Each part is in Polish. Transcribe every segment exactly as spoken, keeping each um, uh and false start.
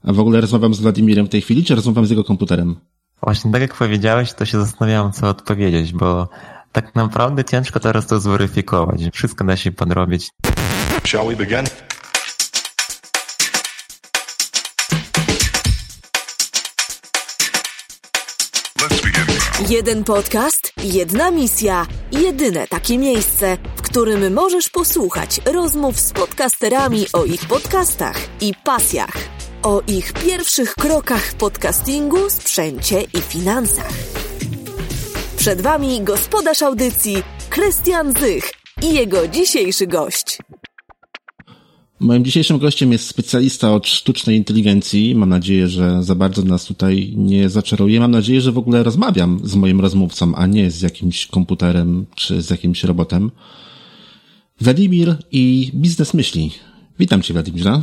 A w ogóle rozmawiam z Władimirem w tej chwili, czy rozmawiam z jego komputerem? Właśnie tak jak powiedziałeś, to się zastanawiałem, co odpowiedzieć, bo tak naprawdę ciężko teraz to zweryfikować. Wszystko da się podrobić. Shall we begin? Jeden podcast, jedna misja, jedyne takie miejsce, w którym możesz posłuchać rozmów z podcasterami o ich podcastach i pasjach, o ich pierwszych krokach w podcastingu, sprzęcie i finansach. Przed Wami gospodarz audycji Krystian Zych i jego dzisiejszy gość. Moim dzisiejszym gościem jest specjalista od sztucznej inteligencji. Mam nadzieję, że za bardzo nas tutaj nie zaczaruje. Mam nadzieję, że w ogóle rozmawiam z moim rozmówcą, a nie z jakimś komputerem czy z jakimś robotem. Władimir i Biznes Myśli. Witam Cię, Władimirze.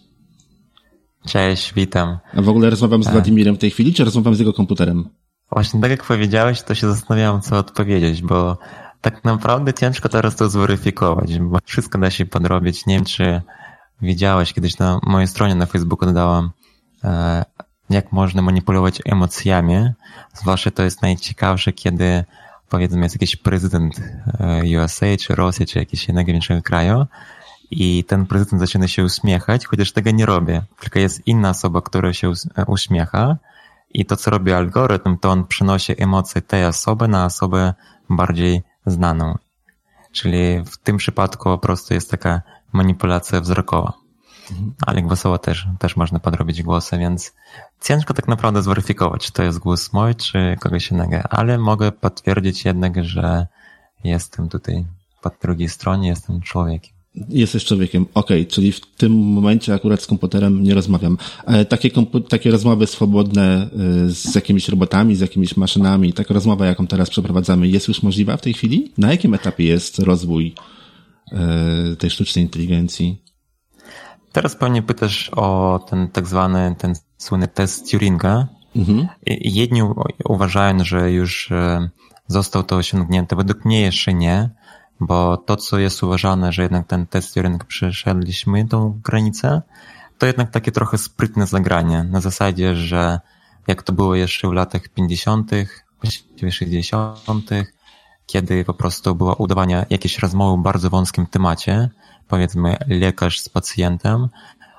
Cześć, witam. A w ogóle rozmawiam z Władimirem w tej chwili, czy rozmawiam z jego komputerem? Właśnie tak jak powiedziałeś, to się zastanawiałem, co odpowiedzieć, bo tak naprawdę ciężko teraz to zweryfikować, bo wszystko da się podrobić. Nie wiem, czy widziałeś, kiedyś na mojej stronie na Facebooku dodałam, jak można manipulować emocjami. Zwłaszcza to jest najciekawsze, kiedy powiedzmy jest jakiś prezydent U S A, czy Rosji, czy jakiegoś innego większego kraju i ten prezydent zaczyna się uśmiechać, chociaż tego nie robię. Tylko jest inna osoba, która się uśmiecha i to, co robi algorytm, to on przenosi emocje tej osoby na osobę bardziej znaną. Czyli w tym przypadku po prostu jest taka manipulacja wzrokowa. Ale głosowo też, też można podrobić głosy, więc ciężko tak naprawdę zweryfikować, czy to jest głos mój, czy kogoś innego. Ale mogę potwierdzić jednak, że jestem tutaj po drugiej stronie, jestem człowiekiem. Jesteś człowiekiem, okej, okay, czyli w tym momencie akurat z komputerem nie rozmawiam. Ale takie, kompu- takie rozmowy swobodne z jakimiś robotami, z jakimiś maszynami, taka rozmowa, jaką teraz przeprowadzamy, jest już możliwa w tej chwili? Na jakim etapie jest rozwój e, tej sztucznej inteligencji? Teraz pewnie pytasz o ten tak zwany, ten słynny test Turinga. Mhm. Jedni uważają, że już został to osiągnięte. Według mnie jeszcze nie. Bo to, co jest uważane, że jednak ten test Turing przeszedliśmy tą granicę, to jednak takie trochę sprytne zagranie. Na zasadzie, że jak to było jeszcze w latach pięćdziesiątych, właściwie sześćdziesiątych, kiedy po prostu było udawanie jakiejś rozmowy w bardzo wąskim temacie, powiedzmy lekarz z pacjentem,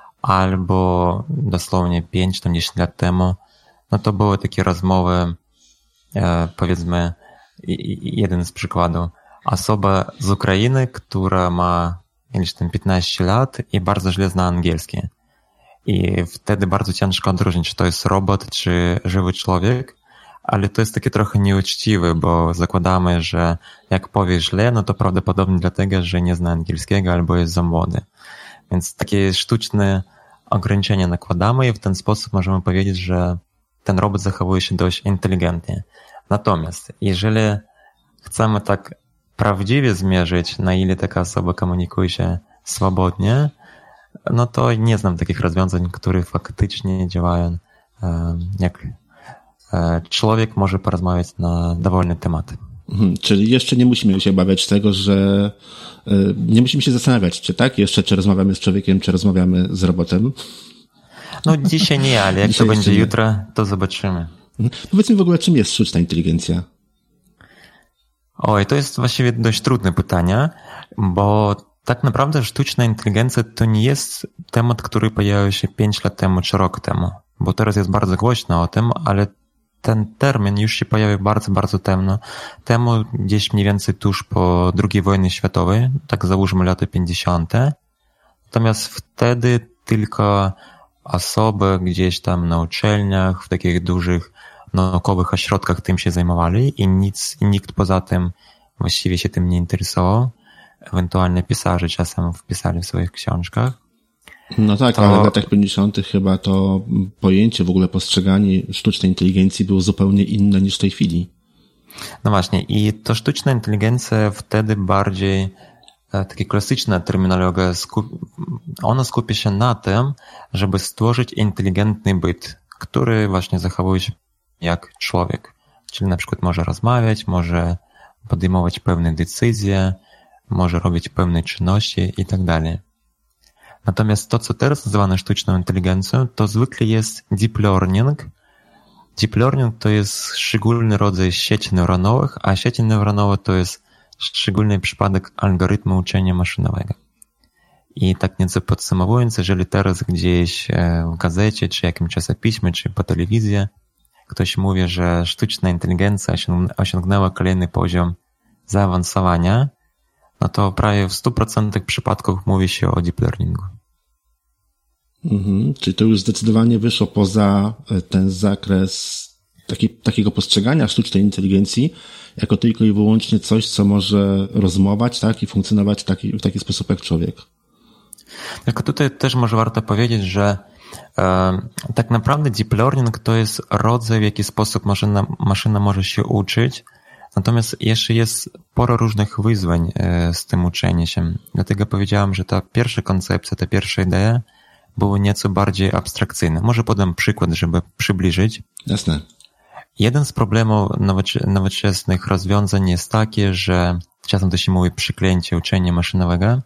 albo dosłownie pięć, tam dziesięć lat temu, no to były takie rozmowy, powiedzmy, jeden z przykładów. Osoba z Ukrainy, która ma jakieś tam piętnaście lat i bardzo źle zna angielski. I wtedy bardzo ciężko odróżnić, czy to jest robot, czy żywy człowiek, ale to jest takie trochę nieuczciwe, bo zakładamy, że jak powie źle, no to prawdopodobnie dlatego, że nie zna angielskiego albo jest za młody. Więc takie sztuczne ograniczenia nakładamy i w ten sposób możemy powiedzieć, że ten robot zachowuje się dość inteligentnie. Natomiast jeżeli chcemy tak prawdziwie zmierzyć, na ile taka osoba komunikuje się swobodnie, no to nie znam takich rozwiązań, które faktycznie działają, jak człowiek może porozmawiać na dowolne tematy. Mhm, czyli jeszcze nie musimy się obawiać tego, że nie musimy się zastanawiać, czy tak, jeszcze czy rozmawiamy z człowiekiem, czy rozmawiamy z robotem. No dzisiaj nie, ale jak to będzie jutro, to zobaczymy. Mhm. Powiedz mi w ogóle, czym jest sztuczna inteligencja? Oj, to jest właściwie dość trudne pytanie, bo tak naprawdę sztuczna inteligencja to nie jest temat, który pojawił się pięć lat temu czy rok temu, bo teraz jest bardzo głośno o tym, ale ten termin już się pojawił bardzo, bardzo temno, temu gdzieś mniej więcej tuż po drugiej wojnie światowej, tak załóżmy lata pięćdziesiąte. Natomiast wtedy tylko osoby gdzieś tam na uczelniach, w takich dużych naukowych ośrodkach tym się zajmowali i nic, i nikt poza tym właściwie się tym nie interesował. Ewentualnie pisarze czasem wpisali w swoich książkach. No tak, to... ale w latach pięćdziesiątych chyba to pojęcie, w ogóle postrzeganie sztucznej inteligencji było zupełnie inne niż w tej chwili. No właśnie, i to sztuczna inteligencja wtedy bardziej, taka klasyczna terminologia, skup... ona skupia się na tym, żeby stworzyć inteligentny byt, który właśnie zachowuje się jak człowiek. Czyli na przykład może rozmawiać, może podejmować pewne decyzje, może robić pewne czynności i tak dalej. Natomiast to, co teraz nazywane sztuczną inteligencją, to zwykle jest deep learning. Deep learning to jest szczególny rodzaj sieci neuronowych, a sieci neuronowe to jest szczególny przypadek algorytmu uczenia maszynowego. I tak nieco podsumowując, jeżeli teraz gdzieś w gazecie, czy jakimś czasopiśmie, czy po telewizji ktoś mówi, że sztuczna inteligencja osiągnęła kolejny poziom zaawansowania, no to prawie w stu procentach przypadków mówi się o deep learningu. Mhm, czyli to już zdecydowanie wyszło poza ten zakres taki, takiego postrzegania sztucznej inteligencji jako tylko i wyłącznie coś, co może rozmować, tak, i funkcjonować w taki, w taki sposób jak człowiek. Tylko tutaj też może warto powiedzieć, że e, tak naprawdę deep learning to jest rodzaj, w jaki sposób maszyna, maszyna może się uczyć, natomiast jeszcze jest sporo różnych wyzwań e, z tym uczeniem się. Dlatego powiedziałem, że ta pierwsza koncepcja, ta pierwsza idea były nieco bardziej abstrakcyjne. Może podam przykład, żeby przybliżyć. Jasne. Jeden z problemów nowoczesnych rozwiązań jest taki, że czasem to się mówi przyklęcie uczenia maszynowego,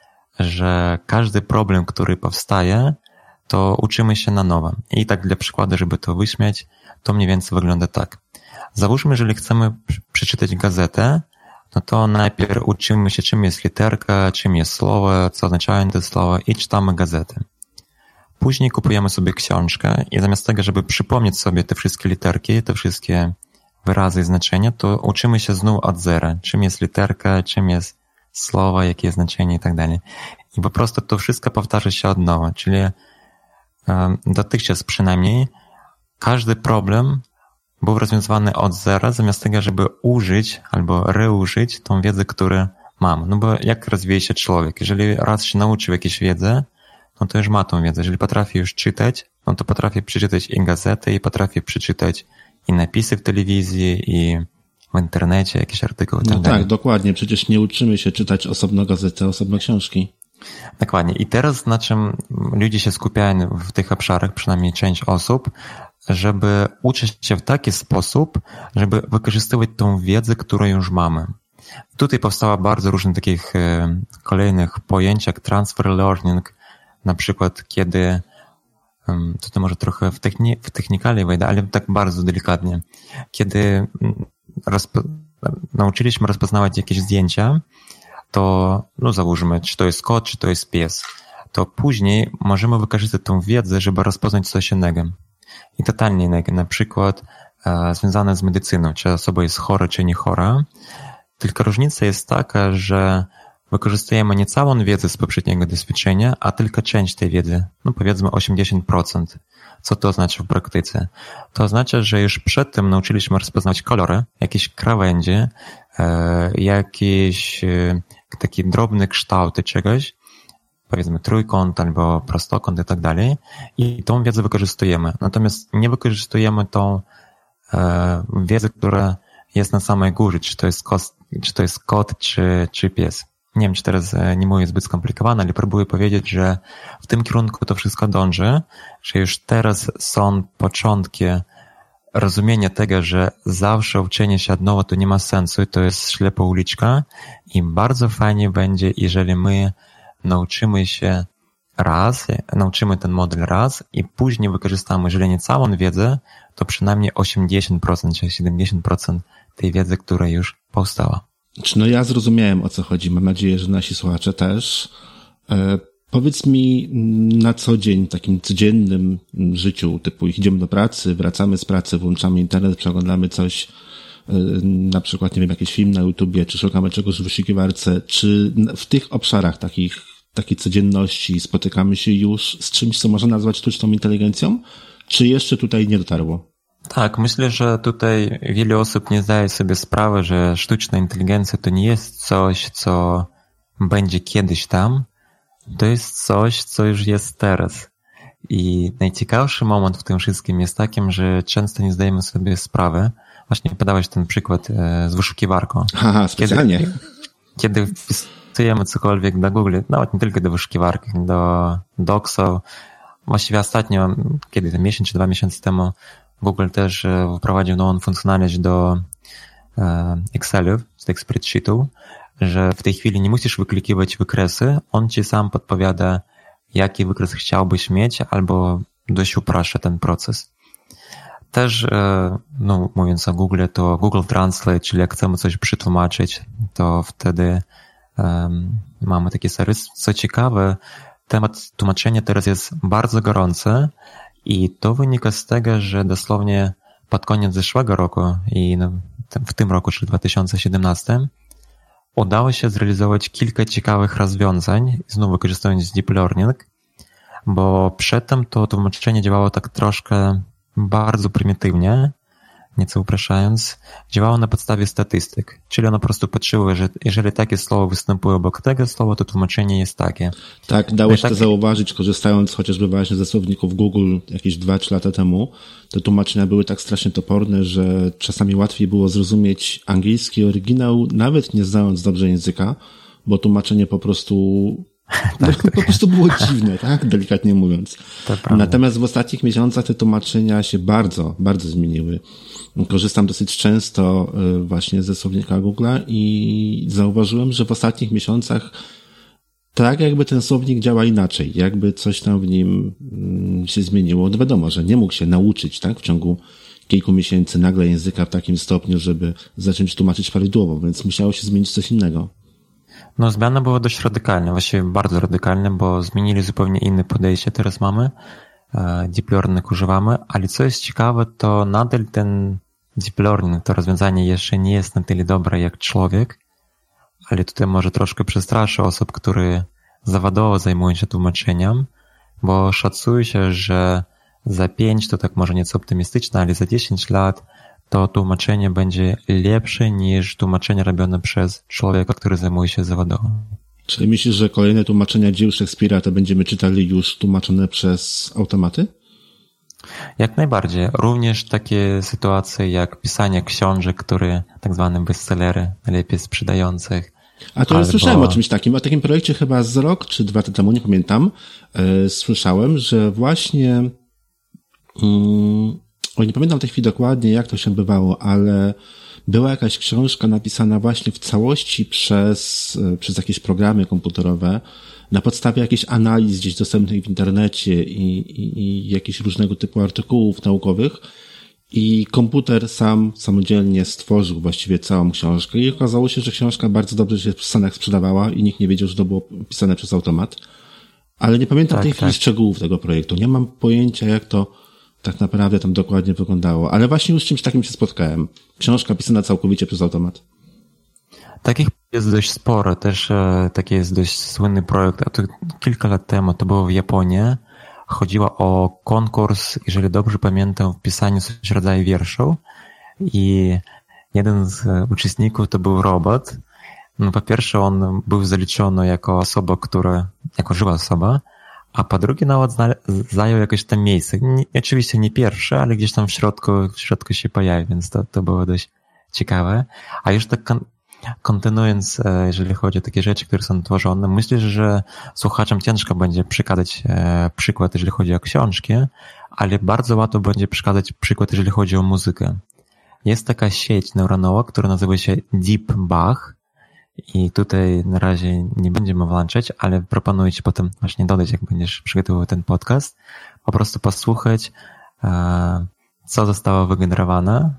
że każdy problem, który powstaje, to uczymy się na nowo. I tak dla przykładu, żeby to wyśmiać, to mniej więcej wygląda tak. Załóżmy, jeżeli chcemy przeczytać gazetę, no to najpierw uczymy się, czym jest literka, czym jest słowo, co oznaczają te słowa i czytamy gazetę. Później kupujemy sobie książkę i zamiast tego, żeby przypomnieć sobie te wszystkie literki, te wszystkie wyrazy i znaczenia, to uczymy się znów od zera. Czym jest literka, czym jest słowo, jakie jest znaczenie i tak dalej. I po prostu to wszystko powtarza się od nowa, czyli um, dotychczas przynajmniej każdy problem był rozwiązywany od zera, zamiast tego, żeby użyć albo reużyć tą wiedzę, którą mamy. No bo jak rozwija się człowiek? Jeżeli raz się nauczył jakiejś wiedzy, no to już ma tą wiedzę. Jeżeli potrafi już czytać, no to potrafi przeczytać i gazetę, i potrafi przeczytać i napisy w telewizji, i w internecie, jakieś artykuły. No tak, tak, dokładnie. Przecież nie uczymy się czytać osobno gazety, osobno książki. Dokładnie. I teraz na czym ludzie się skupiają w tych obszarach, przynajmniej część osób, żeby uczyć się w taki sposób, żeby wykorzystywać tą wiedzę, którą już mamy. Tutaj powstało bardzo różnych takich kolejnych pojęć, jak transfer learning, na przykład kiedy, tutaj może trochę w, techni- w technikalię wejdę, ale tak bardzo delikatnie, kiedy rozpo- nauczyliśmy rozpoznawać jakieś zdjęcia, to no załóżmy, czy to jest kot, czy to jest pies, to później możemy wykorzystać tą wiedzę, żeby rozpoznać coś innego. I totalnie innego, na przykład e, związane z medycyną, czy osoba jest chora, czy nie chora. Tylko różnica jest taka, że wykorzystujemy nie całą wiedzę z poprzedniego doświadczenia, a tylko część tej wiedzy, no powiedzmy osiemdziesiąt procent. Co to oznacza w praktyce? To oznacza, że już przedtem nauczyliśmy rozpoznawać kolory, jakieś krawędzie, e, jakieś e, takie drobne kształty czegoś, powiedzmy trójkąt albo prostokąt i tak dalej, i tą wiedzę wykorzystujemy. Natomiast nie wykorzystujemy tą e, wiedzę, która jest na samej górze, czy to jest, kost, czy to jest kot, czy, czy pies. Nie wiem, czy teraz nie mówię zbyt skomplikowane, ale próbuję powiedzieć, że w tym kierunku to wszystko dąży, że już teraz są początki rozumienia tego, że zawsze uczenie się od nowa to nie ma sensu i to jest ślepa uliczka i bardzo fajnie będzie, jeżeli my nauczymy się raz, nauczymy ten model raz i później wykorzystamy, jeżeli nie całą wiedzę, to przynajmniej osiemdziesiąt procent czy siedemdziesiąt procent tej wiedzy, która już powstała. No ja zrozumiałem, o co chodzi. Mam nadzieję, że nasi słuchacze też. E, powiedz mi na co dzień, w takim codziennym życiu, typu idziemy do pracy, wracamy z pracy, włączamy internet, przeglądamy coś, e, na przykład, nie wiem, jakiś film na YouTubie, czy szukamy czegoś w wyszukiwarce, czy w tych obszarach takich, takiej codzienności spotykamy się już z czymś, co można nazwać sztuczną inteligencją, czy jeszcze tutaj nie dotarło? Tak, myślę, że tutaj wiele osób nie zdaje sobie sprawy, że sztuczna inteligencja to nie jest coś, co będzie kiedyś tam, to jest coś, co już jest teraz. I najciekawszy moment w tym wszystkim jest takim, że często nie zdajemy sobie sprawy. Właśnie podałeś ten przykład z wyszukiwarką. Aha, specjalnie. Kiedy, kiedy wpisujemy cokolwiek do Google, nawet nie tylko do wyszukiwarki, do Doxo, właściwie ostatnio, kiedy to miesiąc czy dwa miesiące temu, Google też wprowadził nową funkcjonalność do Excelu, z tych spreadsheetów, że w tej chwili nie musisz wyklikiwać wykresy, on ci sam podpowiada, jaki wykres chciałbyś mieć, albo dość upraszcza ten proces. Też, no, mówiąc o Google, to Google Translate, czyli jak chcemy coś przetłumaczyć, to wtedy um, mamy taki serwis. Co ciekawe, temat tłumaczenia teraz jest bardzo gorący i to wynika z tego, że dosłownie pod koniec zeszłego roku i no, w tym roku, czyli dwa tysiące siedemnastym, udało się zrealizować kilka ciekawych rozwiązań, znowu korzystając z deep learning, bo przedtem to tłumaczenie działało tak troszkę bardzo prymitywnie, nieco upraszczając, działało na podstawie statystyk, czyli ono po prostu patrzyło, że jeżeli takie słowo występuje obok tego słowa, to tłumaczenie jest takie. Tak, dało się tak... to zauważyć, korzystając chociażby właśnie ze słowników Google jakieś dwa trzy lata temu. Te tłumaczenia były tak strasznie toporne, że czasami łatwiej było zrozumieć angielski oryginał, nawet nie znając dobrze języka, bo tłumaczenie po prostu tak, no, po prostu było dziwne, tak? Delikatnie mówiąc. Natomiast w ostatnich miesiącach te tłumaczenia się bardzo, bardzo zmieniły. Korzystam dosyć często właśnie ze słownika Google'a i zauważyłem, że w ostatnich miesiącach tak jakby ten słownik działa inaczej, jakby coś tam w nim się zmieniło. No wiadomo, że nie mógł się nauczyć, tak? W ciągu kilku miesięcy nagle języka w takim stopniu, żeby zacząć tłumaczyć prawidłowo, więc musiało się zmienić coś innego. No zmiana była dość radykalna, właściwie bardzo radykalna, bo zmienili zupełnie inne podejście, teraz mamy, deep learning używamy, ale co jest ciekawe, to nadal ten deep learning, to rozwiązanie jeszcze nie jest na tyle dobre jak człowiek, ale tutaj może troszkę przestraszy osób, które zawodowo zajmują się tłumaczeniem, bo szacuje się, że za pięć, to tak może nieco optymistyczne, ale za dziesięć lat to tłumaczenie będzie lepsze niż tłumaczenie robione przez człowieka, który zajmuje się zawodowo. Czyli myślisz, że kolejne tłumaczenia dzieł Szekspira to będziemy czytali już tłumaczone przez automaty? Jak najbardziej. Również takie sytuacje jak pisanie książek, które tak zwane bestsellery, najlepiej sprzedających. A to albo... ja słyszałem o czymś takim, o takim projekcie chyba z rok czy dwa lata temu, nie pamiętam. Yy, słyszałem, że właśnie yy, o, nie pamiętam w tej chwili dokładnie, jak to się odbywało, ale była jakaś książka napisana właśnie w całości przez, przez jakieś programy komputerowe, na podstawie jakichś analiz gdzieś dostępnych w internecie i, i, i jakichś różnego typu artykułów naukowych. I komputer sam samodzielnie stworzył właściwie całą książkę i okazało się, że książka bardzo dobrze się w Stanach sprzedawała i nikt nie wiedział, że to było pisane przez automat. Ale nie pamiętam tak, w tej chwili tak. szczegółów tego projektu. Nie mam pojęcia, jak to tak naprawdę tam dokładnie wyglądało. Ale właśnie już z czymś takim się spotkałem. Książka pisana całkowicie przez automat. Takich jest dość sporo. Też e, taki jest dość słynny projekt. A to kilka lat temu, to było w Japonii. Chodziło o konkurs, jeżeli dobrze pamiętam, w pisaniu coś rodzaju wierszów. I jeden z uczestników to był robot. No po pierwsze on był zaliczony jako osoba, która, jako żywa osoba, a po drugie nawet zajął jakieś tam miejsce. Nie, oczywiście nie pierwsze, ale gdzieś tam w środku, w środku się pojawił, więc to, to było dość ciekawe. A już tak kon, kontynuując, jeżeli chodzi o takie rzeczy, które są tworzone, myślę, że słuchaczom ciężko będzie przekazać przykład, jeżeli chodzi o książki, ale bardzo łatwo będzie przekazać przykład, jeżeli chodzi o muzykę. Jest taka sieć neuronowa, która nazywa się Deep Bach, i tutaj na razie nie będziemy włączać, ale proponuję Ci potem właśnie dodać, jak będziesz przygotowywał ten podcast, po prostu posłuchać, co zostało wygenerowane.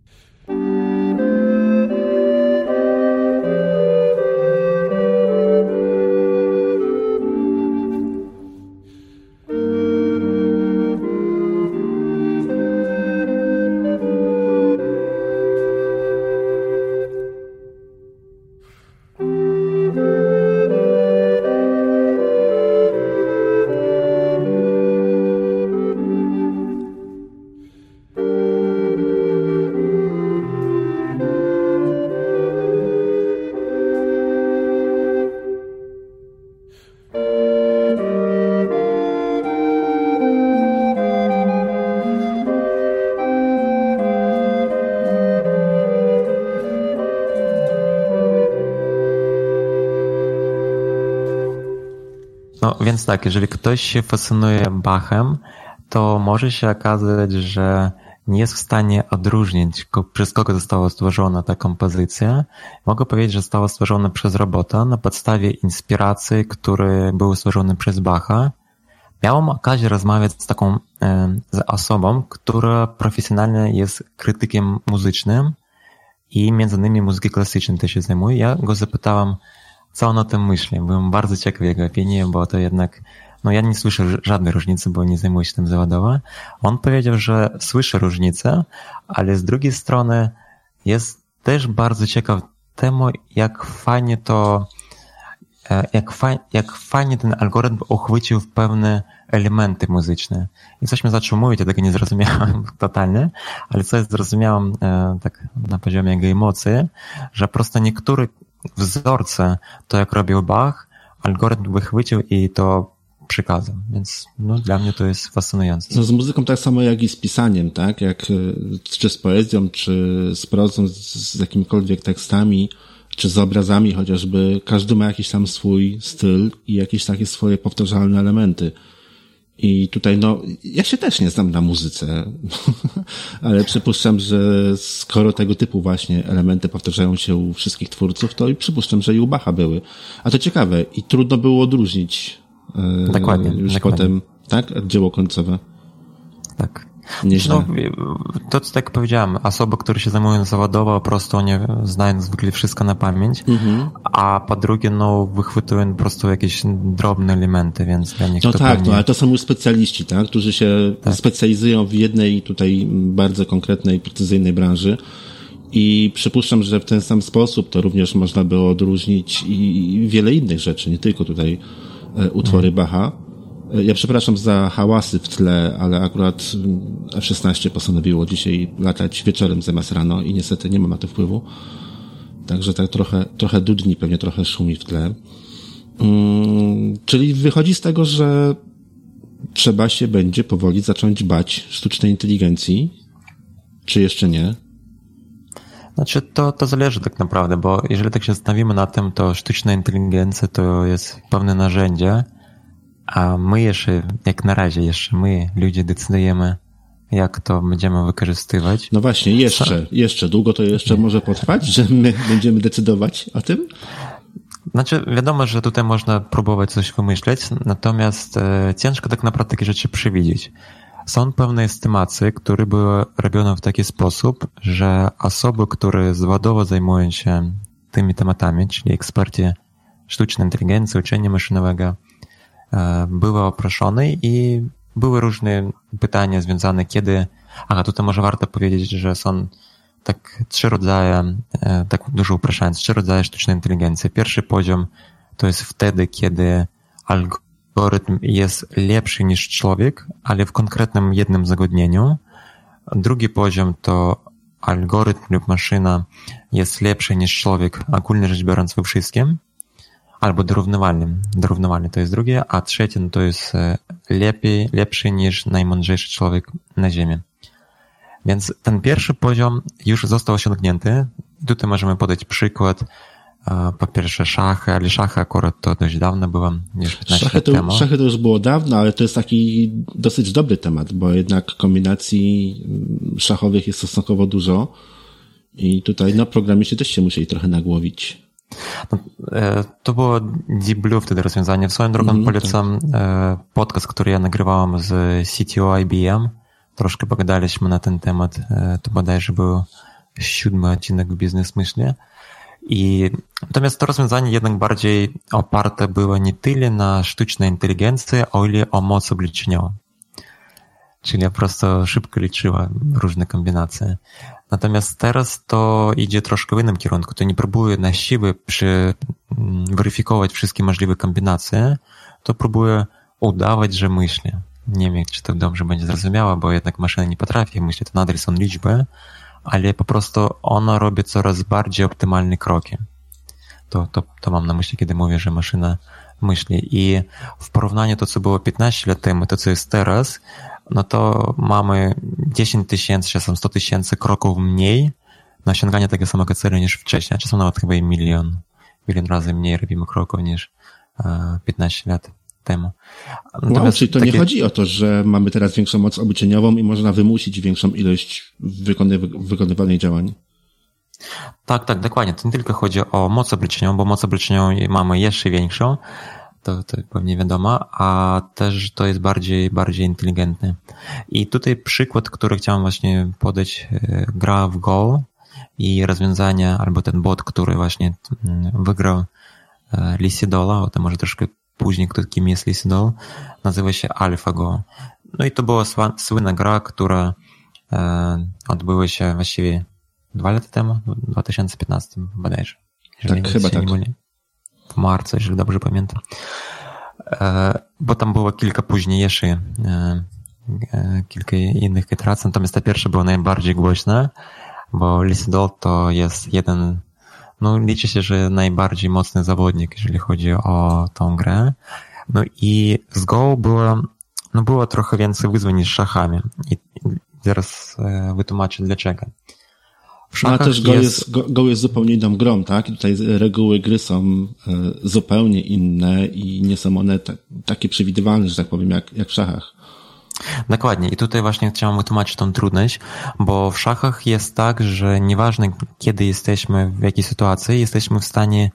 No więc tak, jeżeli ktoś się fascynuje Bachem, to może się okazać, że nie jest w stanie odróżnić, przez kogo została stworzona ta kompozycja. Mogę powiedzieć, że została stworzona przez robota na podstawie inspiracji, które były stworzone przez Bacha. Miałem okazję rozmawiać z taką z osobą, która profesjonalnie jest krytykiem muzycznym i między innymi muzyki klasycznej też się zajmuje. Ja go zapytałem, co on o tym myśli. Byłem bardzo ciekaw jego opinii, bo to jednak, no ja nie słyszę żadnej różnicy, bo nie zajmuję się tym zawodowo. On powiedział, że słyszy różnicę, ale z drugiej strony jest też bardzo ciekaw temu, jak fajnie to, jak, faj, jak fajnie ten algorytm uchwycił w pewne elementy muzyczne. I coś mi zaczął mówić, ja tego nie zrozumiałem totalnie, ale coś zrozumiałem e, tak na poziomie jego emocji, że prosto niektóre wzorce, to jak robił Bach, algorytm wychwycił i to przykazał. Więc no, dla mnie to jest fascynujące. No, z muzyką tak samo jak i z pisaniem, tak? Jak, czy z poezją, czy z prozą, z, z jakimikolwiek tekstami, czy z obrazami chociażby. Każdy ma jakiś tam swój styl i jakieś takie swoje powtarzalne elementy. I tutaj, no, ja się też nie znam na muzyce, ale przypuszczam, że skoro tego typu właśnie elementy powtarzają się u wszystkich twórców, to i przypuszczam, że i u Bacha były. A to ciekawe i trudno było odróżnić e, dokładnie, już dokładnie. potem, tak? Dzieło końcowe. Tak. Nieźle. No, to co tak powiedziałem, osoby, które się zajmują zawodowo, po prostu oni znają zwykle wszystko na pamięć, mm-hmm. a po drugie, no, wychwytują po prostu jakieś drobne elementy, więc dla nich no to tak, pewnie... no ale to są już specjaliści, tak? Którzy się tak. specjalizują w jednej tutaj bardzo konkretnej, precyzyjnej branży i przypuszczam, że w ten sam sposób to również można było odróżnić i wiele innych rzeczy, nie tylko tutaj utwory mm. Bacha. Ja przepraszam za hałasy w tle, ale akurat F szesnaście postanowiło dzisiaj latać wieczorem zamiast rano i niestety nie mam na to wpływu. Także tak trochę, trochę dudni, pewnie trochę szumi w tle. Hmm, czyli wychodzi z tego, że trzeba się będzie powoli zacząć bać sztucznej inteligencji, czy jeszcze nie? Znaczy to, to zależy tak naprawdę, bo jeżeli tak się zastanowimy na tym, to sztuczna inteligencja to jest pewne narzędzie, a my jeszcze, jak na razie jeszcze my, ludzie, decydujemy, jak to będziemy wykorzystywać. No właśnie, jeszcze, Co? jeszcze, długo to jeszcze może potrwać, że my będziemy decydować o tym? Znaczy, wiadomo, że tutaj można próbować coś wymyśleć, natomiast e, ciężko tak naprawdę takie rzeczy przewidzieć. Są pewne estymacje, które były robione w taki sposób, że osoby, które zawodowo zajmują się tymi tematami, czyli eksperci sztucznej inteligencji, uczenia maszynowego, były oproszone i były różne pytania związane, kiedy... Aha, tutaj może warto powiedzieć, że są tak trzy rodzaje, tak dużo upraszając, trzy rodzaje sztucznej inteligencji. Pierwszy poziom to jest wtedy, kiedy algorytm jest lepszy niż człowiek, ale w konkretnym jednym zagadnieniu. Drugi poziom to algorytm lub maszyna jest lepszy niż człowiek, ogólnie rzecz biorąc we wszystkim. Albo dorównywalnym. Dorównywalny to jest drugie, a trzecie no to jest lepiej, lepszy niż najmądrzejszy człowiek na Ziemi. Więc ten pierwszy poziom już został osiągnięty. Tutaj możemy podać przykład. Po pierwsze szachy, ale szachy akurat to dość dawno było, już piętnaście szachy lat to, temu. Szachy to już było dawno, ale to jest taki dosyć dobry temat, bo jednak kombinacji szachowych jest stosunkowo dużo i tutaj no programiści też się musieli trochę nagłowić. To było Deep Blue wtedy rozwiązanie. W swoją drogą mm, polecam tak. podcast, który ja nagrywałem z C T O I B M. Troszkę pogadaliśmy na ten temat. To bodajże był siódmy odcinek w Biznes Myśli. I natomiast to rozwiązanie jednak bardziej oparte było nie tyle na sztucznej inteligencji, o ile o moc obliczeniową. Czyli ja po prostu szybko liczyła różne kombinacje. Natomiast teraz to idzie troszkę w innym kierunku. To nie próbuje na siłę przy, weryfikować wszystkie możliwe kombinacje, to próbuje udawać, że myśli. Nie wiem, czy to dobrze będzie zrozumiałe, bo jednak maszyna nie potrafi myśleć, to nadal są liczby, ale po prostu ona robi coraz bardziej optymalne kroki. To, to, to mam na myśli, kiedy mówię, że maszyna myśli. I w porównaniu to, co było piętnaście lat temu, to, co jest teraz, no to mamy dziesięć tysięcy, czasem sto tysięcy kroków mniej na osiąganie tego samego celu niż wcześniej, a czasem nawet chyba i milion. Milion razy mniej robimy kroków niż piętnaście lat temu. Wow, czyli to takie... nie chodzi o to, że mamy teraz większą moc obliczeniową i można wymusić większą ilość wykony- wykonywanych działań? Tak, tak, dokładnie. To nie tylko chodzi o moc obliczeniową, bo moc obliczeniową mamy jeszcze większą, to, to pewnie wiadomo, a też to jest bardziej, bardziej inteligentne. I tutaj przykład, który chciałem właśnie podać, gra w Go i rozwiązanie, albo ten bot, który właśnie wygrał Lissidola, o tym może troszkę później, kto kim jest Lissidol, nazywa się AlphaGo. No i to była słynna gra, która odbyła się właściwie dwa lata temu, w dwa tysiące piętnastym bodajże. Tak, chyba tak. W marcu, jeżeli dobrze pamiętam. Bo tam było kilka później jeszcze, kilka innych iteracji, natomiast ta pierwsza była najbardziej głośna, bo Lissidol to jest jeden, no liczy się, że najbardziej mocny zawodnik, jeżeli chodzi o tą grę. No i z Go było, no było trochę więcej wyzwań niż z szachami. I zaraz wytłumaczę dlaczego. Ale też Go jest... Jest, Go, Go jest zupełnie inną grą, tak? Tutaj reguły gry są zupełnie inne i nie są one ta, takie przewidywalne, że tak powiem, jak, jak w szachach. Dokładnie. I tutaj właśnie chciałem wytłumaczyć tą trudność, bo w szachach jest tak, że nieważne kiedy jesteśmy, w jakiej sytuacji, jesteśmy w stanie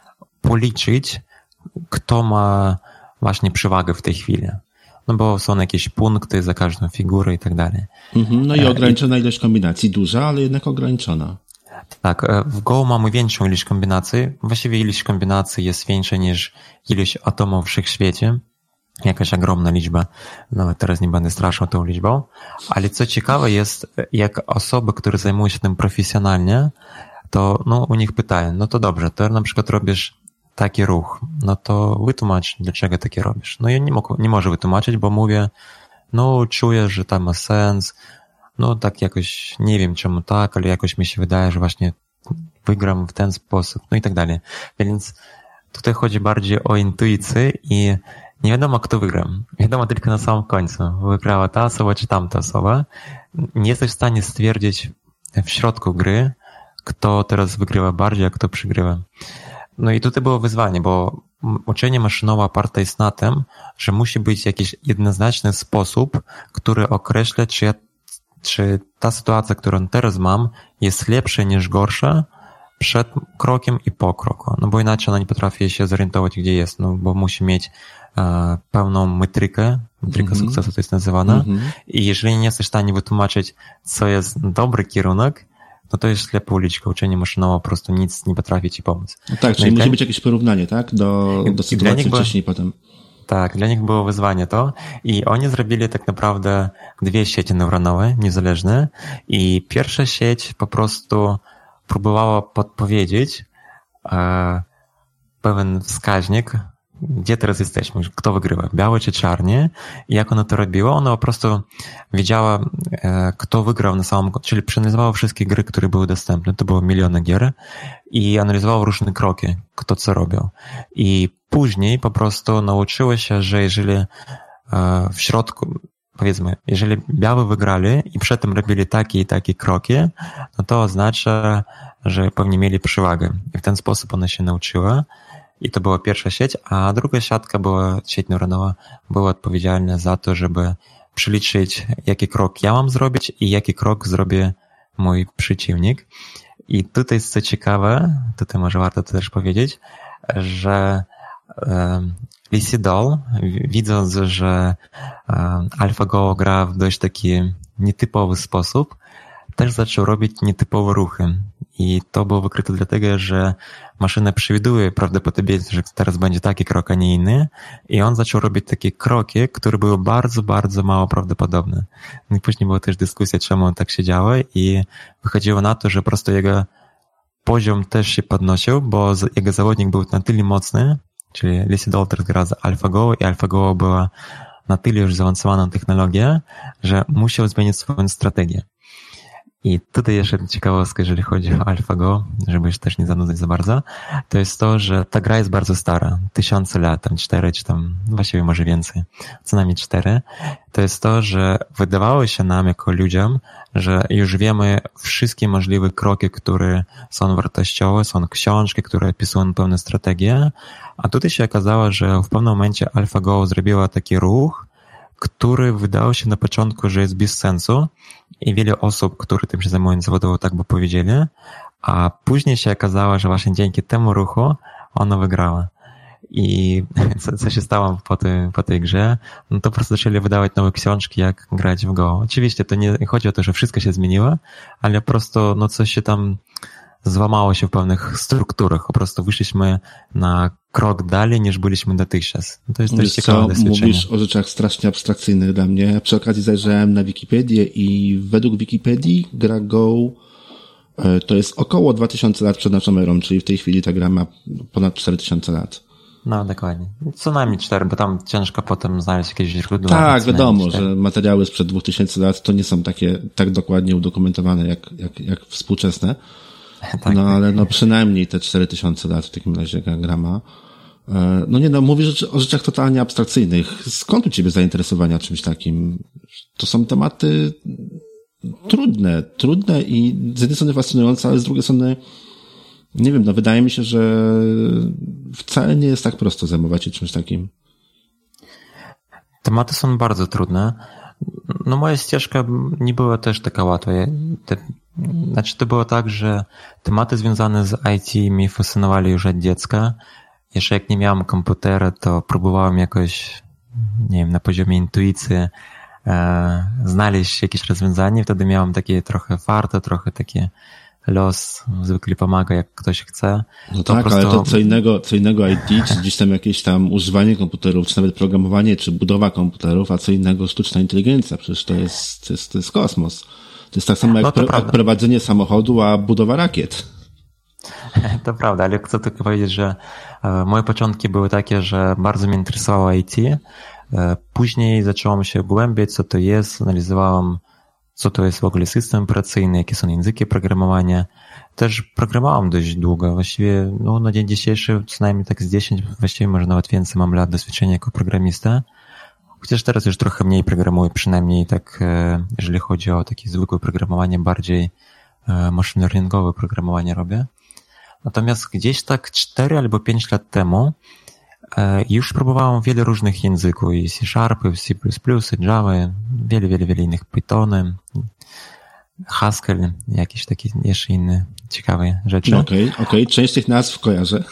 policzyć, kto ma właśnie przewagę w tej chwili. No bo są jakieś punkty za każdą figurę i tak dalej. No i ograniczona ilość kombinacji, duża, ale jednak ograniczona. Tak, w Go mamy większą ilość kombinacji. Właściwie ilość kombinacji jest większa niż ilość atomów w wszechświecie. Jakaś ogromna liczba. Nawet teraz nie będę straszył tą liczbą. Ale co ciekawe jest, jak osoby, które zajmują się tym profesjonalnie, to no, u nich pytają, no to dobrze, to na przykład robisz taki ruch, no to wytłumacz, dlaczego takie robisz. No ja nie, mógł, nie może wytłumaczyć, bo mówię, no czuję, że tam ma sens, no tak jakoś, nie wiem czemu tak, ale jakoś mi się wydaje, że właśnie wygram w ten sposób, no i tak dalej. Więc tutaj chodzi bardziej o intuicję i nie wiadomo, kto wygra. Wiadomo tylko na samym końcu. Wygrała ta osoba, czy tamta osoba. Nie jesteś w stanie stwierdzić w środku gry, kto teraz wygrywa bardziej, a kto przegrywa. No i tutaj było wyzwanie, bo uczenie maszynowe oparte jest na tym, że musi być jakiś jednoznaczny sposób, który określa, czy, ja, czy ta sytuacja, którą teraz mam, jest lepsza niż gorsza przed krokiem i po kroku. No bo inaczej ona nie potrafi się zorientować, gdzie jest, no bo musi mieć e, pełną metrykę, metryka mm-hmm. sukcesu to jest nazywana. Mm-hmm. I jeżeli nie jesteś w stanie wytłumaczyć, co jest dobry kierunek, no to jest ślepa uliczka. Uczenie maszynowe po prostu nic nie potrafi ci pomóc. No tak, czyli no musi być jakieś porównanie, tak? Do, do sytuacji wcześniej było, potem. Tak, dla nich było wyzwanie to i oni zrobili tak naprawdę dwie sieci neuronowe, niezależne i pierwsza sieć po prostu próbowała podpowiedzieć e, pewien wskaźnik, gdzie teraz jesteśmy, kto wygrywa, białe czy czarnie. I jak ona to robiła, ona po prostu wiedziała, e, kto wygrał na samym, czyli przeanalizowała wszystkie gry, które były dostępne, to było miliony gier i analizowała różne kroki, kto co robił. I później po prostu nauczyła się, że jeżeli e, w środku, powiedzmy, jeżeli białe wygrali i przedtem robili takie i takie kroki, no to oznacza, że pewnie mieli przewagę. I w ten sposób ona się nauczyła. I to była pierwsza sieć, a druga siatka była, sieć neuronowa, była odpowiedzialna za to, żeby przeliczyć, jaki krok ja mam zrobić i jaki krok zrobi mój przeciwnik. I tutaj jest co ciekawe, tutaj może warto to też powiedzieć, że um, Lissidol, widząc, że um, AlphaGo gra w dość taki nietypowy sposób, też zaczął robić nietypowe ruchy. I to było wykryte dlatego, że maszyna przewiduje prawdopodobieństwo, że teraz będzie taki krok, a nie inny. I on zaczął robić takie kroki, które były bardzo, bardzo mało prawdopodobne. No i później była też dyskusja, czemu on tak się działo i wychodziło na to, że po prostu jego poziom też się podnosił, bo jego zawodnik był na tyle mocny, czyli Lissidol teraz gra z AlphaGo i AlphaGo była na tyle już zaawansowaną technologię, że musiał zmienić swoją strategię. I tutaj jeszcze ciekawostka, jeżeli chodzi o AlphaGo, żeby już też nie zanudzać za bardzo, to jest to, że ta gra jest bardzo stara, tysiące lat, tam cztery, czy tam właściwie może więcej, co najmniej cztery. To jest to, że wydawało się nam jako ludziom, że już wiemy wszystkie możliwe kroki, które są wartościowe, są książki, które opisują pewne strategie, a tutaj się okazało, że w pewnym momencie AlphaGo zrobiła taki ruch, który wydawał się na początku, że jest bez sensu i wiele osób, które tym się zajmują zawodowo, tak by powiedzieli, a później się okazało, że właśnie dzięki temu ruchu ona wygrała. I co, co się stało po, tej, po tej grze? No to po prostu zaczęli wydawać nowe książki, jak grać w Go. Oczywiście to nie chodzi o to, że wszystko się zmieniło, ale po prostu no coś się tam złamało się w pewnych strukturach. Po prostu wyszliśmy na krok dalej, niż byliśmy dotychczas. To jest też ciekawe doświadczenie. Mówisz o rzeczach strasznie abstrakcyjnych dla mnie. Przy okazji zajrzałem na Wikipedię i według Wikipedii gra Go to jest około dwa tysiące lat przed naszą erą, czyli w tej chwili ta gra ma ponad cztery tysiące lat. No, dokładnie. Co najmniej cztery, bo tam ciężko potem znaleźć jakieś źródła. Tak, wiadomo, że materiały sprzed dwóch tysięcy lat to nie są takie tak dokładnie udokumentowane jak, jak, jak współczesne. Tak, no ale no przynajmniej te cztery tysiące lat w takim razie gra ma. No nie no, mówisz o rzeczach totalnie abstrakcyjnych. Skąd u ciebie zainteresowania czymś takim? To są tematy trudne, trudne i z jednej strony fascynujące, ale z drugiej strony nie wiem, no wydaje mi się, że wcale nie jest tak prosto zajmować się czymś takim. Tematy są bardzo trudne. No moja ścieżka nie była też taka łatwa. Te, znaczy to było tak, że tematy związane z I T mnie fascynowali już od dziecka. Jeszcze jak nie miałem komputera, to próbowałem jakoś, nie wiem, na poziomie intuicji e, znaleźć jakieś rozwiązanie. Wtedy miałem takie trochę farta, trochę takie los zwykle pomaga, jak ktoś chce. No to tak, prostu... ale to co innego, co innego I T, czy gdzieś tam jakieś tam używanie komputerów, czy nawet programowanie, czy budowa komputerów, a co innego sztuczna inteligencja. Przecież to jest, to jest, to jest kosmos. To jest tak samo jak, no pro, jak prowadzenie samochodu, a budowa rakiet. To prawda, ale chcę tylko powiedzieć, że e, moje początki były takie, że bardzo mnie interesowało I T. E, później zacząłem się głębiej, co to jest, analizowałem, co to jest w ogóle system operacyjny, jakie są języki programowania. Też programowałem dość długo, właściwie no, na dzień dzisiejszy co najmniej tak z dziesięć, właściwie może nawet więcej mam lat doświadczenia jako programista. Chociaż teraz już trochę mniej programuję, przynajmniej tak, e, jeżeli chodzi o takie zwykłe programowanie, bardziej e, machine learningowe programowanie robię. Natomiast gdzieś tak cztery albo pięć lat temu e, już próbowałem wiele różnych języków, i C Sharp, i C plus plus, i Java, wiele, wiele, wiele innych, Pythony, Haskell, jakieś takie jeszcze inne ciekawe rzeczy. Okej, okay, okej, okay. Część tych nazw kojarzę.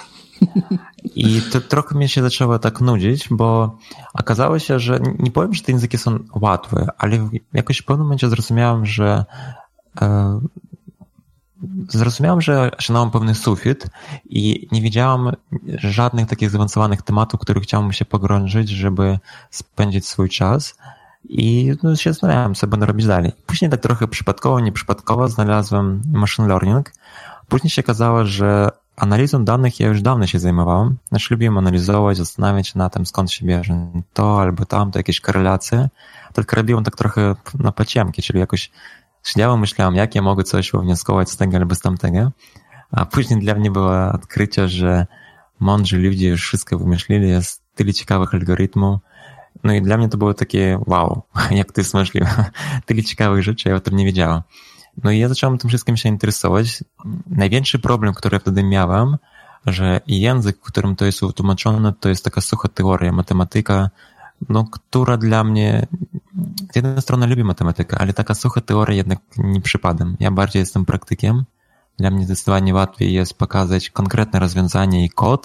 I to trochę mnie się zaczęło tak nudzić, bo okazało się, że nie powiem, że te języki są łatwe, ale jakoś w pewnym momencie zrozumiałem, że e, Zrozumiałem, że osiągnąłem pewny sufit i nie wiedziałem żadnych takich zaawansowanych tematów, w których chciałem się pogrążyć, żeby spędzić swój czas i no, się zastanawiałem, co będę robić dalej. Później tak trochę przypadkowo, nieprzypadkowo znalazłem machine learning. Później się okazało, że analizą danych ja już dawno się zajmowałem. Znaczy lubiłem analizować, zastanawiać się na tym, skąd się bierze to albo tamto, jakieś korelacje. Tylko robiłem tak trochę na paciemki, czyli jakoś siedziałem, myślałem, jak ja mogę coś wywnioskować z tego albo z tamtego, a później dla mnie było odkrycie, że mądrzy ludzie już wszystko wymyślili, jest tyle ciekawych algorytmów, no i dla mnie to było takie wow, jak to jest możliwe, tyle ciekawych rzeczy, ja o tym nie wiedziałem. No i ja zacząłem tym wszystkim się interesować. Największy problem, który wtedy miałem, że język, w którym to jest utłumaczone, to jest taka sucha teoria, matematyka, no, która dla mnie, z jednej strony lubię matematykę, ale taka sucha teoria jednak nie przypadam. Ja bardziej jestem praktykiem. Dla mnie zdecydowanie łatwiej jest pokazać konkretne rozwiązanie i kod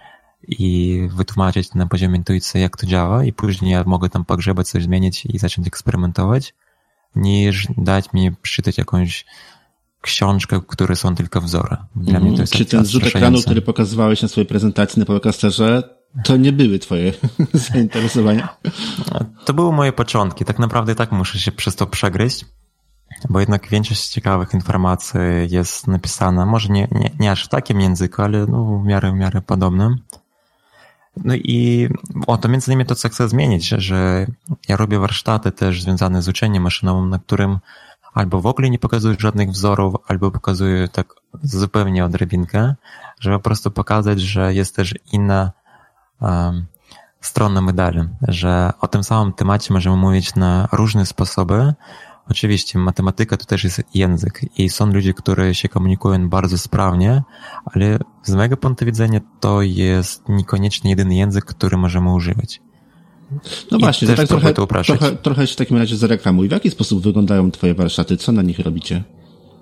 i wytłumaczyć na poziomie intuicji, jak to działa i później ja mogę tam pogrzebać, coś zmienić i zacząć eksperymentować, niż dać mi przeczytać jakąś książkę, które są tylko wzory. Dla mnie to jest Czy ten zrzut ekranu, który pokazywałeś na swojej prezentacji na Powercasterze, to nie były twoje zainteresowania? To były moje początki. Tak naprawdę tak muszę się przez to przegryźć, bo jednak większość ciekawych informacji jest napisana, może nie, nie, nie aż w takim języku, ale no w miarę, w miarę podobnym. No i o, to między innymi to, co chcę zmienić, że ja robię warsztaty też związane z uczeniem maszynowym, na którym albo w ogóle nie pokazuję żadnych wzorów, albo pokazuję tak zupełnie odrobinkę, żeby po prostu pokazać, że jest też inna um, strona medalu, że o tym samym temacie możemy mówić na różne sposoby. Oczywiście matematyka to też jest język i są ludzie, którzy się komunikują bardzo sprawnie, ale z mojego punktu widzenia to jest niekoniecznie jedyny język, który możemy używać. No I właśnie, to tak trochę, to trochę, trochę się w takim razie zareklamuj. W jaki sposób wyglądają twoje warsztaty? Co na nich robicie?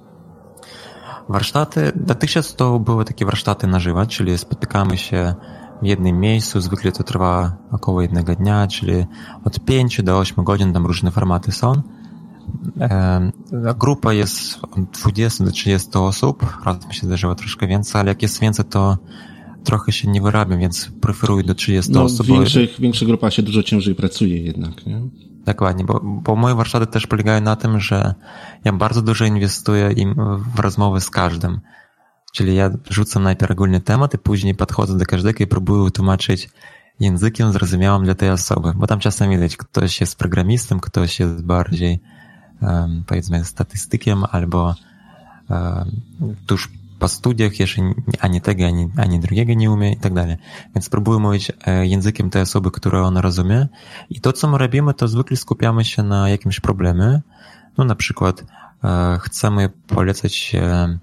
Warsztaty, dotychczas to były takie warsztaty na żywo, czyli spotykamy się w jednym miejscu. Zwykle to trwa około jednego dnia, czyli od pięciu do ośmiu godzin, tam różne formaty są. Grupa jest od dwudziestu do trzydziestu osób, raz mi się zdarzyło troszkę więcej, ale jak jest więcej, to trochę się nie wyrabiam, więc preferuję do trzydziestu no, osób. W większych, bo... większych grupach się dużo ciężej pracuje jednak, nie? Dokładnie, bo, bo moje warsztaty też polegają na tym, że ja bardzo dużo inwestuję im w rozmowy z każdym. Czyli ja rzucam najpierw ogólny temat i później podchodzę do każdego i próbuję wytłumaczyć językiem zrozumiałym dla tej osoby. Bo tam czasem widać, ktoś jest programistą, ktoś jest bardziej um, powiedzmy statystykiem albo um, tuż po studiach jeszcze ani tego, ani, ani drugiego nie umie i tak dalej. Więc próbuję mówić językiem tej osoby, którą ona rozumie. I to, co my robimy, to zwykle skupiamy się na jakimś problemie. No na przykład e, chcemy polecać e,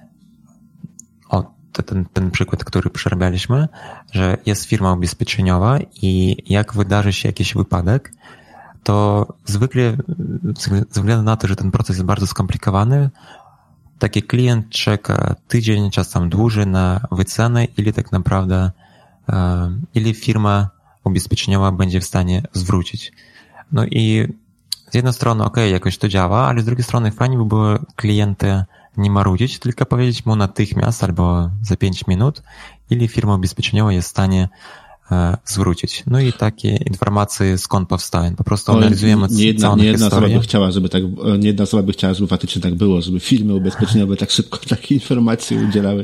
o, ten, ten przykład, który przerabialiśmy, że jest firma ubezpieczeniowa i jak wydarzy się jakiś wypadek, to zwykle ze względu na to, że ten proces jest bardzo skomplikowany, taki klient czeka tydzień, czasem dłużej na wycenę, ile tak naprawdę, ile firma ubezpieczeniowa będzie w stanie zwrócić. No i z jednej strony, ok, jakoś to działa, ale z drugiej strony fajnie by było klienta nie marudzić, tylko powiedzieć mu natychmiast albo za pięć minut, ile firma ubezpieczeniowa jest w stanie zwrócić. No i takie informacje skąd powstają. Po prostu analizujemy nie jedna, nie jedna osoba by chciała, żeby tak, nie jedna osoba by chciała, żeby faktycznie tak było, żeby firmy ubezpieczeniowe tak szybko takie informacje udzielały.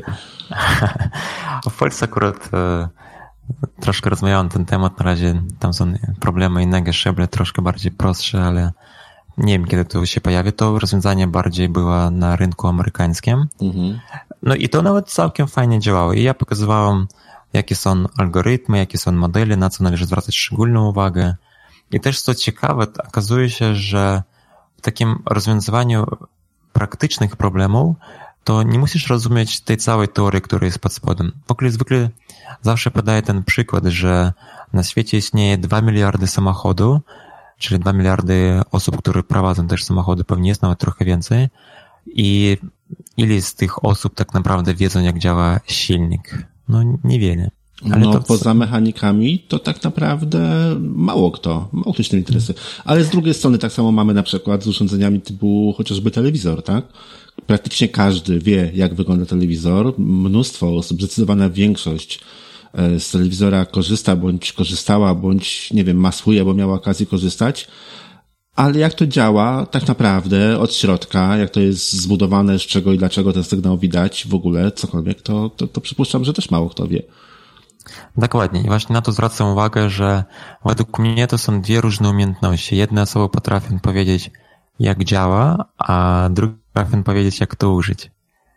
W Polsce akurat e, troszkę rozmawiałem ten temat, na razie tam są problemy innego szczebla, troszkę bardziej prostsze, ale nie wiem, kiedy to się pojawi. To rozwiązanie bardziej było na rynku amerykańskim. Mhm. No i to nawet całkiem fajnie działało. I ja pokazywałem, jakie są algorytmy, jakie są modele, na co należy zwracać szczególną uwagę. I też co ciekawe, okazuje się, że w takim rozwiązywaniu praktycznych problemów to nie musisz rozumieć tej całej teorii, która jest pod spodem. W ogóle zwykle zawsze podaję ten przykład, że na świecie istnieje dwa miliardy samochodów, czyli dwa miliardy osób, które prowadzą też samochody, pewnie jest nawet trochę więcej. I ile z tych osób tak naprawdę wiedzą, jak działa silnik? No niewiele. Ale no to... poza mechanikami to tak naprawdę mało kto, mało ktoś tym interesuje. Ale z drugiej strony tak samo mamy na przykład z urządzeniami typu chociażby telewizor, tak? Praktycznie każdy wie, jak wygląda telewizor. Mnóstwo osób, zdecydowana większość z telewizora korzysta, bądź korzystała, bądź, nie wiem, masuje, bo miała okazję korzystać. Ale jak to działa tak naprawdę od środka, jak to jest zbudowane, z czego i dlaczego ten sygnał widać, w ogóle cokolwiek, to, to, to przypuszczam, że też mało kto wie. Dokładnie. I właśnie na to zwracam uwagę, że według mnie to są dwie różne umiejętności. Jedna osoba potrafi powiedzieć, jak działa, a druga potrafi powiedzieć, jak to użyć.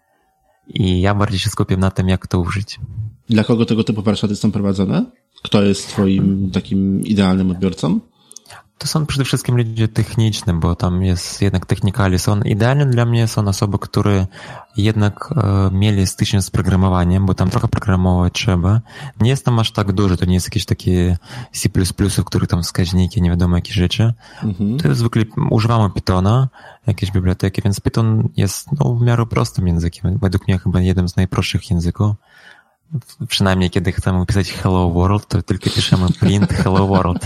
I ja bardziej się skupiam na tym, jak to użyć. Dla kogo tego typu warsztaty są prowadzone? Kto jest twoim takim idealnym odbiorcą? To są przede wszystkim ludzie techniczni, bo tam jest jednak technikali. Są idealne dla mnie są osoby, które jednak e, mieli styczność z programowaniem, bo tam trochę programować trzeba. Nie jest tam aż tak dużo, to nie jest jakieś takie C plus plus, w których tam wskaźniki, nie wiadomo jakie rzeczy. Mhm. To jest zwykle, używamy Pythona, jakieś biblioteki, więc Python jest no, w miarę prostym językiem. Według mnie chyba jednym z najprostszych języków. Przynajmniej kiedy chcemy pisać Hello World, to tylko piszemy print Hello World.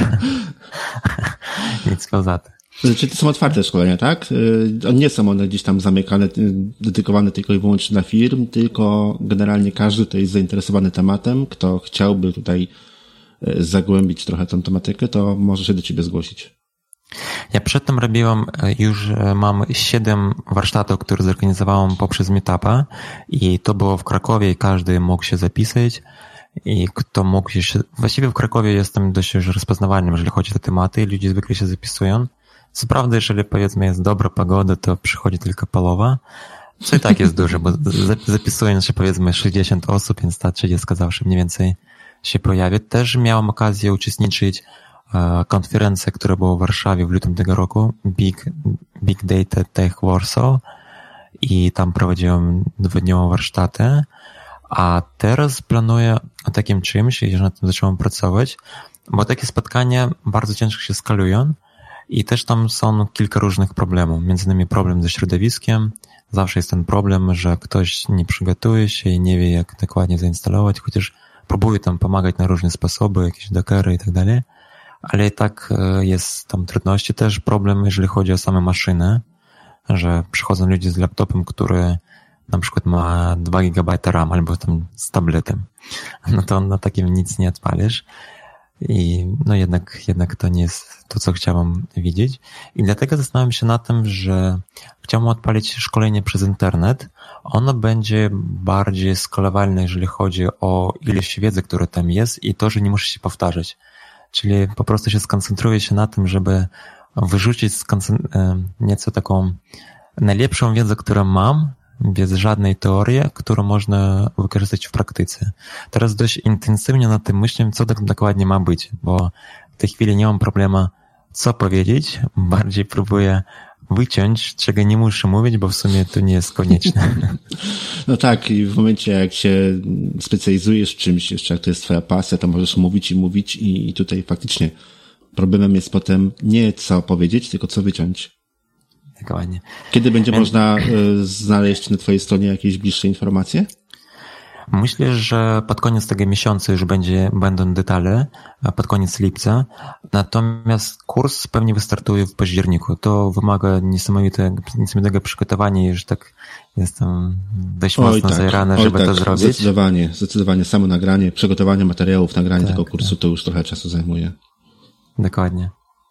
Nic poza tym. Czyli to są otwarte szkolenia, tak? Nie są one gdzieś tam zamykane, dedykowane tylko i wyłącznie dla firm, tylko generalnie każdy, kto jest zainteresowany tematem, kto chciałby tutaj zagłębić trochę tę tematykę, to może się do ciebie zgłosić. Ja przedtem robiłam, już mam siedem warsztatów, które zorganizowałam poprzez Meetupa i to było w Krakowie i każdy mógł się zapisać i kto mógł się... Właściwie w Krakowie jestem dość już rozpoznawalnym, jeżeli chodzi o te tematy i ludzie zwykle się zapisują. Co prawda, jeżeli powiedzmy jest dobra pogoda, to przychodzi tylko połowa, co i tak jest dużo, bo zapisują się powiedzmy sześćdziesiąt osób, więc ta trzydzieści zawsze mniej więcej się pojawi. Też miałam okazję uczestniczyć konferencja, która była w Warszawie w lutym tego roku, Big, Big Data Tech Warsaw i tam prowadziłem dwudniowe warsztaty, a teraz planuję o takim czymś, już nad tym zacząłem pracować, bo takie spotkania bardzo ciężko się skalują i też tam są kilka różnych problemów, między innymi problem ze środowiskiem, zawsze jest ten problem, że ktoś nie przygotuje się i nie wie jak dokładnie zainstalować, chociaż próbuję tam pomagać na różne sposoby, jakieś dockery i tak dalej, ale i tak jest tam trudności, też problem, jeżeli chodzi o same maszyny, że przychodzą ludzie z laptopem, który na przykład ma dwa gigabajty RAM albo tam z tabletem, no to na takim nic nie odpalisz i no jednak, jednak to nie jest to, co chciałam widzieć i dlatego zastanawiam się na tym, że chciałam odpalić szkolenie przez internet. Ono będzie bardziej skalowalne, jeżeli chodzi o ilość wiedzy, która tam jest i to, że nie muszę się powtarzać. Czyli po prostu się skoncentruję się na tym, żeby wyrzucić nieco taką najlepszą wiedzę, którą mam, bez żadnej teorii, którą można wykorzystać w praktyce. Teraz dość intensywnie nad tym myślę, co tak dokładnie ma być, bo w tej chwili nie mam problemu, co powiedzieć, bardziej próbuję wyciąć, czego nie muszę mówić, bo w sumie to nie jest konieczne. No tak, i w momencie jak się specjalizujesz w czymś, jeszcze jak to jest twoja pasja, to możesz mówić i mówić i tutaj faktycznie problemem jest potem nie co powiedzieć, tylko co wyciąć. Dokładnie. Kiedy będzie Więc... można y, znaleźć na twojej stronie jakieś bliższe informacje? Myślę, że pod koniec tego miesiąca już będzie, będą detale, pod koniec lipca. Natomiast kurs pewnie wystartuje w październiku. To wymaga niesamowite, niesamowitego przygotowania i już tak jestem dość Oj, mocno tak. zajrany, żeby tak. to zrobić. Zdecydowanie, zdecydowanie. Samo nagranie, przygotowanie materiałów, nagranie tak, tego kursu tak. to już trochę czasu zajmuje. Dokładnie.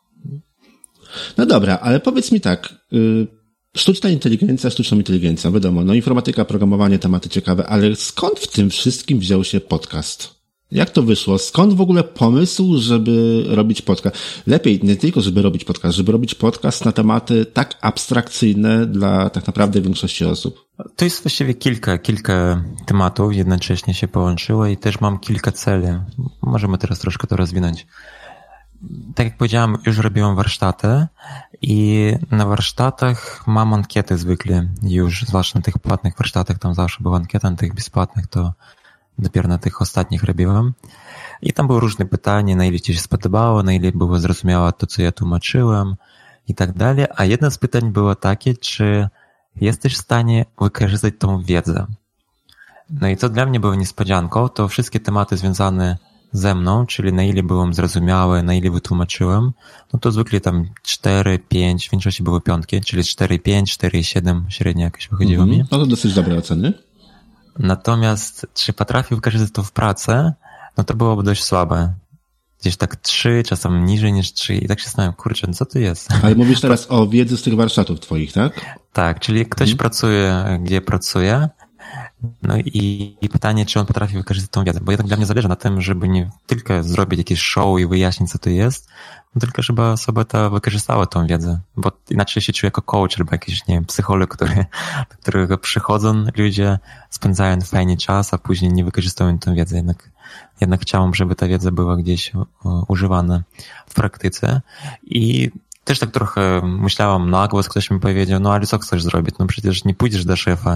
No dobra, ale powiedz mi tak, y, sztuczna inteligencja, sztuczną inteligencją, wiadomo, no informatyka, programowanie, tematy ciekawe, ale skąd w tym wszystkim wziął się podcast? Jak to wyszło? Skąd w ogóle pomysł, żeby robić podcast? Lepiej nie tylko, żeby robić podcast, żeby robić podcast na tematy tak abstrakcyjne dla tak naprawdę większości osób. To jest właściwie kilka, kilka tematów jednocześnie się połączyło i też mam kilka celi. Możemy teraz troszkę to rozwinąć. Tak jak powiedziałem, już robiłem warsztaty i na warsztatach mam ankiety zwykle już, zwłaszcza na tych płatnych warsztatach, tam zawsze była ankieta, na tych bezpłatnych to dopiero na tych ostatnich robiłem. I tam były różne pytania, na ile ci się spodobało, na ile było zrozumiałe to, co ja tłumaczyłem i tak dalej. A jedno z pytań było takie, czy jesteś w stanie wykorzystać tą wiedzę? No i co dla mnie było niespodzianką, to wszystkie tematy związane ze mną, czyli na ile byłem zrozumiały, na ile wytłumaczyłem, no to zwykle tam cztery, pięć, w większości były piątki, czyli cztery, pięć, cztery, siedem średnio jakoś wychodziło mm-hmm. mi. No to dosyć dobre oceny. Natomiast czy potrafię wykorzystać to w pracy, no to byłoby dość słabe. Gdzieś tak trzy, czasem niżej niż trzy i tak się zastanawiam, kurczę, no co to jest? Ale mówisz teraz o wiedzy z tych warsztatów twoich, tak? Tak, czyli ktoś mm. pracuje, gdzie pracuje, no i, i pytanie, czy on potrafi wykorzystać tą wiedzę, bo jednak dla mnie zależy na tym, żeby nie tylko zrobić jakieś show i wyjaśnić, co to jest, no tylko żeby osoba ta wykorzystała tą wiedzę, bo inaczej się czuję jako coach albo jakiś, nie wiem, psycholog, który, do którego przychodzą ludzie, spędzają fajnie czas, a później nie wykorzystują tą wiedzę. Jednak, jednak chciałam, żeby ta wiedza była gdzieś używana w praktyce i też tak trochę myślałam na głos, ktoś mi powiedział, no ale co chcesz zrobić? No przecież nie pójdziesz do szefa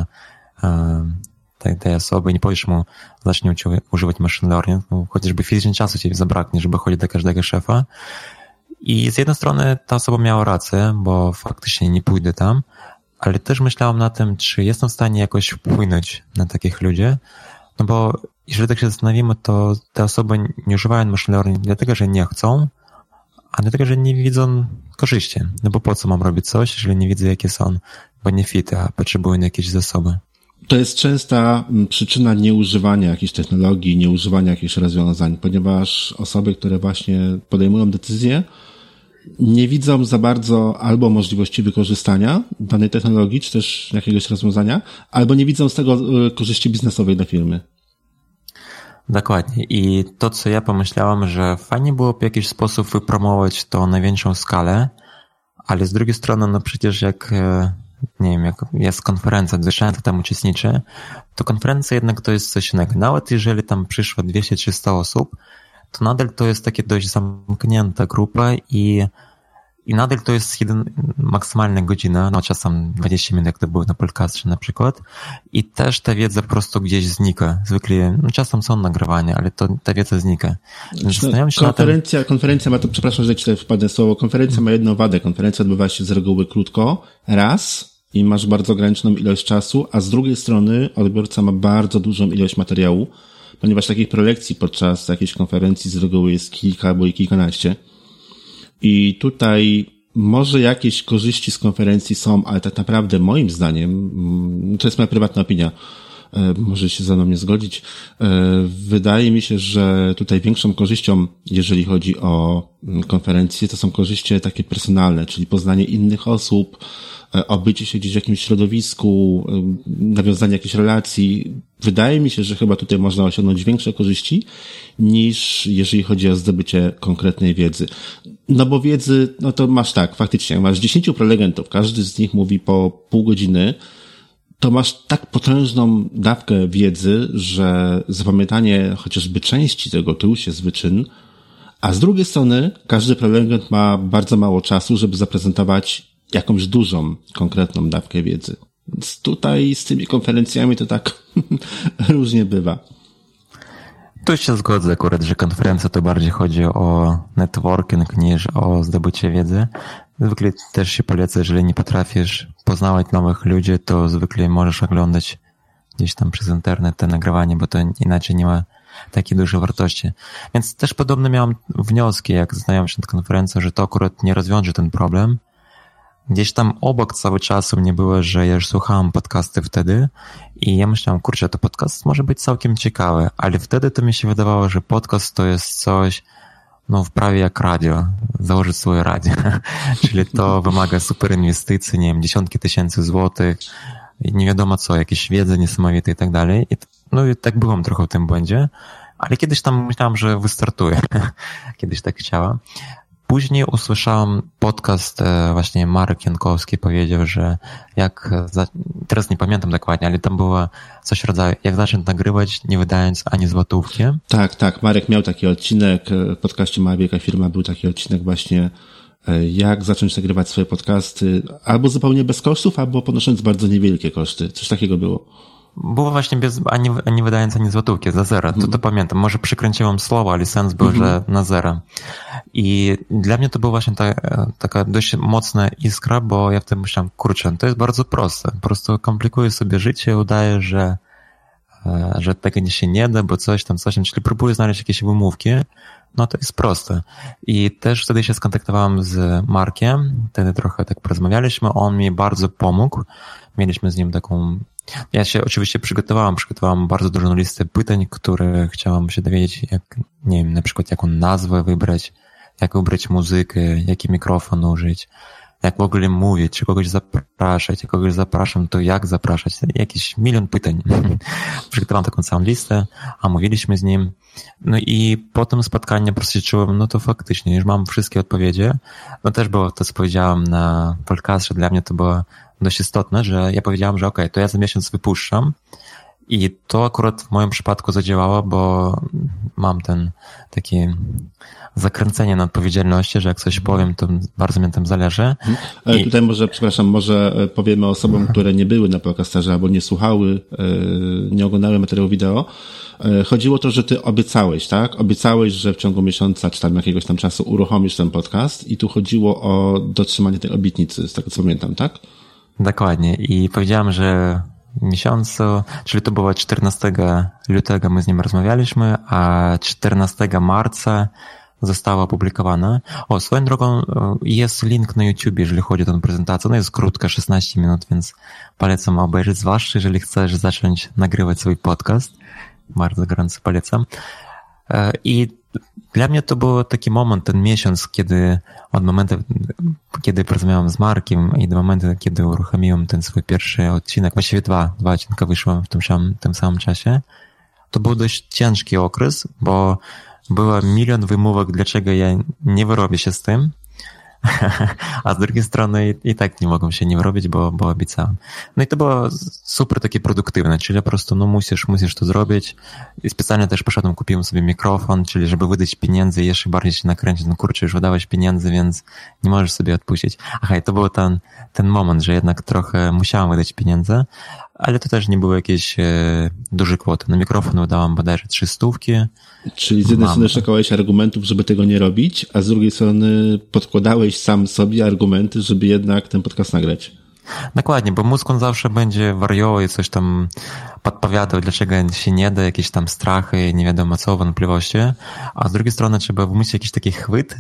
tej, tej osoby, nie powiesz mu, zacznie używać machine learning, no, chociażby fizycznie czasu ci zabraknie, żeby chodzić do każdego szefa. I z jednej strony ta osoba miała rację, bo faktycznie nie pójdę tam, ale też myślałam na tym, czy jestem w stanie jakoś wpłynąć na takich ludzi, no bo jeżeli tak się zastanowimy, to te osoby nie używają machine learning dlatego, że nie chcą, a dlatego, że nie widzą korzyści. No bo po co mam robić coś, jeżeli nie widzę, jakie są benefity, a potrzebuję jakieś zasoby. To jest częsta przyczyna nieużywania jakichś technologii, nieużywania jakichś rozwiązań, ponieważ osoby, które właśnie podejmują decyzje, nie widzą za bardzo albo możliwości wykorzystania danej technologii, czy też jakiegoś rozwiązania, albo nie widzą z tego korzyści biznesowej dla firmy. Dokładnie. I to, co ja pomyślałam, że fajnie byłoby w jakiś sposób wypromować to na większą skalę, ale z drugiej strony, no przecież jak nie wiem, jak jest konferencja, zwyczajnie tam uczestniczy, to konferencja jednak to jest coś innego. Nawet jeżeli tam przyszło dwieście trzysta osób, to nadal to jest takie dość zamknięta grupa i, i nadal to jest jeden, maksymalna godzina, no czasem dwadzieścia minut, jak to było na podcaście na przykład, i też ta wiedza po prostu gdzieś znika. Zwykle, no czasem są nagrywania, ale to, ta wiedza znika. Zastanawiam się konferencja, na tym... konferencja ma to, przepraszam, że ci wpadnę słowo, konferencja hmm. ma jedną wadę. Konferencja odbywa się z reguły krótko, raz, i masz bardzo ograniczoną ilość czasu, a z drugiej strony odbiorca ma bardzo dużą ilość materiału, ponieważ takich prelekcji podczas jakiejś konferencji z reguły jest kilka albo i kilkanaście. I tutaj może jakieś korzyści z konferencji są, ale tak naprawdę moim zdaniem, to jest moja prywatna opinia, może się ze mną nie zgodzić, wydaje mi się, że tutaj większą korzyścią, jeżeli chodzi o konferencje, to są korzyści takie personalne, czyli poznanie innych osób, obycie się gdzieś w jakimś środowisku, nawiązanie jakichś relacji. Wydaje mi się, że chyba tutaj można osiągnąć większe korzyści niż jeżeli chodzi o zdobycie konkretnej wiedzy. No bo wiedzy, no to masz tak, faktycznie, masz dziesięciu prelegentów, każdy z nich mówi po pół godziny, to masz tak potężną dawkę wiedzy, że zapamiętanie chociażby części tego to już jest wyczyn, a z drugiej strony każdy prelegent ma bardzo mało czasu, żeby zaprezentować jakąś dużą, konkretną dawkę wiedzy. Więc tutaj z tymi konferencjami to tak różnie bywa. Tu się zgodzę akurat, że konferencja to bardziej chodzi o networking niż o zdobycie wiedzy. Zwykle też się poleca, jeżeli nie potrafisz poznawać nowych ludzi, to zwykle możesz oglądać gdzieś tam przez internet te nagrywanie, bo to inaczej nie ma takiej dużej wartości. Więc też podobne miałem wnioski, jak znałem się na konferencji, że to akurat nie rozwiąże ten problem. Gdzieś tam obok cały czas u mnie było, że ja już słuchałem podcasty wtedy i ja myślałem, kurczę, to podcast może być całkiem ciekawy, ale wtedy to mi się wydawało, że podcast to jest coś, no w prawie jak radio, założyć swoje radio, czyli to wymaga super inwestycji, nie wiem, dziesiątki tysięcy złotych i nie wiadomo co, jakieś wiedzy niesamowite i tak dalej. I no i tak byłam trochę w tym błędzie, ale kiedyś tam myślałam, że wystartuję, kiedyś tak chciałam. Później usłyszałem podcast, właśnie Marek Jankowski powiedział, że jak, za, teraz nie pamiętam dokładnie, ale tam było coś w rodzaju, jak zacząć nagrywać, nie wydając ani złotówki. Tak, tak, Marek miał taki odcinek, w podcaście Mała Wielka Firma był taki odcinek właśnie, jak zacząć nagrywać swoje podcasty, albo zupełnie bez kosztów, albo ponosząc bardzo niewielkie koszty. Coś takiego było. Było właśnie bez, ani, ani wydając ani złotówki, za zero. To, to pamiętam. Może przykręciłem słowo, ale sens był, mm-hmm. że na zero. I dla mnie to była właśnie ta, taka dość mocna iskra, bo ja wtedy myślałem, kurczę, to jest bardzo proste. Po prostu komplikuję sobie życie, udaję, że, że tego się nie da, bo coś tam, coś tam, czyli próbuję znaleźć jakieś wymówki. No to jest proste. I też wtedy się skontaktowałem z Markiem, wtedy trochę tak porozmawialiśmy, on mi bardzo pomógł. Mieliśmy z nim taką Ja się oczywiście przygotowałam, przygotowałam bardzo dużą listę pytań, które chciałam się dowiedzieć, jak, nie wiem, na przykład jaką nazwę wybrać, jak wybrać muzykę, jaki mikrofon użyć, jak w ogóle mówić, czy kogoś zapraszać, jak kogoś zapraszam, to jak zapraszać, jakiś milion pytań. Przygotowałam taką całą listę, a mówiliśmy z nim, no i po tym spotkaniu po prostu czułem, no to faktycznie, już mam wszystkie odpowiedzi. No też było to, co powiedziałam na podcastie, dla mnie to było dość istotne, że ja powiedziałam, że okej, okay, to ja za miesiąc wypuszczam i to akurat w moim przypadku zadziałało, bo mam ten taki zakręcenie na odpowiedzialności, że jak coś powiem, to bardzo mi tym zależy. Ale I... tutaj może, przepraszam, może powiemy osobom, które nie były na podcastarze albo nie słuchały, nie oglądały materiału wideo. Chodziło o to, że ty obiecałeś, tak? Obiecałeś, że w ciągu miesiąca czy tam jakiegoś tam czasu uruchomisz ten podcast i tu chodziło o dotrzymanie tej obietnicy, z tego co pamiętam, tak? Dokładnie. I powiedziałem, że w miesiącu, czyli to było czternastego lutego my z nim rozmawialiśmy, a czternastego marca została opublikowana. O, swoją drogą jest link na YouTube, jeżeli chodzi o tę prezentację. Ona jest krótka, szesnaście minut, więc polecam obejrzeć, zwłaszcza jeżeli chcesz zacząć nagrywać swój podcast. Bardzo gorąco polecam. I dla mnie to był taki moment, ten miesiąc, kiedy od momentu, kiedy porozmawiałem z Markiem i do momentu, kiedy uruchomiłem ten swój pierwszy odcinek, właściwie dwa, dwa odcinka wyszły w tym samym, tym samym czasie, to był dość ciężki okres, bo było milion wymówek, dlaczego ja nie wyrobię się z tym, a z drugiej strony i, i tak nie mogą się nie wyrobić, bo, bo obiecałem. No i to było super takie produktywne, czyli po prostu no musisz, musisz to zrobić. I specjalnie też poszedłem, kupiłem sobie mikrofon, czyli żeby wydać pieniędzy i jeszcze bardziej się nakręcić, no kurczę, już wydałeś pieniędzy, więc nie możesz sobie odpuścić. Aha, i to był ten, ten moment, że jednak trochę musiałem wydać pieniądze, ale to też nie były jakieś e, duże kwoty. Na mikrofon wydałam bodajże trzy stówki. Czyli z jednej strony szukałeś argumentów, żeby tego nie robić, a z drugiej strony podkładałeś sam sobie argumenty, żeby jednak ten podcast nagrać. Dokładnie, bo mózg on zawsze będzie wariował i coś tam podpowiadał, dlaczego się nie da, jakieś tam strachy, nie wiadomo co, wątpliwości, a z drugiej strony trzeba wymyślić jakiś taki chwyt,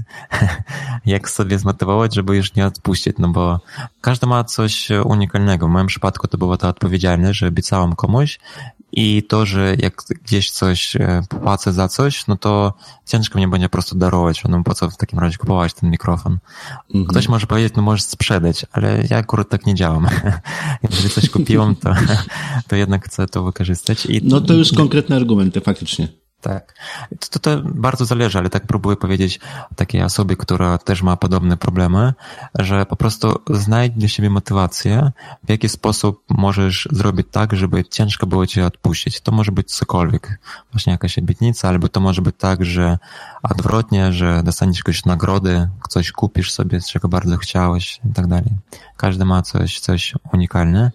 jak sobie zmotywować, żeby już nie odpuścić, no bo każdy ma coś unikalnego. W moim przypadku to była ta odpowiedzialność, że obiecałam komuś i to, że jak gdzieś coś popłacę za coś, no to ciężko mnie będzie po prostu darować, no po co w takim razie kupować ten mikrofon. Mhm. Ktoś może powiedzieć, no możesz sprzedać, ale ja akurat tak nie działam. Jeżeli coś kupiłem, to, to jednak chcę to wykorzystać. I no to już konkretne argumenty, faktycznie. Tak. To, to bardzo zależy, ale tak próbuję powiedzieć takiej osobie, która też ma podobne problemy, że po prostu znajdź dla siebie motywację, w jaki sposób możesz zrobić tak, żeby ciężko było cię odpuścić. To może być cokolwiek, właśnie jakaś obietnica, albo to może być tak, że odwrotnie, że dostaniesz jakąś nagrodę, coś kupisz sobie, z czego bardzo chciałeś i tak dalej. Każdy ma coś, coś unikalne.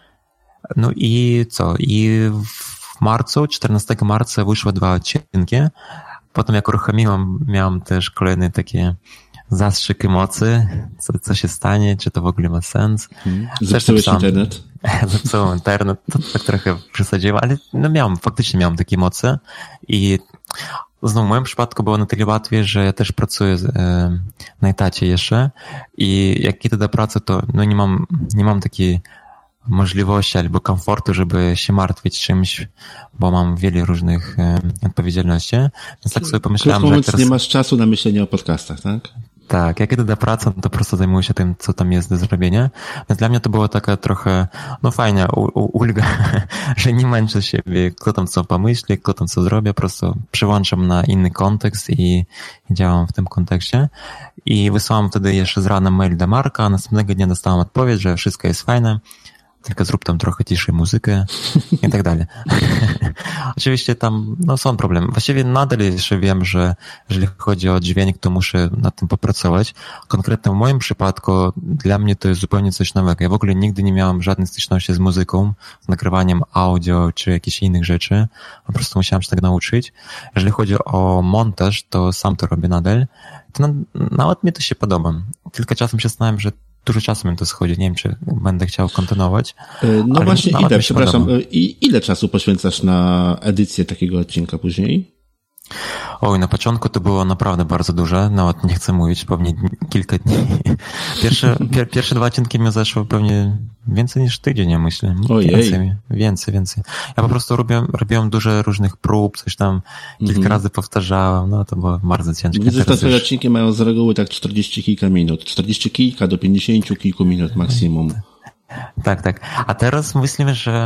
No i co? I w W marcu, czternastego marca wyszły dwa odcinki. Potem jak uruchomiłem, miałem też kolejny takie zastrzyk emocji, co, co się stanie, czy to w ogóle ma sens. Hmm. Zepsułeś internet? Zepsułem internet, to tak trochę przesadziłem, ale no miałem, faktycznie miałem takie emocje i znowu w moim przypadku było na tyle łatwiej, że ja też pracuję na etacie jeszcze i jak idę do pracy, to no nie mam, nie mam takiej możliwości albo komfortu, żeby się martwić czymś, bo mam wiele różnych e, odpowiedzialności. Więc tak sobie pomyślałem, że teraz... nie masz czasu na myślenie o podcastach, tak? Tak, jak idę do pracy, to po prostu zajmuję się tym, co tam jest do zrobienia. Więc dla mnie to było taka trochę, no fajna u, u, ulga, że nie męczę siebie, kto tam co pomyśli, kto tam co zrobi, po prostu przyłączam na inny kontekst i, i działam w tym kontekście. I wysłałam wtedy jeszcze z rana mail do Marka, a następnego dnia dostałam odpowiedź, że wszystko jest fajne, tylko zrób tam trochę ciszej muzykę i tak dalej. Oczywiście tam no, są problemy. Właściwie nadal jeszcze wiem, że jeżeli chodzi o dźwięk, to muszę nad tym popracować. Konkretnie w moim przypadku dla mnie to jest zupełnie coś nowego. Ja w ogóle nigdy nie miałem żadnej styczności z muzyką, z nagrywaniem audio czy jakichś innych rzeczy. Po prostu musiałem się tak nauczyć. Jeżeli chodzi o montaż, to sam to robię nadal. To na, nawet mi to się podoba. Tylko czasem się zastanawiam, że dużo czasu mi to schodzi, nie wiem, czy będę chciał kontynuować. No właśnie, ile, przepraszam, i ile czasu poświęcasz na edycję takiego odcinka później? Oj, na początku to było naprawdę bardzo duże, nawet nie chcę mówić, pewnie kilka dni. Pierwsze, pier, pierwsze dwa odcinki mi zeszło pewnie więcej niż tydzień, ja myślę. Ojej. Więcej, więcej, więcej. Ja po prostu robiłem, robiłem dużo różnych prób, coś tam kilka mm-hmm. razy powtarzałem, no to było bardzo ciężkie. Widzę, że te już... odcinki mają z reguły tak czterdzieści kilka minut, czterdzieści kilka do pięćdziesięciu kilku minut maksimum. Tak, tak. A teraz myślimy, że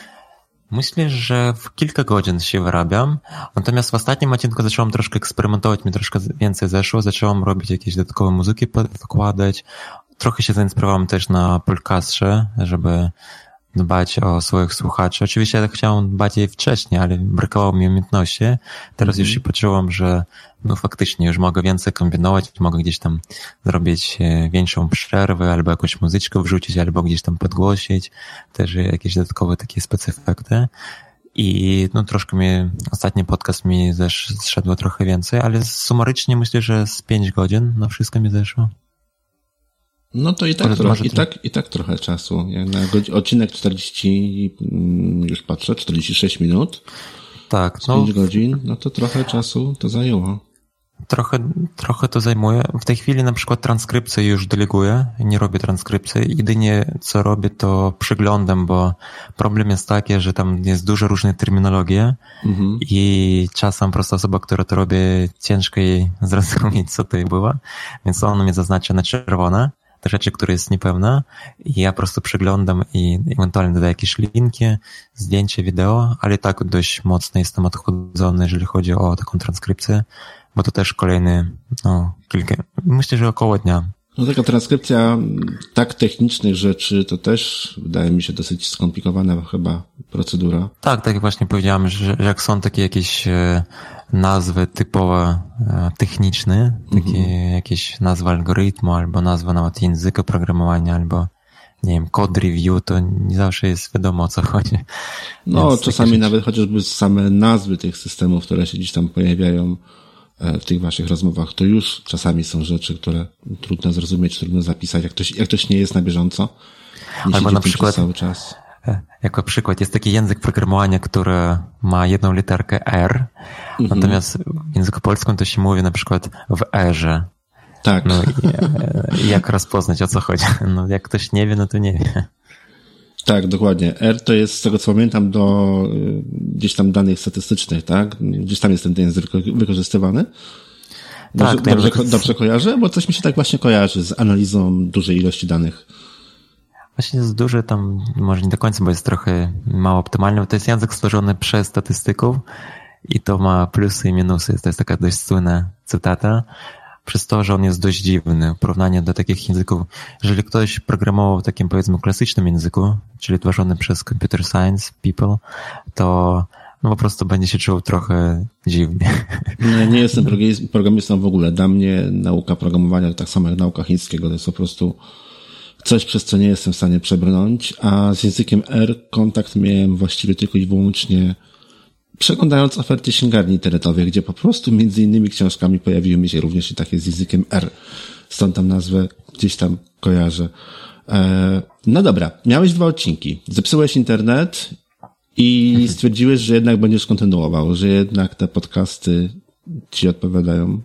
Myślę, że w kilka godzin się wyrabiam, natomiast w ostatnim odcinku zacząłem troszkę eksperymentować, mi troszkę więcej zeszło, zacząłem robić jakieś dodatkowe muzyki wkładać, trochę się zainspirowałem też na podcastrze, żeby dbać o swoich słuchaczy. Oczywiście ja chciałem dbać jej wcześniej, ale brakowało mi umiejętności. Teraz mm-hmm. już się poczułem, że no faktycznie już mogę więcej kombinować, mogę gdzieś tam zrobić większą przerwę, albo jakąś muzyczkę wrzucić, albo gdzieś tam podgłosić, też jakieś dodatkowe takie specyfekty. I no troszkę mi, ostatni podcast mi zesz, zszedło trochę więcej, ale sumarycznie myślę, że z pięć godzin na wszystko mi zeszło. No to i tak, może, trochę, może i, tak, i tak trochę czasu. Jak na odcinek czterdzieści, już patrzę, czterdzieści sześć minut. Tak. Z no, pięć godzin, no to trochę czasu to zajęło. Trochę, trochę to zajmuje. W tej chwili na przykład transkrypcję już deleguję, nie robię transkrypcji. Jedynie co robię to przyglądam, bo problem jest taki, że tam jest dużo różnej terminologii mhm. i czasem prosta osoba, która to robi, ciężko jej zrozumieć, co to było, więc on mnie zaznacza na czerwone, te rzeczy, które jest niepełne i ja po prostu przyglądam i ewentualnie dodaję jakieś linki, zdjęcie, wideo, ale tak dość mocno jestem odchudzony, jeżeli chodzi o taką transkrypcję, bo to też kolejny, no, kilka, myślę, że około dnia. No taka transkrypcja tak technicznych rzeczy to też wydaje mi się dosyć skomplikowana chyba procedura. Tak, tak jak właśnie powiedziałem, że jak są takie jakieś nazwy typowo techniczne, takie mm-hmm. jakieś nazwy algorytmu, albo nazwa nawet języka programowania, albo nie wiem, code review, to nie zawsze jest wiadomo, o co chodzi. No, więc czasami nawet chociażby same nazwy tych systemów, które się gdzieś tam pojawiają w tych waszych rozmowach, to już czasami są rzeczy, które trudno zrozumieć, trudno zapisać, jak ktoś, jak ktoś nie jest na bieżąco, nie albo na przykład cały czas. jako przykład, jest taki język programowania, który ma jedną literkę R, mhm. natomiast w języku polskim to się mówi na przykład w erze. Tak. No i jak rozpoznać, o co chodzi? No jak ktoś nie wie, no to nie wie. Tak, dokładnie. R to jest, z tego co pamiętam, do gdzieś tam danych statystycznych, tak? Gdzieś tam jest ten język wykorzystywany. Dobrze, tak, dobrze, język... dobrze kojarzę? Bo coś mi się tak właśnie kojarzy z analizą dużej ilości danych. Właśnie jest duży tam, może nie do końca, bo jest trochę mało optymalny. To jest język stworzony przez statystyków i to ma plusy i minusy. To jest taka dość słynna cytata. Przez to, że on jest dość dziwny w porównaniu do takich języków. Jeżeli ktoś programował w takim, powiedzmy, klasycznym języku, czyli tworzony przez computer science people, to no po prostu będzie się czuł trochę dziwnie. Nie, nie jestem programistą w ogóle. Dla mnie nauka programowania, tak samo jak nauka chińskiego, to jest po prostu coś, przez co nie jestem w stanie przebrnąć, a z językiem R kontakt miałem właściwie tylko i wyłącznie przeglądając oferty księgarni internetowych, gdzie po prostu między innymi książkami pojawiły mi się również i takie z językiem R. Stąd tam nazwę gdzieś tam kojarzę. Eee, no dobra, miałeś dwa odcinki. Zepsułeś internet i stwierdziłeś, że jednak będziesz kontynuował, że jednak te podcasty ci odpowiadają.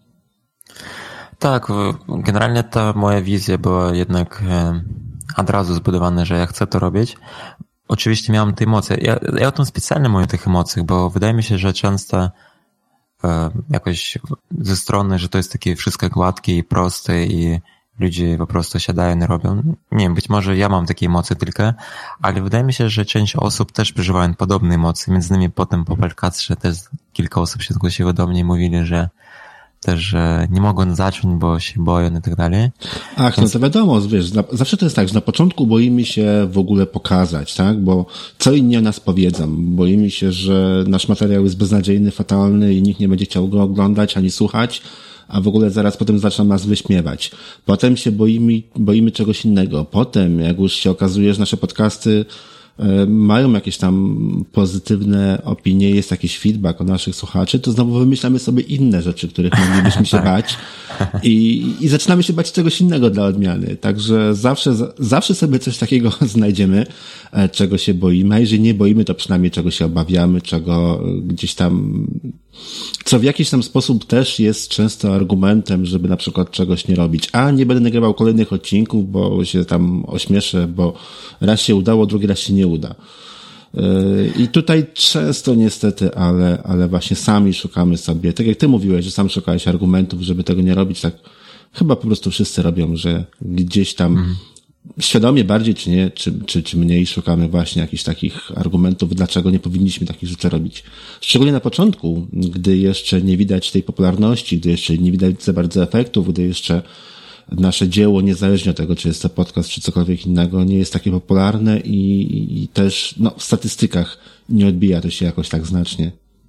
Tak, generalnie ta moja wizja była jednak od razu zbudowana, że ja chcę to robić. Oczywiście miałem te emocje. Ja, ja o tym specjalnie mówię o tych emocjach, bo wydaje mi się, że często e, jakoś ze strony, że to jest takie wszystko gładkie i proste i ludzie po prostu siadają i robią. Nie wiem, być może ja mam takie emocje tylko, ale wydaje mi się, że część osób też przeżywają podobne emocje. Między innymi potem po podcaście też kilka osób się zgłosiło do mnie i mówili, że też, że nie mogą zacząć, bo się boją i tak dalej. Ach, Więc... no to wiadomo, wiesz, zawsze to jest tak, że na początku boimy się w ogóle pokazać, tak, bo co inni o nas powiedzą. Boimy się, że nasz materiał jest beznadziejny, fatalny i nikt nie będzie chciał go oglądać ani słuchać, a w ogóle zaraz potem zaczną nas wyśmiewać. Potem się boimy, boimy czegoś innego. Potem, jak już się okazuje, że nasze podcasty mają jakieś tam pozytywne opinie, jest jakiś feedback od naszych słuchaczy, to znowu wymyślamy sobie inne rzeczy, których moglibyśmy się bać i, i zaczynamy się bać czegoś innego dla odmiany. Także zawsze, zawsze sobie coś takiego znajdziemy, czego się boimy, a jeżeli nie boimy, to przynajmniej czego się obawiamy, czego gdzieś tam, co w jakiś tam sposób też jest często argumentem, żeby na przykład czegoś nie robić. A nie będę nagrywał kolejnych odcinków, bo się tam ośmieszę, bo raz się udało, drugi raz się nie uda. I tutaj często niestety, ale, ale właśnie sami szukamy sobie, tak jak ty mówiłeś, że sam szukałeś argumentów, żeby tego nie robić, tak chyba po prostu wszyscy robią, że gdzieś tam mm. świadomie bardziej czy nie, czy, czy, czy mniej szukamy właśnie jakichś takich argumentów, dlaczego nie powinniśmy takich rzeczy robić. Szczególnie na początku, gdy jeszcze nie widać tej popularności, gdy jeszcze nie widać za bardzo efektów, gdy jeszcze nasze dzieło, niezależnie od tego, czy jest to podcast, czy cokolwiek innego, nie jest takie popularne i, i też no, w statystykach nie odbija to się jakoś tak znacznie.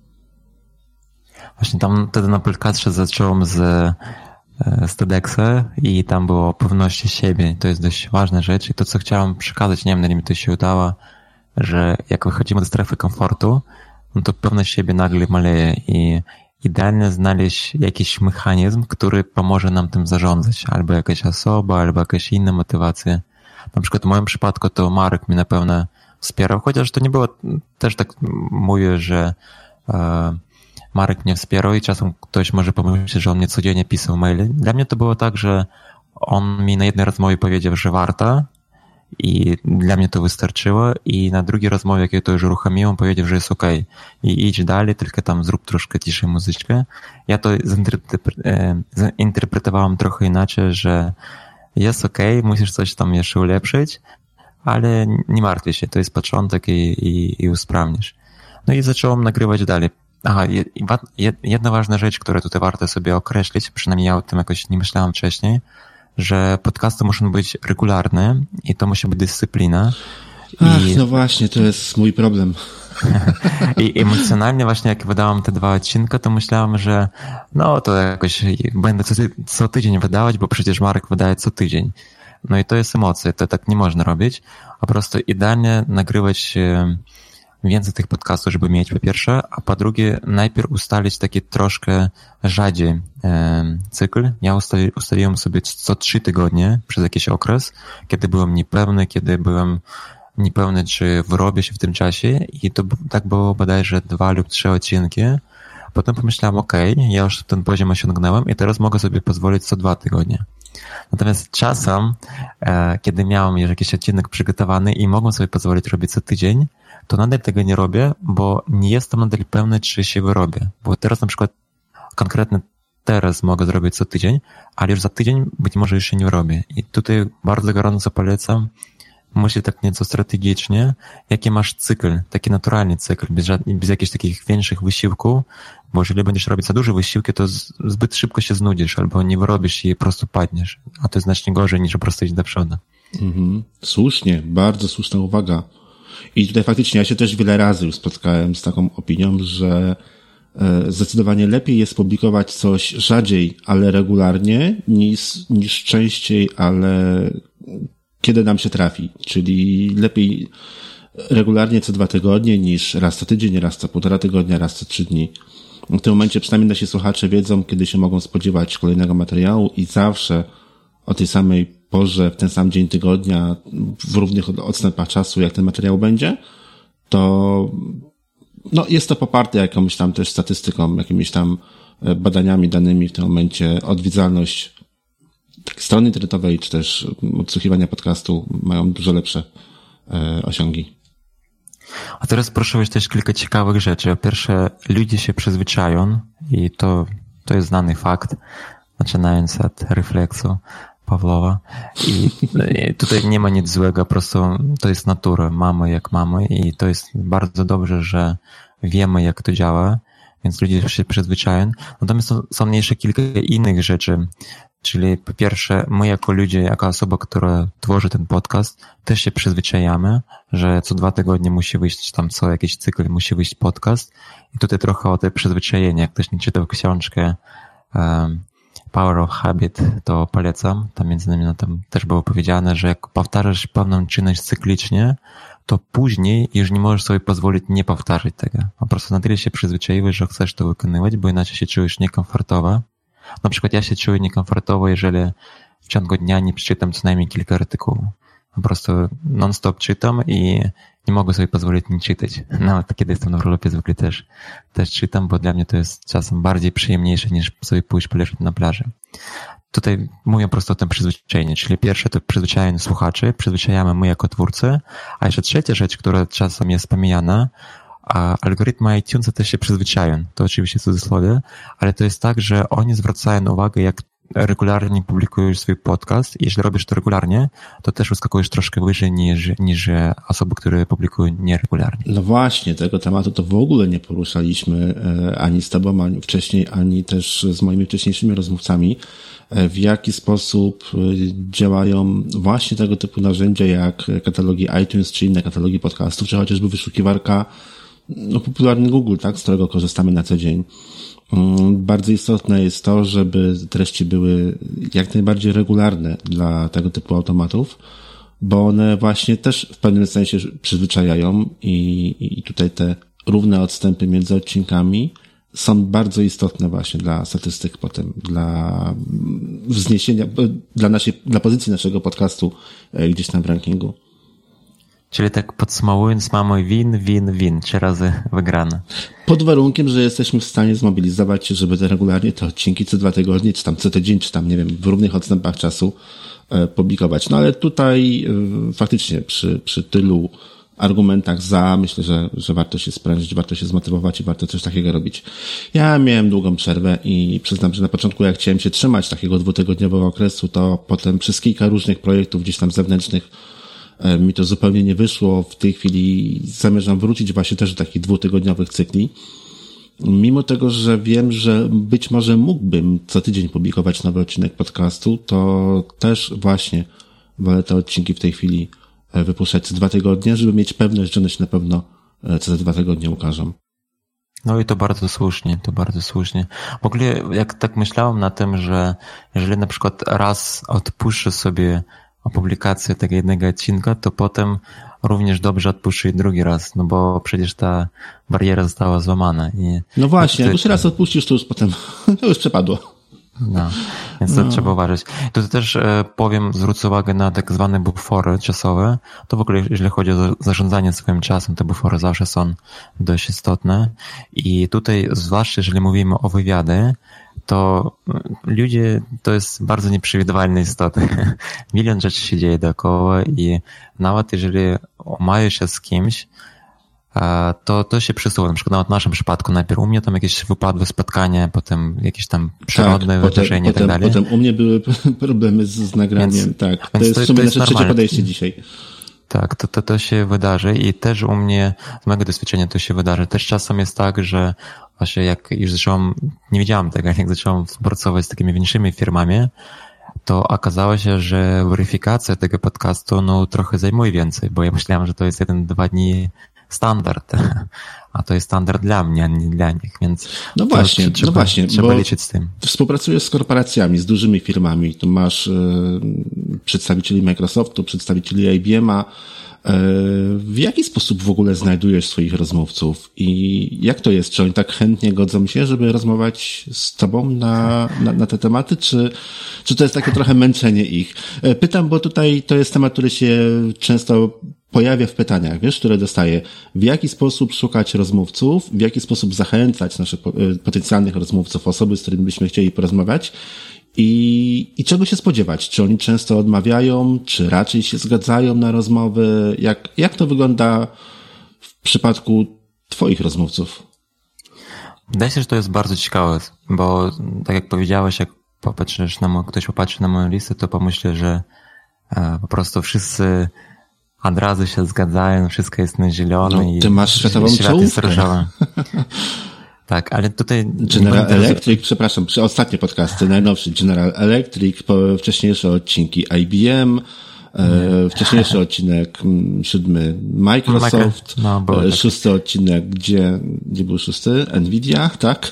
Właśnie tam wtedy na podcaście zacząłem z, z TEDxa i tam było o pewności siebie. To jest dość ważna rzecz i to, co chciałem przekazać, nie wiem, na nim to się udało, że jak wychodzimy do strefy komfortu, no to pewność siebie nagle maleje i idealnie znaleźć jakiś mechanizm, który pomoże nam tym zarządzać. Albo jakaś osoba, albo jakaś inna motywacja. Na przykład w moim przypadku to Marek mnie na pewno wspierał, chociaż to nie było, też tak mówię, że e, Marek mnie wspierał i czasem ktoś może pomyśleć, że on mnie codziennie pisał maile. Dla mnie to było tak, że on mi na jednej rozmowie powiedział, że warto i dla mnie to wystarczyło i na drugiej rozmowie, jak ja to już uruchomiłem, powiedział, że jest okej okay. I idź dalej, tylko tam zrób troszkę ciszej muzyczkę. Ja to zinterpretowałem trochę inaczej, że jest okej, okay, musisz coś tam jeszcze ulepszyć, ale nie martwię się, to jest początek i, i, i usprawnisz. No i zacząłem nagrywać dalej. Aha, jedna ważna rzecz, którą tutaj warto sobie określić, przynajmniej ja o tym jakoś nie myślałem wcześniej, że podcasty muszą być regularne i to musi być dyscyplina. Ach, I... no właśnie, to jest mój problem. I emocjonalnie właśnie jak wydałem te dwa odcinki, to myślałem, że no to jakoś będę co, co tydzień wydawać, bo przecież Marek wydaje co tydzień. No i to jest emocje, to tak nie można robić, a po prostu idealnie nagrywać więcej tych podcastów, żeby mieć po pierwsze, a po drugie najpierw ustalić taki troszkę rzadziej e, cykl. Ja ustawi, ustawiłem sobie co trzy tygodnie przez jakiś okres, kiedy byłem niepewny, kiedy byłem niepełny, czy wyrobię się w tym czasie i to tak było bodajże dwa lub trzy odcinki. Potem pomyślałem, okej, okay, ja już ten poziom osiągnąłem i teraz mogę sobie pozwolić co dwa tygodnie. Natomiast czasem, e, kiedy miałem już jakiś odcinek przygotowany i mogłem sobie pozwolić robić co tydzień, to nadal tego nie robię, bo nie jestem nadal pewny, czy się wyrobię. Bo teraz na przykład konkretnie teraz mogę zrobić co tydzień, ale już za tydzień być może już się nie robię. I tutaj bardzo gorąco polecam myśleć tak nieco strategicznie, jaki masz cykl, taki naturalny cykl, bez, bez jakichś takich większych wysiłków, bo jeżeli będziesz robić za duże wysiłki, to z, zbyt szybko się znudzisz albo nie wyrobisz i po prostu padniesz, a to jest znacznie gorzej niż po prostu iść do przodu. Mhm. Słusznie, bardzo słuszna uwaga. I tutaj faktycznie ja się też wiele razy już spotkałem z taką opinią, że zdecydowanie lepiej jest publikować coś rzadziej, ale regularnie, niż, niż częściej, ale kiedy nam się trafi. Czyli lepiej regularnie co dwa tygodnie, niż raz co tydzień, raz co półtora tygodnia, raz co trzy dni. W tym momencie przynajmniej nasi słuchacze wiedzą, kiedy się mogą spodziewać kolejnego materiału i zawsze o tej samej porze, w ten sam dzień tygodnia, w równych odstępach czasu, jak ten materiał będzie, to no jest to poparte jakąś tam też statystyką, jakimiś tam badaniami, danymi w tym momencie. Odwiedzalność strony internetowej, czy też odsłuchiwania podcastu mają dużo lepsze e, osiągi. A teraz poruszyłeś też kilka ciekawych rzeczy. Po pierwsze, ludzie się przyzwyczają i to, to jest znany fakt, zaczynając od refleksu Pawłowa. I, I tutaj nie ma nic złego, po prostu to jest natura, mamy jak mamy i to jest bardzo dobrze, że wiemy jak to działa, więc ludzie się przyzwyczają. Natomiast są, są jeszcze kilka innych rzeczy, czyli po pierwsze my jako ludzie, jako osoba, która tworzy ten podcast, też się przyzwyczajamy, że co dwa tygodnie musi wyjść tam co jakiś cykl, musi wyjść podcast i tutaj trochę o te przyzwyczajenie, jak ktoś nie czytał książkę um, Power of Habit, to polecam. Tam między innymi no, tam też było powiedziane, że jak powtarzasz pewną czynność cyklicznie, to później już nie możesz sobie pozwolić nie powtarzać tego. Po prostu na tyle się przyzwyczaiłeś, że chcesz to wykonywać, bo inaczej się czujesz niekomfortowo. Na przykład ja się czuję niekomfortowo, jeżeli w ciągu dnia nie przeczytam co najmniej kilka artykułów. Po prostu non-stop czytam i nie mogę sobie pozwolić nie czytać. Nawet kiedy jestem na urlopie zwykle też, też czytam, bo dla mnie to jest czasem bardziej przyjemniejsze niż sobie pójść poleżeć na plaży. Tutaj mówię po prostu o tym przyzwyczajeniu, czyli pierwsze to przyzwyczajenie słuchaczy, przyzwyczajamy my jako twórcy, a jeszcze trzecia rzecz, która czasem jest pomijana, a algorytmy iTunesa też się przyzwyczają, to oczywiście w cudzysłowie, ale to jest tak, że oni zwracają uwagę, jak regularnie publikujesz swój podcast i jeśli robisz to regularnie, to też uskakujesz troszkę wyżej niż, niż osoby, które publikują nieregularnie. No właśnie, tego tematu to w ogóle nie poruszaliśmy ani z tobą, ani wcześniej, ani też z moimi wcześniejszymi rozmówcami, w jaki sposób działają właśnie tego typu narzędzia jak katalogi iTunes, czy inne katalogi podcastów, czy chociażby wyszukiwarka no, popularny Google, tak, z którego korzystamy na co dzień. Bardzo istotne jest to, żeby treści były jak najbardziej regularne dla tego typu automatów, bo one właśnie też w pewnym sensie przyzwyczajają i, i tutaj te równe odstępy między odcinkami są bardzo istotne właśnie dla statystyk potem, dla wzniesienia, dla naszej, dla pozycji naszego podcastu gdzieś tam w rankingu. Czyli tak podsumowując, mamy win, win, win, trzy razy wygrane. Pod warunkiem, że jesteśmy w stanie zmobilizować się, żeby te regularnie te odcinki co dwa tygodnie, czy tam co tydzień, czy tam, nie wiem, w równych odstępach czasu e, publikować. No ale tutaj e, faktycznie przy, przy tylu argumentach za, myślę, że, że warto się sprężyć, warto się zmotywować i warto coś takiego robić. Ja miałem długą przerwę i przyznam, że na początku jak chciałem się trzymać takiego dwutygodniowego okresu, to potem przez kilka różnych projektów gdzieś tam zewnętrznych mi to zupełnie nie wyszło. W tej chwili zamierzam wrócić właśnie też do takich dwutygodniowych cykli. Mimo tego, że wiem, że być może mógłbym co tydzień publikować nowy odcinek podcastu, to też właśnie wolę te odcinki w tej chwili wypuszczać co dwa tygodnie, żeby mieć pewność, że one się na pewno co za dwa tygodnie ukażą. No i to bardzo słusznie, to bardzo słusznie. W ogóle jak tak myślałem na tym, że jeżeli na przykład raz odpuszczę sobie o publikację tego jednego odcinka, to potem również dobrze odpuszczę drugi raz, no bo przecież ta bariera została złamana. I no właśnie, jak już raz odpuścisz, to już potem to już przepadło. No, więc to no. trzeba uważać. Tutaj też e, powiem, zwrócę uwagę na tak zwane bufory czasowe. To w ogóle, jeżeli chodzi o zarządzanie swoim czasem, te bufory zawsze są dość istotne. I tutaj, zwłaszcza jeżeli mówimy o wywiady, to ludzie to jest bardzo nieprzewidywalne istoty. Milion rzeczy się dzieje dookoła i nawet jeżeli mają się z kimś, to to się przesuwa. Na przykład nawet w naszym przypadku najpierw u mnie tam jakieś wypadły spotkania, potem jakieś tam przyrodne tak, wydarzenia i tak dalej. Potem u mnie były problemy z, z nagraniem. Więc, tak, to jest w sumie nasze trzecie podejście dzisiaj. Tak, to, to, to się wydarzy i też u mnie, z mojego doświadczenia to się wydarzy. Też czasem jest tak, że właśnie jak już zacząłem, nie wiedziałem tego, jak zacząłem współpracować z takimi większymi firmami, to okazało się, że weryfikacja tego podcastu no trochę zajmuje więcej, bo ja myślałem, że to jest jeden, dwa dni standard, a to jest standard dla mnie, a nie dla nich, więc no właśnie, trzeba, no właśnie, trzeba bo liczyć z tym. Współpracujesz z korporacjami, z dużymi firmami, tu masz y, przedstawicieli Microsoftu, przedstawicieli I B M a. Y, w jaki sposób w ogóle znajdujesz swoich rozmówców i jak to jest? Czy oni tak chętnie godzą się, żeby rozmawiać z tobą na, na, na te tematy, czy, czy to jest takie trochę męczenie ich? Pytam, bo tutaj to jest temat, który się często pojawia w pytaniach, wiesz, które dostaję. W jaki sposób szukać rozmówców, w jaki sposób zachęcać naszych potencjalnych rozmówców, osoby, z którymi byśmy chcieli porozmawiać i, i czego się spodziewać? Czy oni często odmawiają, czy raczej się zgadzają na rozmowy? Jak, jak to wygląda w przypadku twoich rozmówców? Wydaje się, że to jest bardzo ciekawe, bo tak jak powiedziałeś, jak popatrzysz na mo- ktoś popatrzy na moją listę, to pomyślę, że e, po prostu wszyscy od razu się zgadzają, wszystko jest na zielono. No, ty masz światową czołówkę. Tak, ale tutaj... General Electric, przepraszam, przy ostatnie podcasty, najnowszy General Electric, wcześniejsze odcinki I B M, e, wcześniejszy odcinek siódmy Microsoft, no, szósty tak. odcinek, gdzie, gdzie był szósty? Nvidia, tak?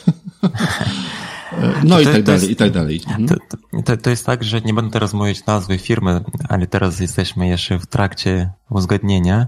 No to, i tak to dalej, jest, i tak dalej. To, to, to jest tak, że nie będę teraz mówić nazwy firmy, ale teraz jesteśmy jeszcze w trakcie uzgodnienia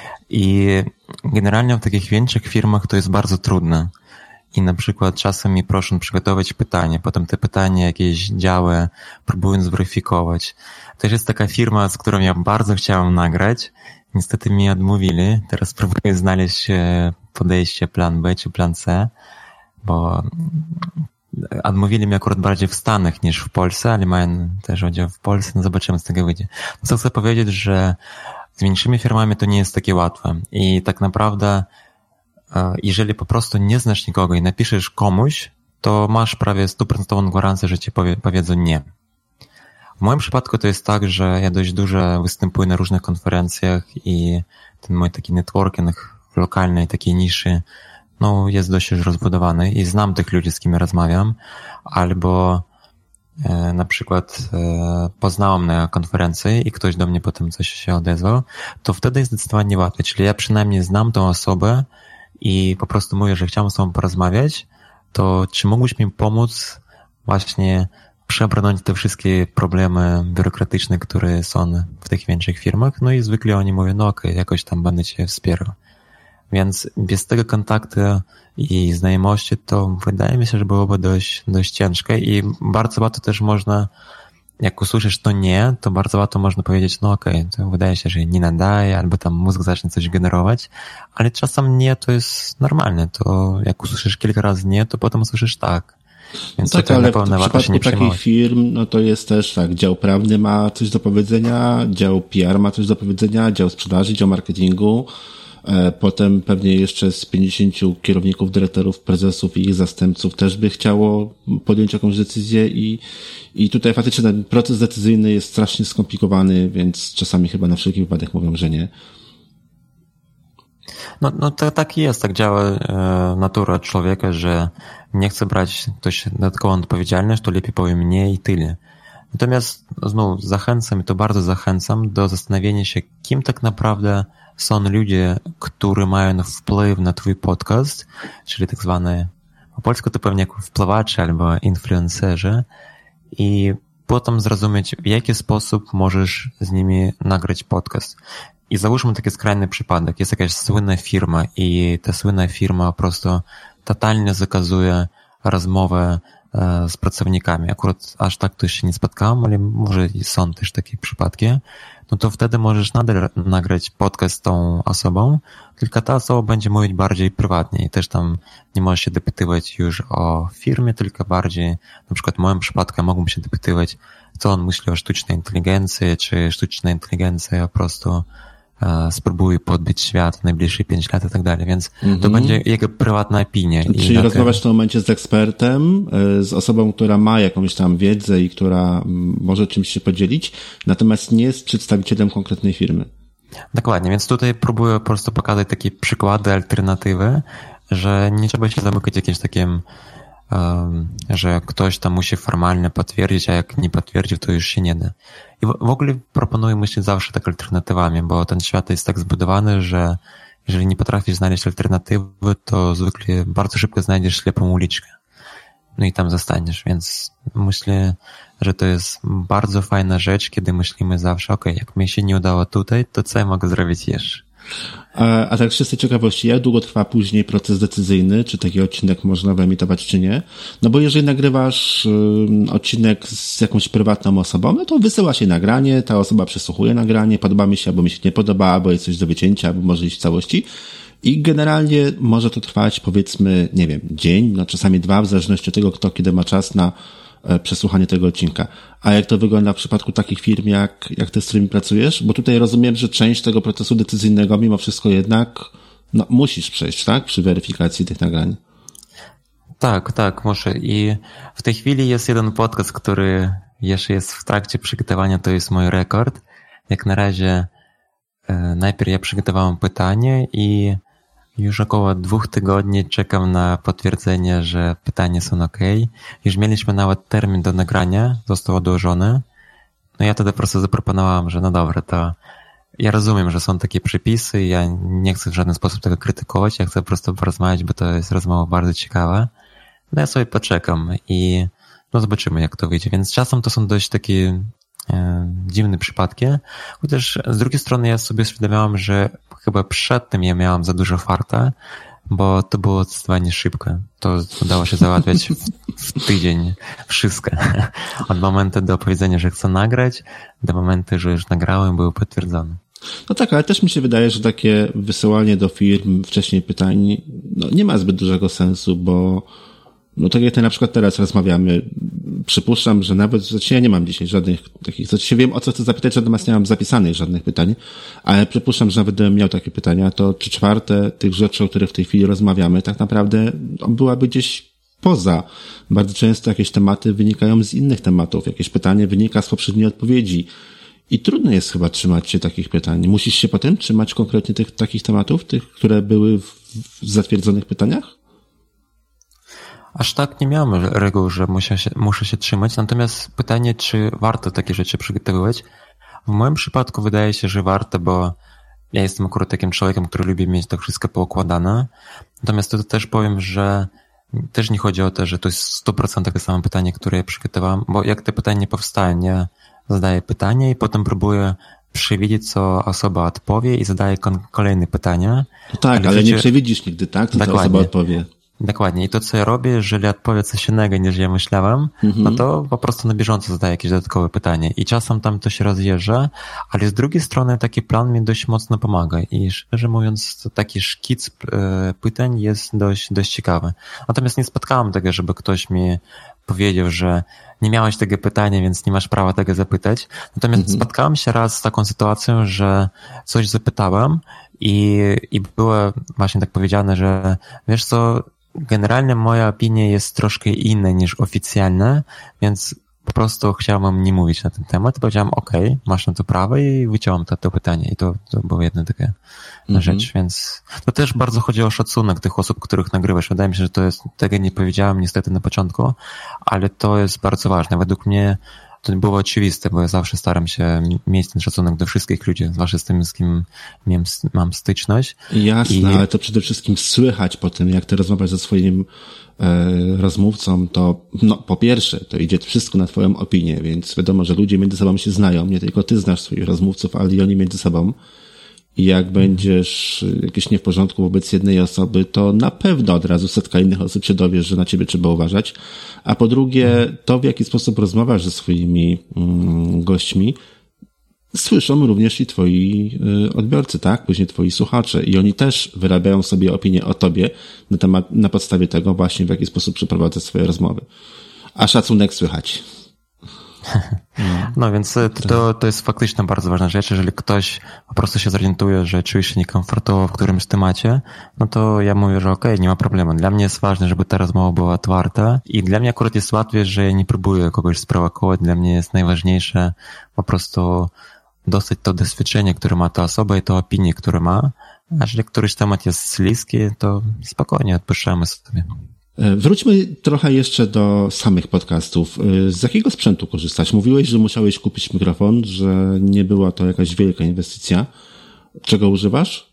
i generalnie w takich większych firmach to jest bardzo trudne. I na przykład czasem mi proszą przygotować pytanie, potem te pytania jakieś działy próbują zweryfikować. Też jest taka firma, z którą ja bardzo chciałem nagrać, niestety mi odmówili. Teraz próbuję znaleźć podejście plan B czy plan C, bo odmówili mi akurat bardziej w Stanach niż w Polsce, ale mają też oddział w Polsce, no zobaczymy, z tego wyjdzie. No co chcę powiedzieć, że z większymi firmami to nie jest takie łatwe i tak naprawdę jeżeli po prostu nie znasz nikogo i napiszesz komuś, to masz prawie stuprocentową gwarancję, że ci powie, powiedzą nie. W moim przypadku to jest tak, że ja dość dużo występuję na różnych konferencjach i ten mój taki networking w lokalnej takiej niszy no, jest dość już rozbudowany i znam tych ludzi, z kim rozmawiam, albo e, na przykład e, poznałam na konferencji i ktoś do mnie potem coś się odezwał, to wtedy jest zdecydowanie łatwiej. Czyli ja przynajmniej znam tą osobę i po prostu mówię, że chciałem z tobą porozmawiać, to czy mógłbyś mi pomóc właśnie przebrnąć te wszystkie problemy biurokratyczne, które są w tych większych firmach? No i zwykle oni mówią, no okej, okay, jakoś tam będę cię wspierał. Więc bez tego kontaktu i znajomości to wydaje mi się, że byłoby dość, dość ciężkie i bardzo łatwo też można, jak usłyszysz to nie, to bardzo łatwo można powiedzieć, no okej, okay, to wydaje się, że nie nadaje, albo tam mózg zacznie coś generować, ale czasem nie to jest normalne, to jak usłyszysz kilka razy nie, to potem usłyszysz tak. Więc no tak, ale w przypadku takich firm, no to jest też tak, dział prawny ma coś do powiedzenia, dział P R ma coś do powiedzenia, dział sprzedaży, dział marketingu, potem pewnie jeszcze z pięćdziesięciu kierowników, dyrektorów, prezesów i ich zastępców też by chciało podjąć jakąś decyzję i, i tutaj faktycznie ten proces decyzyjny jest strasznie skomplikowany, więc czasami chyba na wszelki wypadek mówią, że nie. No, no to tak jest, tak działa e, natura człowieka, że nie chce brać ktoś dodatkową odpowiedzialność, to lepiej powiem nie i tyle. Natomiast znowu zachęcam, i to bardzo zachęcam do zastanowienia się, kim tak naprawdę są ludzie, którzy mają wpływ na twój podcast, czyli tak zwane, po polsku to pewnie jak wpływacze albo influencerzy i potem zrozumieć, w jaki sposób możesz z nimi nagrać podcast. I załóżmy taki skrajny przypadek. Jest jakaś słynna firma i ta słynna firma po prostu totalnie zakazuje rozmowy z pracownikami. Akurat aż tak to się nie spotkałem, ale może są też takie przypadki. No to wtedy możesz nadal nagrać podcast z tą osobą, tylko ta osoba będzie mówić bardziej prywatnie i też tam nie możesz się dopytywać już o firmie, tylko bardziej, na przykład w moim przypadku mógłbym się dopytywać, co on myśli o sztucznej inteligencji, czy sztuczna inteligencja po prostu e, spróbuje podbić świat w najbliższe pięć lat i tak dalej, więc mm-hmm. to będzie jego prywatna opinia. Czyli I rozmawiasz w tym momencie z ekspertem, z osobą, która ma jakąś tam wiedzę i która może czymś się podzielić, natomiast nie jest przedstawicielem konkretnej firmy. Dokładnie, więc tutaj próbuję po prostu pokazać takie przykłady, alternatywy, że nie trzeba się zamykać jakimś takim, um, że ktoś tam musi formalnie potwierdzić, a jak nie potwierdził, to już się nie da. I w, w ogóle proponuję myśleć zawsze tak alternatywami, bo ten świat jest tak zbudowany, że jeżeli nie potrafisz znaleźć alternatywy, to zwykle bardzo szybko znajdziesz ślepą uliczkę. No i tam zostaniesz, więc myślę, że to jest bardzo fajna rzecz, kiedy myślimy zawsze, ok, jak mi się nie udało tutaj, to co ja mogę zrobić jeszcze? A, a tak z czystej ciekawości, jak długo trwa później proces decyzyjny, czy taki odcinek można wyemitować, czy nie? No bo jeżeli nagrywasz y, odcinek z jakąś prywatną osobą, no to wysyła się nagranie, ta osoba przesłuchuje nagranie, podoba mi się, albo mi się nie podoba, albo jest coś do wycięcia, albo może iść w całości. I generalnie może to trwać, powiedzmy, nie wiem, dzień, no czasami dwa, w zależności od tego, kto kiedy ma czas na e, przesłuchanie tego odcinka. A jak to wygląda w przypadku takich firm, jak, jak ty, z którymi pracujesz? Bo tutaj rozumiem, że część tego procesu decyzyjnego mimo wszystko jednak no, musisz przejść, tak? Przy weryfikacji tych nagrań. Tak, tak, muszę. I w tej chwili jest jeden podcast, który jeszcze jest w trakcie przygotowania, to jest mój rekord. Jak na razie e, najpierw ja przygotowałem pytanie i już około dwóch tygodni czekam na potwierdzenie, że pytania są ok. Już mieliśmy nawet termin do nagrania, został odłożony. No ja wtedy po prostu zaproponowałem, że no dobra, to ja rozumiem, że są takie przepisy, ja nie chcę w żaden sposób tego krytykować, ja chcę po prostu porozmawiać, bo to jest rozmowa bardzo ciekawa. No ja sobie poczekam i no zobaczymy, jak to wyjdzie. Więc czasem to są dość takie e, dziwne przypadki, chociaż z drugiej strony ja sobie uświadomiłam, że chyba przed tym ja miałam za dużo farta, bo to było zdecydowanie szybko. To udało się załatwiać w, w tydzień wszystko. Od momentu do powiedzenia, że chcę nagrać, do momentu, że już nagrałem, było potwierdzone. No tak, ale też mi się wydaje, że takie wysyłanie do firm wcześniej pytań no, nie ma zbyt dużego sensu, bo no tak jak ty na przykład teraz rozmawiamy, przypuszczam, że nawet, znaczy ja nie mam dzisiaj żadnych takich, znaczy wiem o co chcę zapytać, natomiast nie mam zapisanych żadnych pytań, ale przypuszczam, że nawet gdybym miał takie pytania, to trzy czwarte tych rzeczy, o których w tej chwili rozmawiamy, tak naprawdę byłaby gdzieś poza. Bardzo często jakieś tematy wynikają z innych tematów, jakieś pytanie wynika z poprzedniej odpowiedzi i trudno jest chyba trzymać się takich pytań. Musisz się potem trzymać konkretnie tych takich tematów, tych, które były w, w zatwierdzonych pytaniach? Aż tak nie miałem reguł, że muszę się, muszę się trzymać, natomiast pytanie, czy warto takie rzeczy przygotowywać? W moim przypadku wydaje się, że warto, bo ja jestem akurat takim człowiekiem, który lubi mieć to wszystko poukładane. Natomiast to też powiem, że też nie chodzi o to, że to jest sto procent takie samo pytanie, które ja przygotowałem, bo jak te pytanie powstają, ja zadaję pytanie i potem próbuję przewidzieć, co osoba odpowie i zadaję kolejne pytania. No tak, ale, ale nie przewidzisz nigdy, tak? Co ta osoba odpowie. Dokładnie. I to, co ja robię, jeżeli odpowie coś innego niż ja myślałem, mhm. no to po prostu na bieżąco zadaję jakieś dodatkowe pytanie. I czasem tam to się rozjeżdża, ale z drugiej strony taki plan mi dość mocno pomaga. I szczerze mówiąc, taki szkic pytań jest dość, dość ciekawy. Natomiast nie spotkałem tego, żeby ktoś mi powiedział, że nie miałeś tego pytania, więc nie masz prawa tego zapytać. Natomiast mhm. spotkałem się raz z taką sytuacją, że coś zapytałem i, i było właśnie tak powiedziane, że wiesz co, generalnie moja opinia jest troszkę inna niż oficjalna, więc po prostu chciałam nie mówić na ten temat. Powiedziałam, okej, okay, masz na to prawo i wyciąłam to, to pytanie. I to, to była jedna taka mm-hmm. rzecz, więc to też bardzo chodzi o szacunek tych osób, których nagrywasz. Wydaje mi się, że to jest, tego nie powiedziałem niestety na początku, ale to jest bardzo ważne. Według mnie to było oczywiste, bo ja zawsze staram się mieć ten szacunek do wszystkich ludzi, zwłaszcza z tym, z kim miałem, mam styczność. Jasne, I... ale to przede wszystkim słychać po tym, jak ty rozmawiasz ze swoim e, rozmówcą, to no, po pierwsze, to idzie wszystko na twoją opinię, więc wiadomo, że ludzie między sobą się znają, nie tylko ty znasz swoich rozmówców, ale i oni między sobą. i jak będziesz jakiś nie w porządku wobec jednej osoby, to na pewno od razu setka innych osób się dowie, że na ciebie trzeba uważać. A po drugie, to w jaki sposób rozmawiasz ze swoimi mm, gośćmi, słyszą również i twoi odbiorcy, tak? Później twoi słuchacze i oni też wyrabiają sobie opinię o tobie na temat, na podstawie tego właśnie, w jaki sposób przeprowadzasz swoje rozmowy. A szacunek słychać. No więc to, to jest faktycznie bardzo ważna rzecz. Jeżeli ktoś po prostu się zorientuje, że czuje się niekomfortowo w którymś temacie, no to ja mówię, że okej, okay, nie ma problemu. Dla mnie jest ważne, żeby ta rozmowa była otwarta i dla mnie akurat jest łatwiej, że ja nie próbuję kogoś sprowokować. Dla mnie jest najważniejsze po prostu dostać to doświadczenie, które ma ta osoba i to opinię, które ma. A jeżeli któryś temat jest śliski, to spokojnie odpuszczamy sobie. Wróćmy trochę jeszcze do samych podcastów. Z jakiego sprzętu korzystać? Mówiłeś, że musiałeś kupić mikrofon, że nie była to jakaś wielka inwestycja. Czego używasz?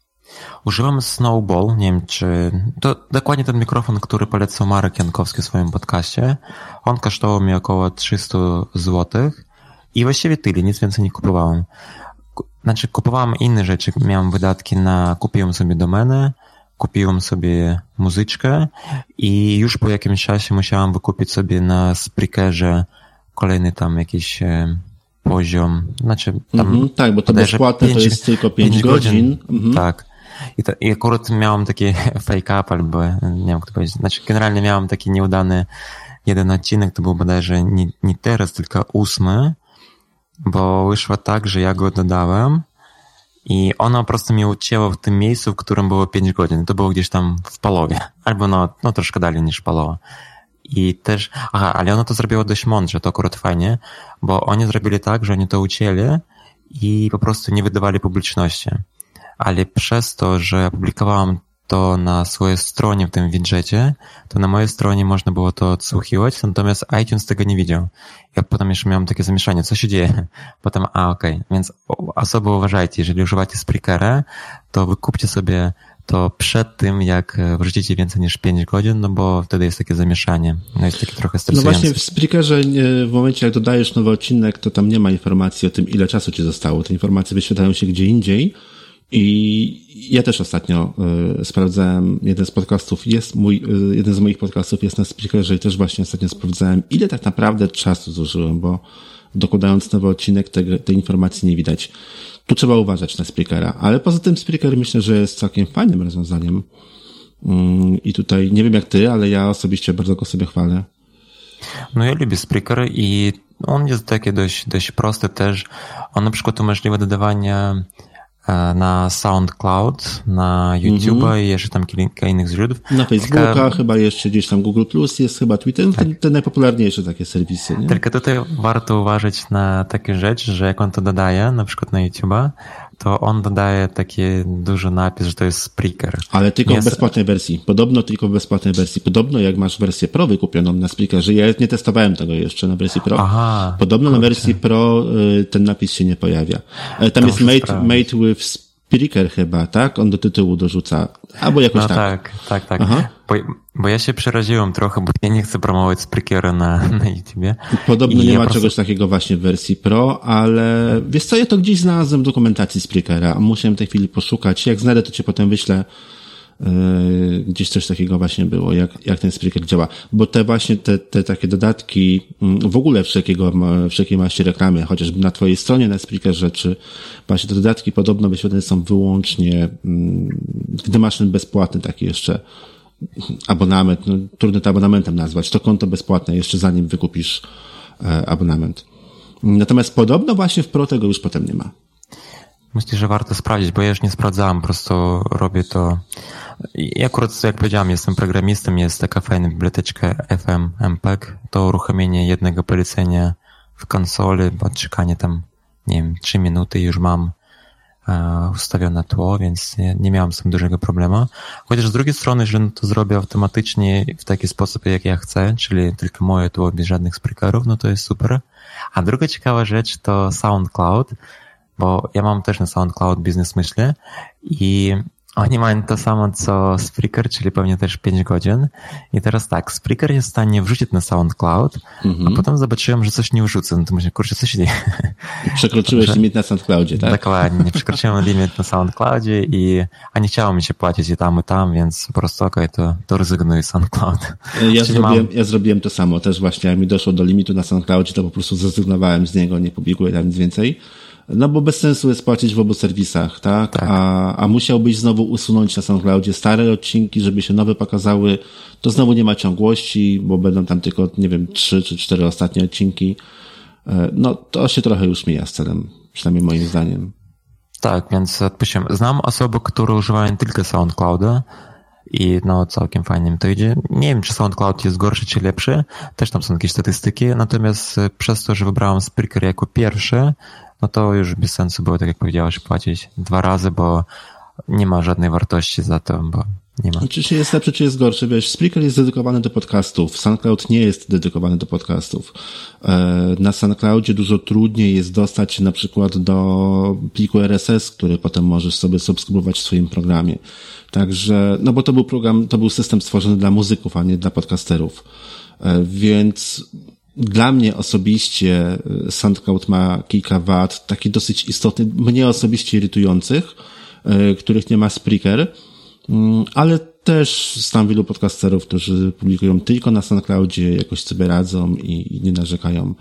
Używam Snowball. Nie wiem, czy... To dokładnie ten mikrofon, który polecał Marek Jankowski w swoim podcaście. On kosztował mi około trzysta złotych i właściwie tyle, nic więcej nie kupowałem. Znaczy, kupowałem inne rzeczy. Miałem wydatki na... Kupiłem sobie domenę, kupiłem sobie muzyczkę i już po jakimś czasie musiałem wykupić sobie na Spreakerze kolejny tam jakiś e, poziom. Znaczy tam mm-hmm, tak, bo to bezpłatne pięć, to jest tylko pięć godzin. godzin. Mm-hmm. Tak. I, to, I akurat miałem taki fake up, albo nie wiem, jak to powiedzieć. Znaczy generalnie miałem taki nieudany jeden odcinek, to był bodajże nie, nie teraz, tylko ósmy, bo wyszło tak, że ja go dodałem i ono po prostu mnie ucięło w tym miejscu, w którym było pięć godzin. To było gdzieś tam w połowie. Albo no, no troszkę dalej niż połowa. I też, aha, ale ono to zrobiło dość mądrze, to akurat fajnie, bo oni zrobili tak, że oni to ucięli i po prostu nie wydawali publiczności. Ale przez to, że opublikowałem to na swojej stronie w tym widżecie, to na mojej stronie można było to odsłuchiwać, natomiast iTunes tego nie widział. Ja potem jeszcze miałem takie zamieszanie, co się dzieje? Potem, a okej, okay. Więc osoby uważajcie, jeżeli używacie Spreakera, to wykupcie sobie to przed tym, jak wrzucicie więcej niż pięć godzin, no bo wtedy jest takie zamieszanie. No jest takie trochę stresujące. No właśnie w Spreakerze w momencie, jak dodajesz nowy odcinek, to tam nie ma informacji o tym, ile czasu ci zostało. Te informacje wyświetlają się gdzie indziej. I ja też ostatnio y, sprawdzałem jeden z podcastów, jest mój, y, jeden z moich podcastów jest na Spreakerze i też właśnie ostatnio sprawdzałem, ile tak naprawdę czasu zużyłem, bo dokładając nowy odcinek te, tej informacji nie widać. Tu trzeba uważać na Spreakera, ale poza tym Spreaker myślę, że jest całkiem fajnym rozwiązaniem. Mm, I tutaj nie wiem jak ty, ale ja osobiście bardzo go sobie chwalę. No ja lubię Spreaker i on jest taki dość, dość prosty też. On na przykład umożliwia dodawanie na SoundCloud, na YouTube'a mm-hmm. i jeszcze tam kilka innych źródeł. Na Facebooka, tylko... chyba jeszcze gdzieś tam Google Plus jest, chyba Twitter, tak. te, te najpopularniejsze takie serwisy. Nie? Tylko tutaj warto uważać na takie rzeczy, że jak on to dodaje, na przykład na YouTube'a, to on dodaje taki duży napis, że to jest Spreaker. Ale tylko jest... w bezpłatnej wersji. Podobno tylko w bezpłatnej wersji. Podobno jak masz wersję Pro wykupioną na Spreakerze, ja nie testowałem tego jeszcze na wersji Pro. Aha, Podobno kurczę. Na wersji Pro ten napis się nie pojawia. Tam to jest made, made with Spreaker chyba, tak? On do tytułu dorzuca. Albo jakoś no tak. tak, tak, tak. Aha. Bo, bo ja się przeraziłem trochę, bo ja nie chcę promować Spreakera na, na YouTubie. Podobno I nie ja ma prostu... czegoś takiego właśnie w wersji Pro, ale wiesz co, ja to gdzieś znalazłem w dokumentacji Spreakera. Musiałem w tej chwili poszukać. Jak znajdę, to cię potem wyślę. Yy, gdzieś coś takiego właśnie było, jak, jak ten Spreaker działa. Bo te właśnie, te, te takie dodatki, w ogóle wszelkiego, wszelkiej maści reklamy, chociażby na twojej stronie na Spreakerze, czy właśnie te dodatki podobno wyświetlane są wyłącznie, gdy masz ten bezpłatny taki jeszcze abonament, no, trudno to abonamentem nazwać, to konto bezpłatne jeszcze zanim wykupisz e, abonament. Natomiast podobno właśnie w Pro tego już potem nie ma. Myślę, że warto sprawdzić, bo ja już nie sprawdzałem, po prostu robię to. I akurat, jak powiedziałem, jestem programistą, jest taka fajna biblioteczka F M M P E G, to uruchomienie jednego polecenia w konsoli, odczekanie tam, nie wiem, trzy minuty już mam uh, ustawione tło, więc nie, nie miałem z tym dużego problemu. Chociaż z drugiej strony, że to zrobię automatycznie w taki sposób, jak ja chcę, czyli tylko moje tło bez żadnych Spreakerów, no to jest super. A druga ciekawa rzecz to SoundCloud, bo ja mam też na SoundCloud biznes myślę i Oni mają to samo co Spreaker, czyli pewnie też pięć godzin. I teraz tak, Spreaker jest w stanie wrzucić na SoundCloud, mm-hmm. a potem zobaczyłem, że coś nie wrzucę. No to myślę, kurczę, coś się dzieje. Przekroczyłeś że... limit na SoundCloudzie, tak? Dokładnie, przekroczyłem limit na SoundCloudzie i a nie chciało mi się płacić i tam, i tam, więc po prostu okej, okay, to, to rezygnuję z SoundCloud. Ja zrobiłem, mam... ja zrobiłem to samo też właśnie, jak mi doszło do limitu na SoundCloudzie, to po prostu zrezygnowałem z niego, nie publikuję tam nic więcej. No bo bez sensu jest płacić w obu serwisach, tak? tak. A, a musiałbyś znowu usunąć na SoundCloudzie stare odcinki, żeby się nowe pokazały. To znowu nie ma ciągłości, bo będą tam tylko, nie wiem, trzy czy cztery ostatnie odcinki. No to się trochę już mija z celem, przynajmniej moim zdaniem. Tak, więc odpuściłem. Znam osoby, które używają tylko SoundClouda i no całkiem fajnie mi to idzie. Nie wiem, czy SoundCloud jest gorszy czy lepszy. Też tam są jakieś statystyki, natomiast przez to, że wybrałem Spreaker jako pierwszy, no to już bez sensu było, tak jak powiedziałeś, płacić dwa razy, bo nie ma żadnej wartości za to, bo nie ma. Czy jest lepszy, czy jest gorszy? Wiesz, Spreaker jest dedykowany do podcastów, SoundCloud nie jest dedykowany do podcastów. Na SoundCloudzie dużo trudniej jest dostać się na przykład do pliku R S S, który potem możesz sobie subskrybować w swoim programie. Także, no bo to był program, to był system stworzony dla muzyków, a nie dla podcasterów. Więc dla mnie osobiście SoundCloud ma kilka wad, takich dosyć istotnych, mnie osobiście irytujących, których nie ma Spreaker, ale też znam wielu podcasterów, którzy publikują tylko na SoundCloudzie, jakoś sobie radzą i nie narzekają.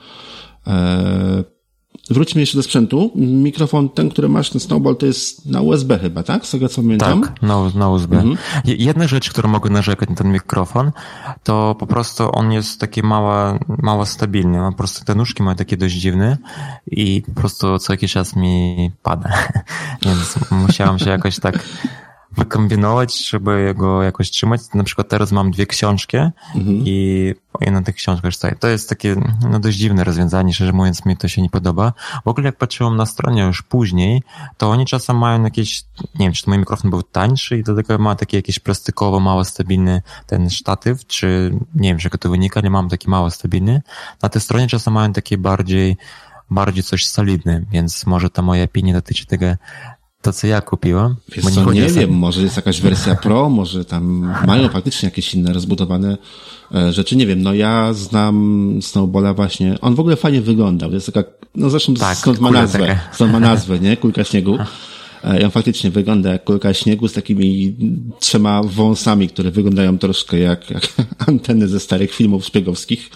Wróćmy jeszcze do sprzętu. Mikrofon ten, który masz, ten Snowball, to jest na U S B chyba, tak? Z tego co pamiętam? Tak, na, na U S B. Mhm. Jedna rzecz, którą mogę narzekać na ten mikrofon, to po prostu on jest taki mało, mało stabilny. Po prostu te nóżki mają takie dość dziwne i po prostu co jakiś czas mi pada. Więc musiałem się jakoś tak wykombinować, żeby go jakoś trzymać. Na przykład teraz mam dwie książki mhm. i na tych książkach stoi. To jest takie no, dość dziwne rozwiązanie, szczerze mówiąc mi to się nie podoba. W ogóle jak patrzyłem na stronie już później, to oni czasem mają jakieś, nie wiem, czy to mój mikrofon był tańszy i do tego ma taki jakiś plastikowo mało stabilny ten sztatyw, czy nie wiem, z czego to wynika, ale mam taki mało stabilny. Na tej stronie czasem mają takie bardziej bardziej coś solidne, więc może ta moja opinia dotyczy tego to, co ja kupiłem. Wiesz co, nie, nie wiem, sam... może jest jakaś wersja Pro, może tam mają faktycznie jakieś inne rozbudowane rzeczy, nie wiem, no ja znam Snowballa właśnie, on w ogóle fajnie wyglądał, to jest taka, no zresztą tak, skąd ma nazwę, taka. skąd ma nazwę, nie, kulka śniegu. I on faktycznie wygląda jak kulka śniegu z takimi trzema wąsami, które wyglądają troszkę jak, jak anteny ze starych filmów szpiegowskich.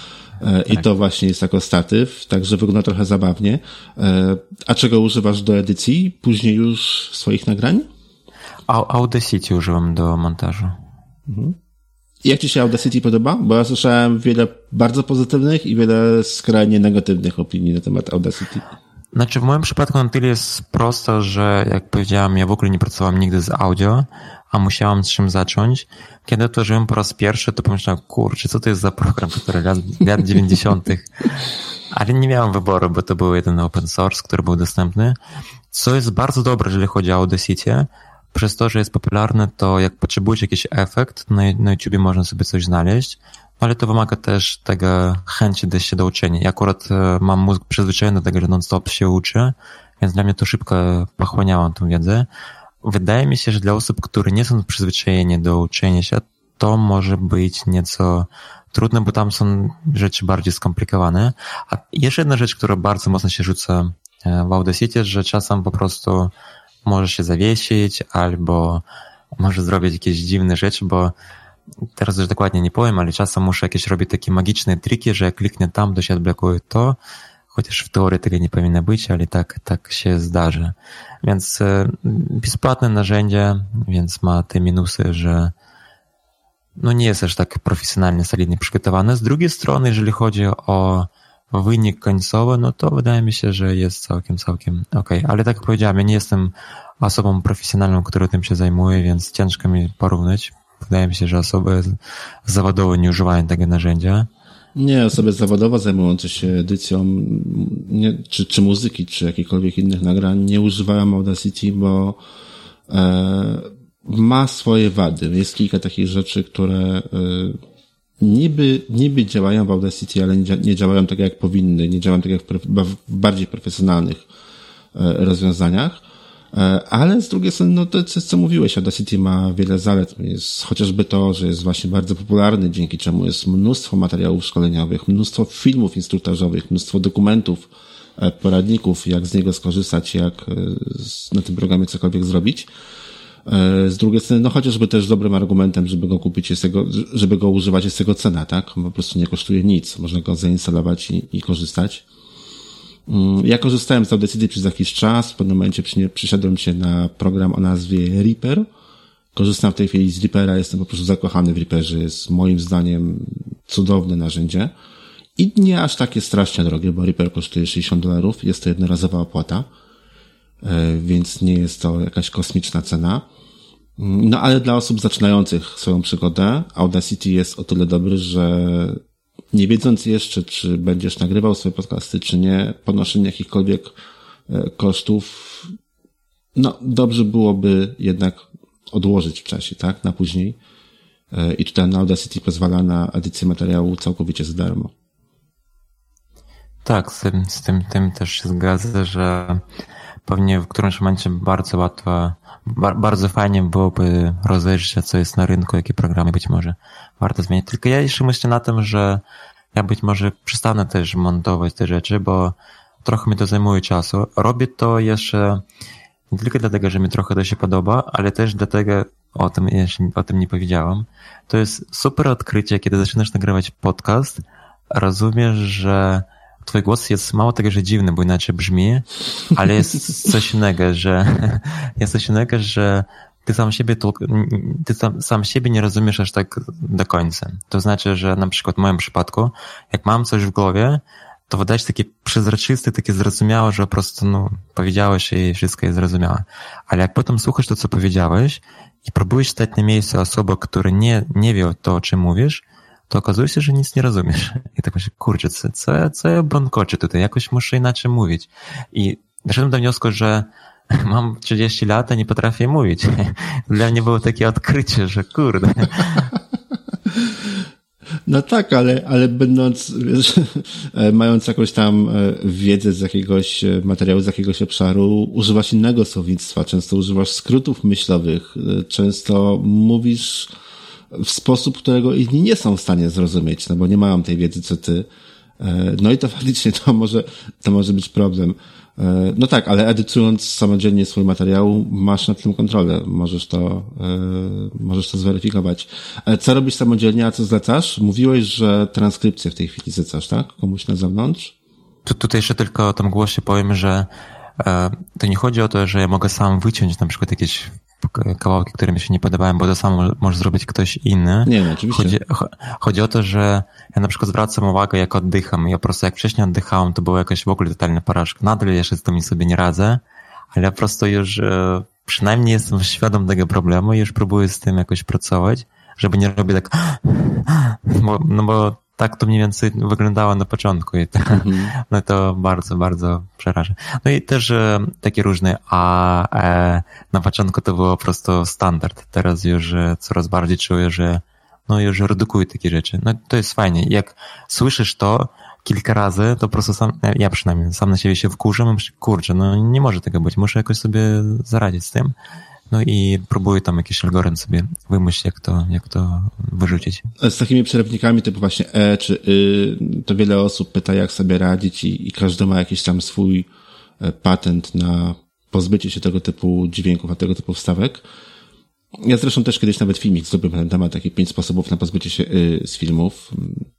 I tak. To właśnie jest jako statyw, także wygląda trochę zabawnie. A czego używasz do edycji? Później już swoich nagrań? Audacity używam do montażu. Mhm. I jak ci się Audacity podoba? Bo ja słyszałem wiele bardzo pozytywnych i wiele skrajnie negatywnych opinii na temat Audacity. Znaczy w moim przypadku na tyle jest prosto, że jak powiedziałem, ja w ogóle nie pracowałem nigdy z audio, a musiałem z czym zacząć. Kiedy to żyłem po raz pierwszy, to pomyślałem, kurczę, co to jest za program, który lat, lat dziewięćdziesiątych. Ale nie miałem wyboru, bo to był jeden open source, który był dostępny. Co jest bardzo dobre, jeżeli chodzi o Audacity. Przez to, że jest popularny, to jak potrzebujesz jakiś efekt, na, na YouTubie można sobie coś znaleźć, ale to wymaga też tego chęci do się do uczenia. Ja akurat mam mózg przyzwyczajony do tego, że non-stop się uczy, więc dla mnie to szybko pochłaniałam tę wiedzę. Wydaje mi się, że dla osób, które nie są przyzwyczajeni do uczenia się, to może być nieco trudne, bo tam są rzeczy bardziej skomplikowane. A jeszcze jedna rzecz, która bardzo mocno się rzuca w Audacity, że czasem po prostu może się zawiesić albo może zrobić jakieś dziwne rzeczy, bo teraz już dokładnie nie powiem, ale czasem muszę jakieś robić takie magiczne triki, że jak kliknę tam, to się odblokuje to, chociaż w teorii tego nie powinno być, ale tak, tak się zdarzy. Więc bezpłatne narzędzie, więc ma te minusy, że no nie jest aż tak profesjonalnie, solidnie przygotowane. Z drugiej strony, jeżeli chodzi o wynik końcowy, no to wydaje mi się, że jest całkiem, całkiem okej. Okay. Ale tak jak powiedziałem, ja nie jestem osobą profesjonalną, która tym się zajmuje, więc ciężko mi porównać. Wydaje mi się, że osoby zawodowe nie używają tego narzędzia. Nie, osoby zawodowo zajmujące się edycją nie, czy, czy muzyki, czy jakichkolwiek innych nagrań nie używają Audacity, bo e, ma swoje wady. Jest kilka takich rzeczy, które e, niby, niby działają w Audacity, ale nie, nie działają tak jak powinny, nie działają tak jak w, w bardziej profesjonalnych e, rozwiązaniach. Ale z drugiej strony, no to co mówiłeś, Audacity ma wiele zalet. Jest chociażby to, że jest właśnie bardzo popularny, dzięki czemu jest mnóstwo materiałów szkoleniowych, mnóstwo filmów instruktażowych, mnóstwo dokumentów, poradników, jak z niego skorzystać, jak na tym programie cokolwiek zrobić. Z drugiej strony, no chociażby też dobrym argumentem, żeby go kupić jest jego, żeby go używać jest jego cena, tak? On po prostu nie kosztuje nic. Można go zainstalować i, i korzystać. Ja korzystałem z Audacity przez jakiś czas. W pewnym momencie przyszedłem się na program o nazwie Reaper. Korzystam w tej chwili z Reapera. Jestem po prostu zakochany w Reaperze. Jest moim zdaniem cudowne narzędzie. I nie aż takie strasznie drogie, bo Reaper kosztuje sześćdziesiąt dolarów. Jest to jednorazowa opłata. Więc nie jest to jakaś kosmiczna cena. No ale dla osób zaczynających swoją przygodę Audacity jest o tyle dobry, że nie wiedząc jeszcze, czy będziesz nagrywał swoje podcasty, czy nie, ponoszenie jakichkolwiek kosztów, no dobrze byłoby jednak odłożyć w czasie, tak, na później. I tutaj na Audacity pozwala na edycję materiału całkowicie za darmo. Tak, z tym, z tym, tym też się zgadzam, że pewnie w którymś momencie bardzo łatwo, bardzo fajnie byłoby rozejrzeć się, co jest na rynku, jakie programy być może warto zmienić. Tylko ja jeszcze myślę na tym, że ja być może przestanę też montować te rzeczy, bo trochę mi to zajmuje czasu. Robię to jeszcze nie tylko dlatego, że mi trochę to się podoba, ale też dlatego, o tym jeszcze o tym nie powiedziałam. To jest super odkrycie, kiedy zaczynasz nagrywać podcast, rozumiesz, że twój głos jest mało tego, że dziwny, bo inaczej brzmi, ale jest coś innego, że jest coś innego, że ty sam siebie ty sam, sam siebie nie rozumiesz aż tak do końca. To znaczy, że na przykład w moim przypadku, jak mam coś w głowie, to wydaje się takie przezroczyste, takie zrozumiałe, że po prostu no, powiedziałeś i wszystko jest zrozumiałe. Ale jak potem słuchasz to, co powiedziałeś i próbujesz stać na miejscu osoby, która nie, nie wie to, o czym mówisz, to okazuje się, że nic nie rozumiesz. I tak myślę, kurczę, co, co, ja, co ja brąkoczę tutaj? Jakoś muszę inaczej mówić. I doszedłem do wniosku, że mam trzydzieści lat, a nie potrafię mówić. Dla mnie było takie odkrycie, że kurde. No tak, ale, ale będąc, wiesz, mając jakąś tam wiedzę z jakiegoś materiału, z jakiegoś obszaru, używasz innego słownictwa, często używasz skrótów myślowych, często mówisz w sposób, którego inni nie są w stanie zrozumieć, no bo nie mają tej wiedzy, co ty. No i to faktycznie to może, to może być problem. No tak, ale edytując samodzielnie swój materiał, masz nad tym kontrolę. Możesz to, możesz to zweryfikować. Co robisz samodzielnie, a co zlecasz? Mówiłeś, że transkrypcję w tej chwili zlecasz, tak? Komuś na zewnątrz? Tu, tutaj jeszcze tylko o tym głosie powiem, że to nie chodzi o to, że ja mogę sam wyciąć na przykład jakieś kawałki, które mi się nie podobają, bo to samo może zrobić ktoś inny. Nie, no, oczywiście. Chodzi, chodzi o to, że ja na przykład zwracam uwagę, jak oddycham. Ja po prostu jak wcześniej oddychałem, to była jakaś w ogóle totalna porażka. Nadal jeszcze z tym sobie nie radzę, ale ja po prostu już przynajmniej jestem świadom tego problemu i już próbuję z tym jakoś pracować, żeby nie robić tak bo, no bo tak to mniej więcej wyglądało na początku i to, mm-hmm. no to bardzo, bardzo przeraża. No i też e, takie różne a, e, na początku to było po prostu standard. Teraz już e, coraz bardziej czuję, że no już redukuję takie rzeczy. No to jest fajnie. Jak słyszysz to kilka razy, to po prostu sam, ja przynajmniej sam na siebie się wkurzam i myślę, kurczę, no nie może tego być. Muszę jakoś sobie zaradzić z tym. No i próbuję tam jakiś algorytm sobie wymyślić, jak to, jak to wyrzucić. Z takimi przerywnikami typu właśnie E czy Y, to wiele osób pyta, jak sobie radzić i, i każdy ma jakiś tam swój patent na pozbycie się tego typu dźwięków, a tego typu wstawek. Ja zresztą też kiedyś nawet filmik zrobiłem na ten temat, takie pięć sposobów na pozbycie się Y z filmów.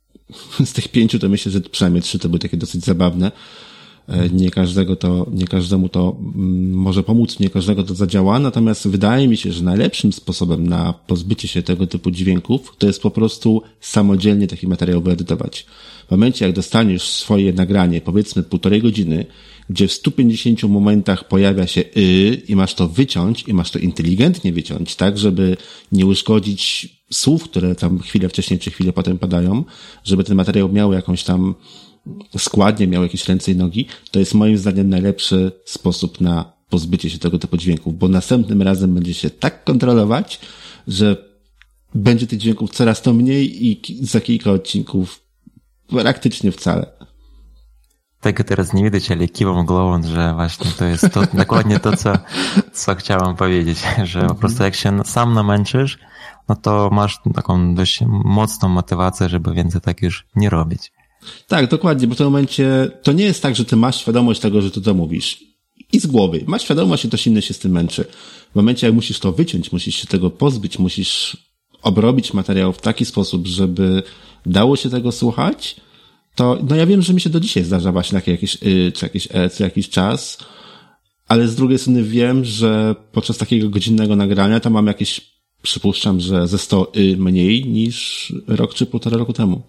Z tych pięciu to myślę, że przynajmniej trzy to były takie dosyć zabawne. Nie każdego to, nie każdemu to może pomóc, nie każdego to zadziała, natomiast wydaje mi się, że najlepszym sposobem na pozbycie się tego typu dźwięków to jest po prostu samodzielnie taki materiał wyedytować. W momencie, jak dostaniesz swoje nagranie, powiedzmy półtorej godziny, gdzie w stu pięćdziesięciu momentach pojawia się y i masz to wyciąć i masz to inteligentnie wyciąć, tak, żeby nie uszkodzić słów, które tam chwilę wcześniej czy chwilę potem padają, żeby ten materiał miał jakąś tam składnie, miał jakieś ręce i nogi, to jest moim zdaniem najlepszy sposób na pozbycie się tego typu dźwięków, bo następnym razem będzie się tak kontrolować, że będzie tych dźwięków coraz to mniej i za kilka odcinków praktycznie wcale. tego teraz nie widać, ale kiwam głową, że właśnie to jest to, dokładnie to, co, co chciałem powiedzieć, że po prostu jak się sam namęczysz, no to masz taką dość mocną motywację, żeby więcej tak już nie robić. Tak, dokładnie, bo w tym momencie to nie jest tak, że ty masz świadomość tego, że ty to mówisz. I z głowy. Masz świadomość, że ktoś inny się z tym męczy. W momencie, jak musisz to wyciąć, musisz się tego pozbyć, musisz obrobić materiał w taki sposób, żeby dało się tego słuchać, to no ja wiem, że mi się do dzisiaj zdarza właśnie takie jakieś y, czy jakieś e, co jakiś czas, ale z drugiej strony wiem, że podczas takiego godzinnego nagrania to mam jakieś, przypuszczam, że ze sto y mniej niż rok czy półtora roku temu.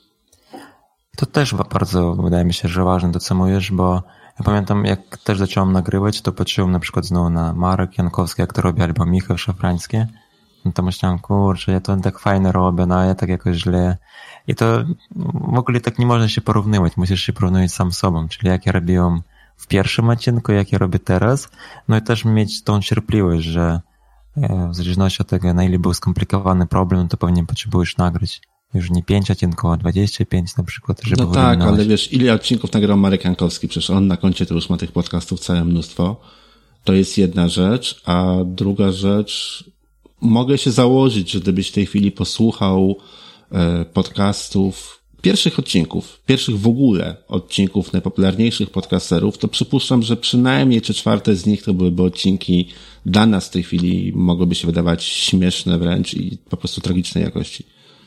To też bardzo, wydaje mi się, że ważne to, co mówisz, bo ja pamiętam, jak też zacząłem nagrywać, to patrzyłem na przykład znowu na Marek Jankowski, jak to robi, albo Michał Szafrański. No to myślałem, kurczę, ja to tak fajnie robię, no a ja tak jakoś źle. I to w ogóle tak nie można się porównywać, musisz się porównywać sam z sobą, czyli jak ja robiłem w pierwszym odcinku, jak ja robię teraz, no i też mieć tą cierpliwość, że w zależności od tego, na ile był skomplikowany problem, to pewnie potrzebujesz nagrać już nie pięć odcinków, a dwadzieścia pięć na przykład, żeby no tak, ale wiesz, ile odcinków nagrał Marek Jankowski? Przecież on na koncie to już ma tych podcastów całe mnóstwo. To jest jedna rzecz, a druga rzecz, mogę się założyć, że gdybyś w tej chwili posłuchał e, podcastów, pierwszych odcinków, pierwszych w ogóle odcinków najpopularniejszych podcasterów, to przypuszczam, że przynajmniej trzy czwarte z nich to byłyby odcinki dla nas w tej chwili mogłyby się wydawać śmieszne wręcz i po prostu tragicznej jakości.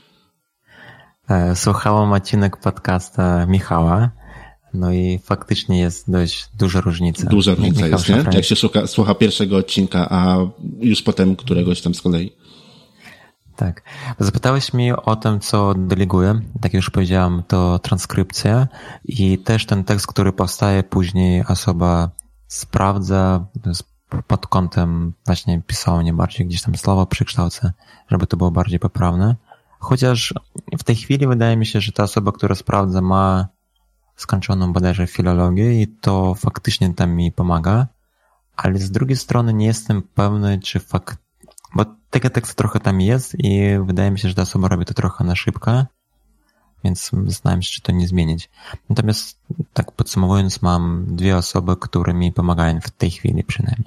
Słuchałem odcinek podcasta Michała, no i faktycznie jest dość duża różnica. Duża różnica jest, nie? Jak się szuka, słucha pierwszego odcinka, a już potem któregoś tam z kolei. Tak. Zapytałeś mnie o tym, co deleguję. Tak jak już powiedziałem, to transkrypcja i też ten tekst, który powstaje później, osoba sprawdza pod kątem właśnie pisania bardziej, gdzieś tam słowa przekształca, żeby to było bardziej poprawne. Chociaż w tej chwili wydaje mi się, że ta osoba, która sprawdza, ma skończoną bodajże filologię i to faktycznie tam mi pomaga, ale z drugiej strony nie jestem pewny, czy fakt, bo tego tekstu trochę tam jest i wydaje mi się, że ta osoba robi to trochę na szybko, więc zastanawiam się, czy to nie zmienić. Natomiast tak podsumowując, mam dwie osoby, które mi pomagają w tej chwili przynajmniej.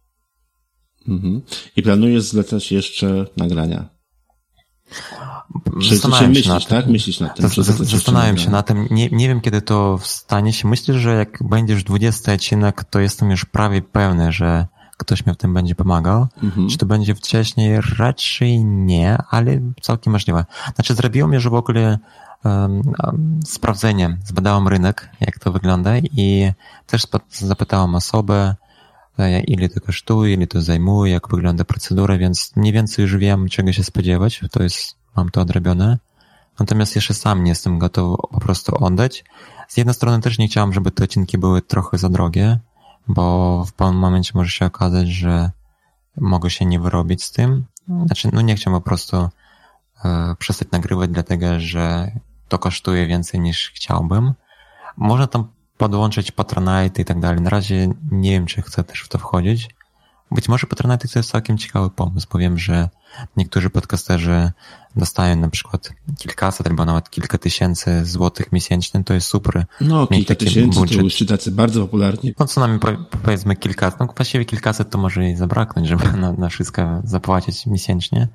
Mhm. I planujesz zlecać jeszcze nagrania? Zastanawiam myślisz, się nad tak? Myślisz nad tym. Zastanawiam się nad tym. Nie, nie wiem, kiedy to stanie się. Myślę, że jak będziesz dwudziesty odcinek, to jestem już prawie pewny, że ktoś mi w tym będzie pomagał. Mhm. Czy to będzie wcześniej? Raczej nie, ale całkiem możliwe. Znaczy zrobiłem już w ogóle um, um, sprawdzenie. Zbadałem rynek, jak to wygląda i też zapytałem osobę, ile to kosztuje, ile to zajmuje, jak wygląda procedura, więc mniej więcej już wiem, czego się spodziewać, to jest, mam to odrobione. Natomiast jeszcze sam nie jestem gotów po prostu oddać. Z jednej strony też nie chciałem, żeby te odcinki były trochę za drogie, bo w pewnym momencie może się okazać, że mogę się nie wyrobić z tym. Znaczy, no nie chciałem po prostu e, przestać nagrywać, dlatego że to kosztuje więcej niż chciałbym. Można tam podłączyć Patronite i tak dalej. Na razie nie wiem, czy chcę też w to wchodzić. Być może Patronite to jest całkiem ciekawy pomysł, bo wiem, że niektórzy podcasterzy dostają na przykład kilkaset albo nawet kilka tysięcy złotych miesięcznie, to jest super. No, kilka tysięcy budżet. To już ci tacy bardzo popularni. No co najmniej powiedzmy kilkaset, no właściwie kilkaset to może i zabraknąć, żeby na, na wszystko zapłacić miesięcznie.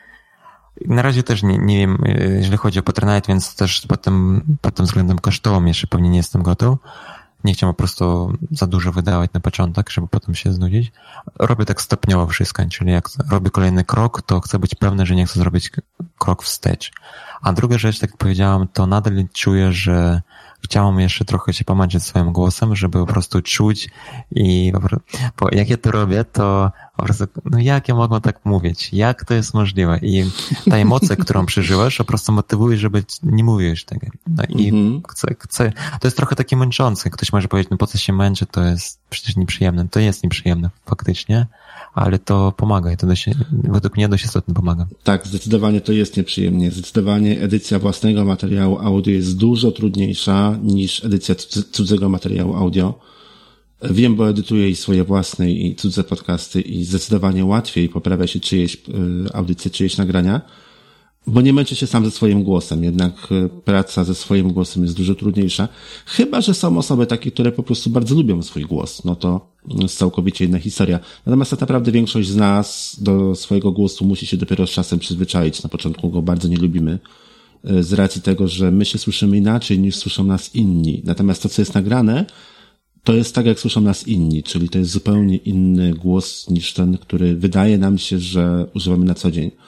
Na razie też nie, nie wiem, jeżeli chodzi o Patronite, więc też pod tym, pod tym względem kosztowym jeszcze pewnie nie jestem gotów. Nie chciałem po prostu za dużo wydawać na początek, żeby potem się znudzić. Robię tak stopniowo wszystko, czyli jak robię kolejny krok, to chcę być pewny, że nie chcę zrobić krok wstecz. A druga rzecz, tak jak powiedziałam, to nadal czuję, że chciałem jeszcze trochę się pomęczyć swoim głosem, żeby po prostu czuć i po prostu, bo jak ja to robię, to po prostu, no jak ja mogę tak mówić? Jak to jest możliwe? I ta emocja, którą przeżywasz, po prostu motywuje, żeby nie mówić tego. No i mm-hmm. chcę, chcę, to jest trochę takie męczące. Ktoś może powiedzieć, no po co się męczy, to jest przecież nieprzyjemne. To jest nieprzyjemne faktycznie, ale to pomaga i to dość, według mnie dość istotnie pomaga. Tak, zdecydowanie to jest nieprzyjemnie. Zdecydowanie edycja własnego materiału audio jest dużo trudniejsza niż edycja cudzego materiału audio. Wiem, bo edytuję i swoje własne i cudze podcasty i zdecydowanie łatwiej poprawia się czyjeś audycje, czyjeś nagrania. bo nie męczę się sam ze swoim głosem, jednak praca ze swoim głosem jest dużo trudniejsza. Chyba że są osoby takie, które po prostu bardzo lubią swój głos, no to jest całkowicie inna historia. Natomiast tak naprawdę większość z nas do swojego głosu musi się dopiero z czasem przyzwyczaić. Na początku go bardzo nie lubimy, z racji tego, że my się słyszymy inaczej niż słyszą nas inni. Natomiast to, co jest nagrane, to jest tak, jak słyszą nas inni, czyli to jest zupełnie inny głos niż ten, który wydaje nam się, że używamy na co dzień.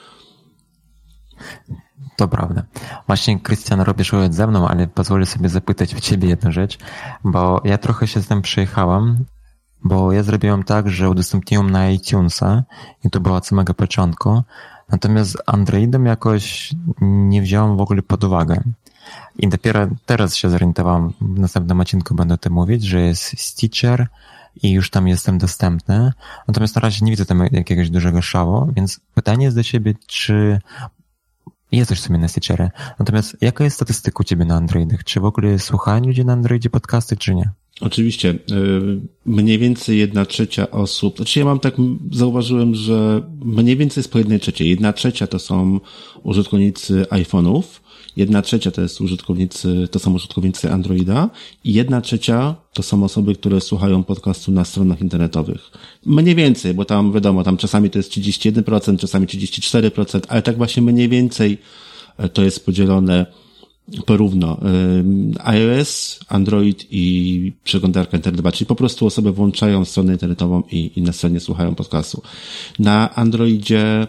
To prawda. Właśnie, Krystian, robisz ująć ze mną, ale pozwolę sobie zapytać w ciebie jedną rzecz, bo ja trochę się z tym przejechałam, bo ja zrobiłem tak, że udostępniłem na iTunesa i to było od samego początku, natomiast Androidem jakoś nie wziąłem w ogóle pod uwagę. I dopiero teraz się zorientowałem, w następnym odcinku będę o tym mówić, że jest Stitcher i już tam jestem dostępny. Natomiast na razie nie widzę tam jakiegoś dużego szału, więc pytanie jest do ciebie, czy jesteś sobie na Stitcherze. Natomiast jaka jest statystyka u ciebie na Androidach? Czy w ogóle słuchają ludzie na Androidzie podcasty, czy nie? Oczywiście. Mniej więcej jedna trzecia osób, znaczy ja mam tak, zauważyłem, że mniej więcej jest po jednej trzeciej. Jedna trzecia to są użytkownicy iPhone'ów, jedna trzecia to jest użytkownicy, to są użytkownicy Androida i jedna trzecia to są osoby, które słuchają podcastu na stronach internetowych. Mniej więcej, bo tam wiadomo, tam czasami to jest trzydzieści jeden procent, czasami trzydzieści cztery procent, ale tak właśnie mniej więcej to jest podzielone porówno. iOS, Android i przeglądarka internetowa, czyli po prostu osoby włączają stronę internetową i, i na stronie słuchają podcastu. Na Androidzie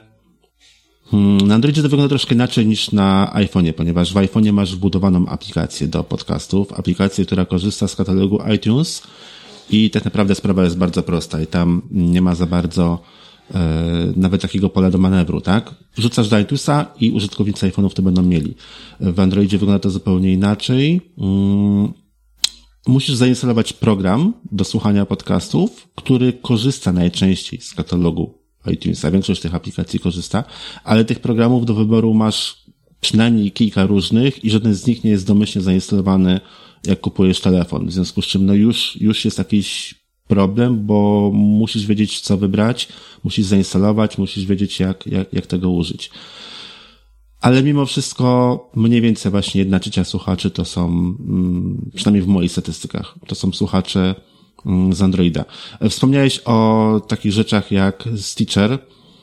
Na Androidzie to wygląda troszkę inaczej niż na iPhone'ie, ponieważ w iPhone'ie masz wbudowaną aplikację do podcastów, aplikację, która korzysta z katalogu iTunes i tak naprawdę sprawa jest bardzo prosta i tam nie ma za bardzo e, nawet takiego pola do manewru, tak? Wrzucasz do iTunesa i użytkownicy iPhone'ów to będą mieli. W Androidzie wygląda to zupełnie inaczej. Mm, musisz zainstalować program do słuchania podcastów, który korzysta najczęściej z katalogu iTunesa. Większość tych aplikacji korzysta, ale tych programów do wyboru masz przynajmniej kilka różnych i żaden z nich nie jest domyślnie zainstalowany, jak kupujesz telefon. W związku z czym no już, już jest jakiś problem, bo musisz wiedzieć, co wybrać, musisz zainstalować, musisz wiedzieć, jak, jak, jak tego użyć. Ale mimo wszystko mniej więcej właśnie jedna trzecia słuchaczy to są, przynajmniej w moich statystykach, to są słuchacze z Androida. Wspomniałeś o takich rzeczach jak Stitcher.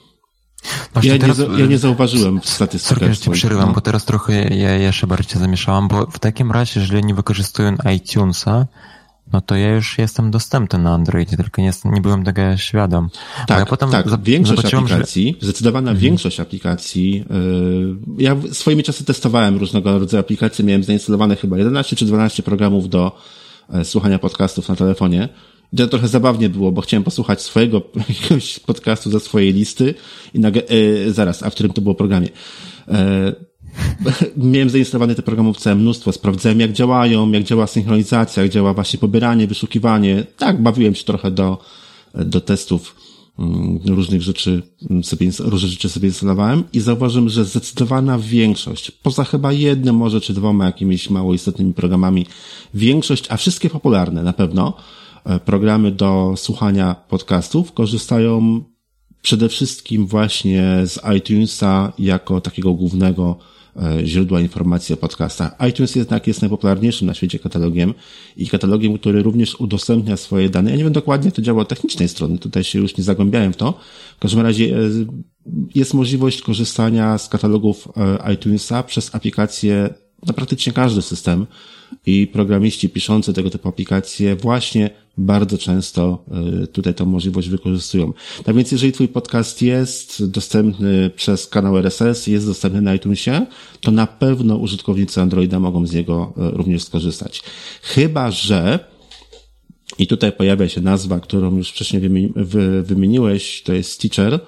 Ja nie, teraz, ja nie zauważyłem w statystykach. Sorry, że ci przerywam, no. Bo teraz trochę ja jeszcze bardziej się zamieszałam, bo w takim razie, jeżeli nie wykorzystuję iTunesa, no to ja już jestem dostępny na Androidzie, tylko nie, nie byłem tego świadom. Tak, ja potem tak. za, większość aplikacji, że... zdecydowana mhm. większość aplikacji, yy, ja swoimi czasy testowałem różnego rodzaju aplikacje, miałem zainstalowane chyba jedenaście czy dwanaście programów do yy, słuchania podcastów na telefonie. I to trochę zabawnie było, bo chciałem posłuchać swojego jakiegoś podcastu ze swojej listy i nagle, yy, zaraz, a w którym to było programie. Yy, Miałem zainstalowane te programów całe mnóstwo, sprawdzałem jak działają, jak działa synchronizacja, jak działa właśnie pobieranie, wyszukiwanie. Tak, bawiłem się trochę do, do testów, różnych rzeczy sobie, różne rzeczy sobie instalowałem i zauważyłem, że zdecydowana większość, poza chyba jednym może czy dwoma jakimiś mało istotnymi programami, większość, a wszystkie popularne na pewno, programy do słuchania podcastów korzystają przede wszystkim właśnie z iTunesa jako takiego głównego źródła informacji o podcastach. iTunes jednak jest najpopularniejszym na świecie katalogiem i katalogiem, który również udostępnia swoje dane. Ja nie wiem dokładnie, jak to działa od technicznej strony, tutaj się już nie zagłębiałem w to. W każdym razie jest możliwość korzystania z katalogów iTunesa przez aplikacje na praktycznie każdy system i programiści piszący tego typu aplikacje właśnie bardzo często tutaj tę możliwość wykorzystują. Tak więc jeżeli twój podcast jest dostępny przez kanał R S S, jest dostępny na iTunesie, to na pewno użytkownicy Androida mogą z niego również skorzystać. Chyba że, i tutaj pojawia się nazwa, którą już wcześniej wymieniłeś, to jest Stitcher,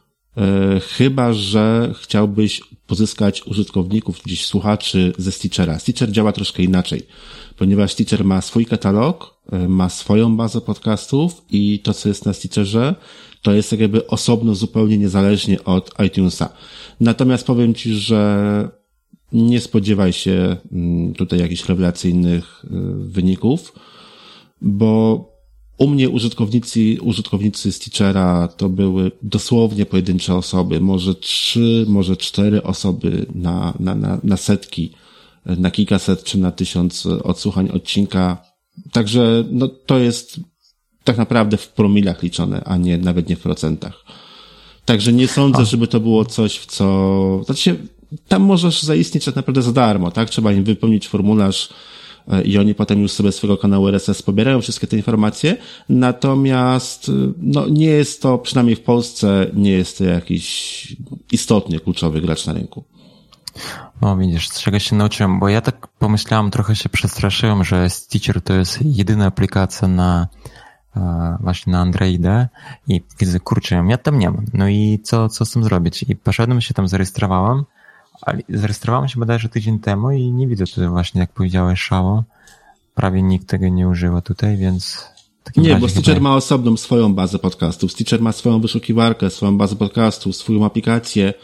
chyba że chciałbyś pozyskać użytkowników, gdzieś słuchaczy ze Stitchera. Stitcher działa troszkę inaczej, ponieważ Stitcher ma swój katalog, ma swoją bazę podcastów i to, co jest na Stitcherze, to jest jakby osobno, zupełnie niezależnie od iTunesa. Natomiast powiem Ci, że nie spodziewaj się tutaj jakichś rewelacyjnych wyników, bo U mnie użytkownicy, użytkownicy Stitchera to były dosłownie pojedyncze osoby, może trzy, może cztery osoby na, na, na, na setki, na kilkaset czy na tysiąc odsłuchań odcinka. Także no, to jest tak naprawdę w promilach liczone, a nie nawet nie w procentach. Także nie sądzę, a. żeby to było coś, w co... Znaczy, tam możesz zaistnieć tak naprawdę za darmo, tak? Trzeba im wypełnić formularz i oni potem już sobie z swojego kanału R S S pobierają wszystkie te informacje. Natomiast no, nie jest to, przynajmniej w Polsce, nie jest to jakiś istotny, kluczowy gracz na rynku. No widzisz, z czego się nauczyłem, bo ja tak pomyślałem, trochę się przestraszyłem, że Stitcher to jest jedyna aplikacja na właśnie na Androida i widzę, kurczę, ja tam nie mam. No i co, co z tym zrobić? I poszedłem się tam, zarejestrowałem, ale zarejestrowałem się bodajże tydzień temu i nie widzę tutaj właśnie, jak powiedziałeś, Szało. Prawie nikt tego nie używa tutaj, więc... Nie, bo Stitcher chyba... ma osobną swoją bazę podcastów. Stitcher ma swoją wyszukiwarkę, swoją bazę podcastów, swoją aplikację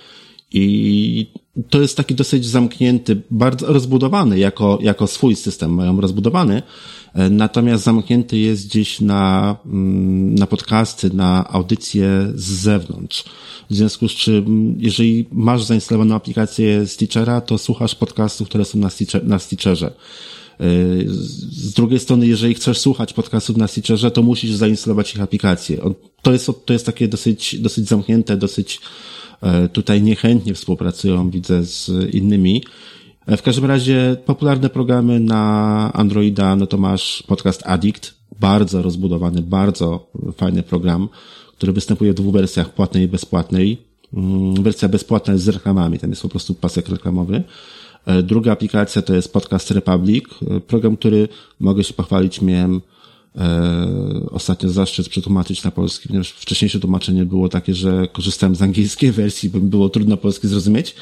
i to jest taki dosyć zamknięty, bardzo rozbudowany jako, jako swój system, mają rozbudowany, natomiast zamknięty jest gdzieś na, na podcasty, na audycje z zewnątrz. W związku z czym, jeżeli masz zainstalowaną aplikację Stitchera, to słuchasz podcastów, które są na, Stitcher, na Stitcherze. Z drugiej strony, jeżeli chcesz słuchać podcastów na Stitcherze, to musisz zainstalować ich aplikację. To jest, to jest takie dosyć, dosyć zamknięte, dosyć tutaj niechętnie współpracują, widzę, z innymi. W każdym razie popularne programy na Androida, no to masz podcast Addict, bardzo rozbudowany, bardzo fajny program, który występuje w dwóch wersjach, płatnej i bezpłatnej. Wersja bezpłatna jest z reklamami, tam jest po prostu pasek reklamowy. Druga aplikacja to jest Podcast Republic, program, który mogę się pochwalić, miałem e, ostatnio zaszczyt przetłumaczyć na polski, ponieważ wcześniejsze tłumaczenie było takie, że korzystałem z angielskiej wersji, bo mi było trudno polski zrozumieć.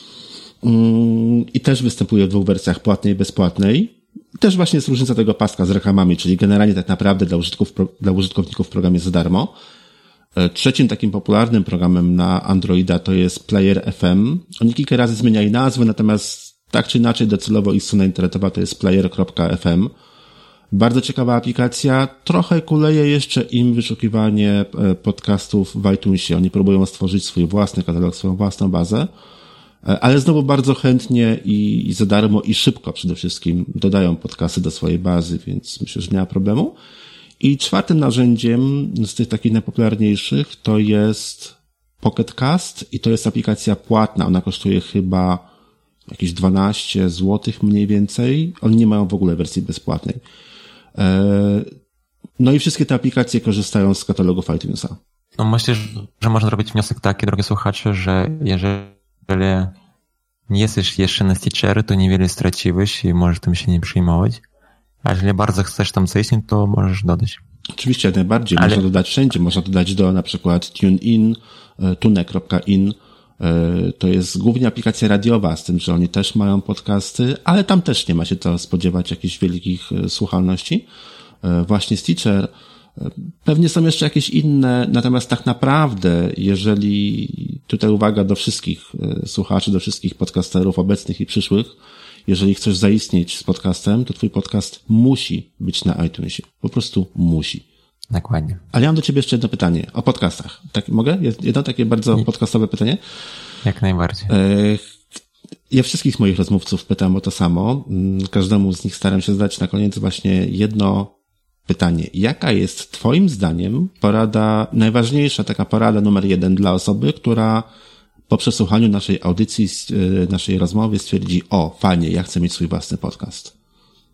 I też występuje w dwóch wersjach, płatnej i bezpłatnej. I też właśnie jest różnica tego paska z reklamami, czyli generalnie tak naprawdę dla użytkowników, dla użytkowników program jest za darmo. Trzecim takim popularnym programem na Androida to jest Player F M. Oni kilka razy zmieniali nazwę, natomiast tak czy inaczej docelowo ich strona internetowa to jest player kropka f m. Bardzo ciekawa aplikacja. Trochę kuleje jeszcze im wyszukiwanie podcastów w iTunesie. Oni próbują stworzyć swój własny katalog, swoją własną bazę, ale znowu bardzo chętnie i, i za darmo i szybko przede wszystkim dodają podcasty do swojej bazy, więc myślę, że nie ma problemu. I czwartym narzędziem z tych takich najpopularniejszych to jest Pocket Cast i to jest aplikacja płatna. Ona kosztuje chyba jakieś dwanaście złotych mniej więcej. Oni nie mają w ogóle wersji bezpłatnej. No i wszystkie te aplikacje korzystają z katalogów iTunesa. No myślę, że można zrobić wniosek taki, drogie słuchacze, że jeżeli nie jesteś jeszcze na Stitcherze, to niewiele straciłeś i możesz tym się nie przejmować. A jeżeli bardzo chcesz tam zaistnieć, to możesz dodać. Oczywiście, jak najbardziej. Ale... Można dodać wszędzie. Można dodać do na przykład TuneIn, tune kropka in. To jest głównie aplikacja radiowa, z tym, że oni też mają podcasty, ale tam też nie ma się co spodziewać jakichś wielkich słuchalności. Właśnie Stitcher. Pewnie są jeszcze jakieś inne, natomiast tak naprawdę, jeżeli tutaj uwaga do wszystkich słuchaczy, do wszystkich podcasterów obecnych i przyszłych, jeżeli chcesz zaistnieć z podcastem, to twój podcast musi być na iTunesie. Po prostu musi. Dokładnie. Ale ja mam do ciebie jeszcze jedno pytanie o podcastach. Tak, mogę? Jedno takie bardzo podcastowe pytanie? Jak najbardziej. Ja wszystkich moich rozmówców pytam o to samo. Każdemu z nich staram się zadać na koniec właśnie jedno pytanie. Jaka jest twoim zdaniem porada, najważniejsza taka porada numer jeden dla osoby, która po przesłuchaniu naszej audycji, naszej rozmowy stwierdzi, o, fajnie, ja chcę mieć swój własny podcast?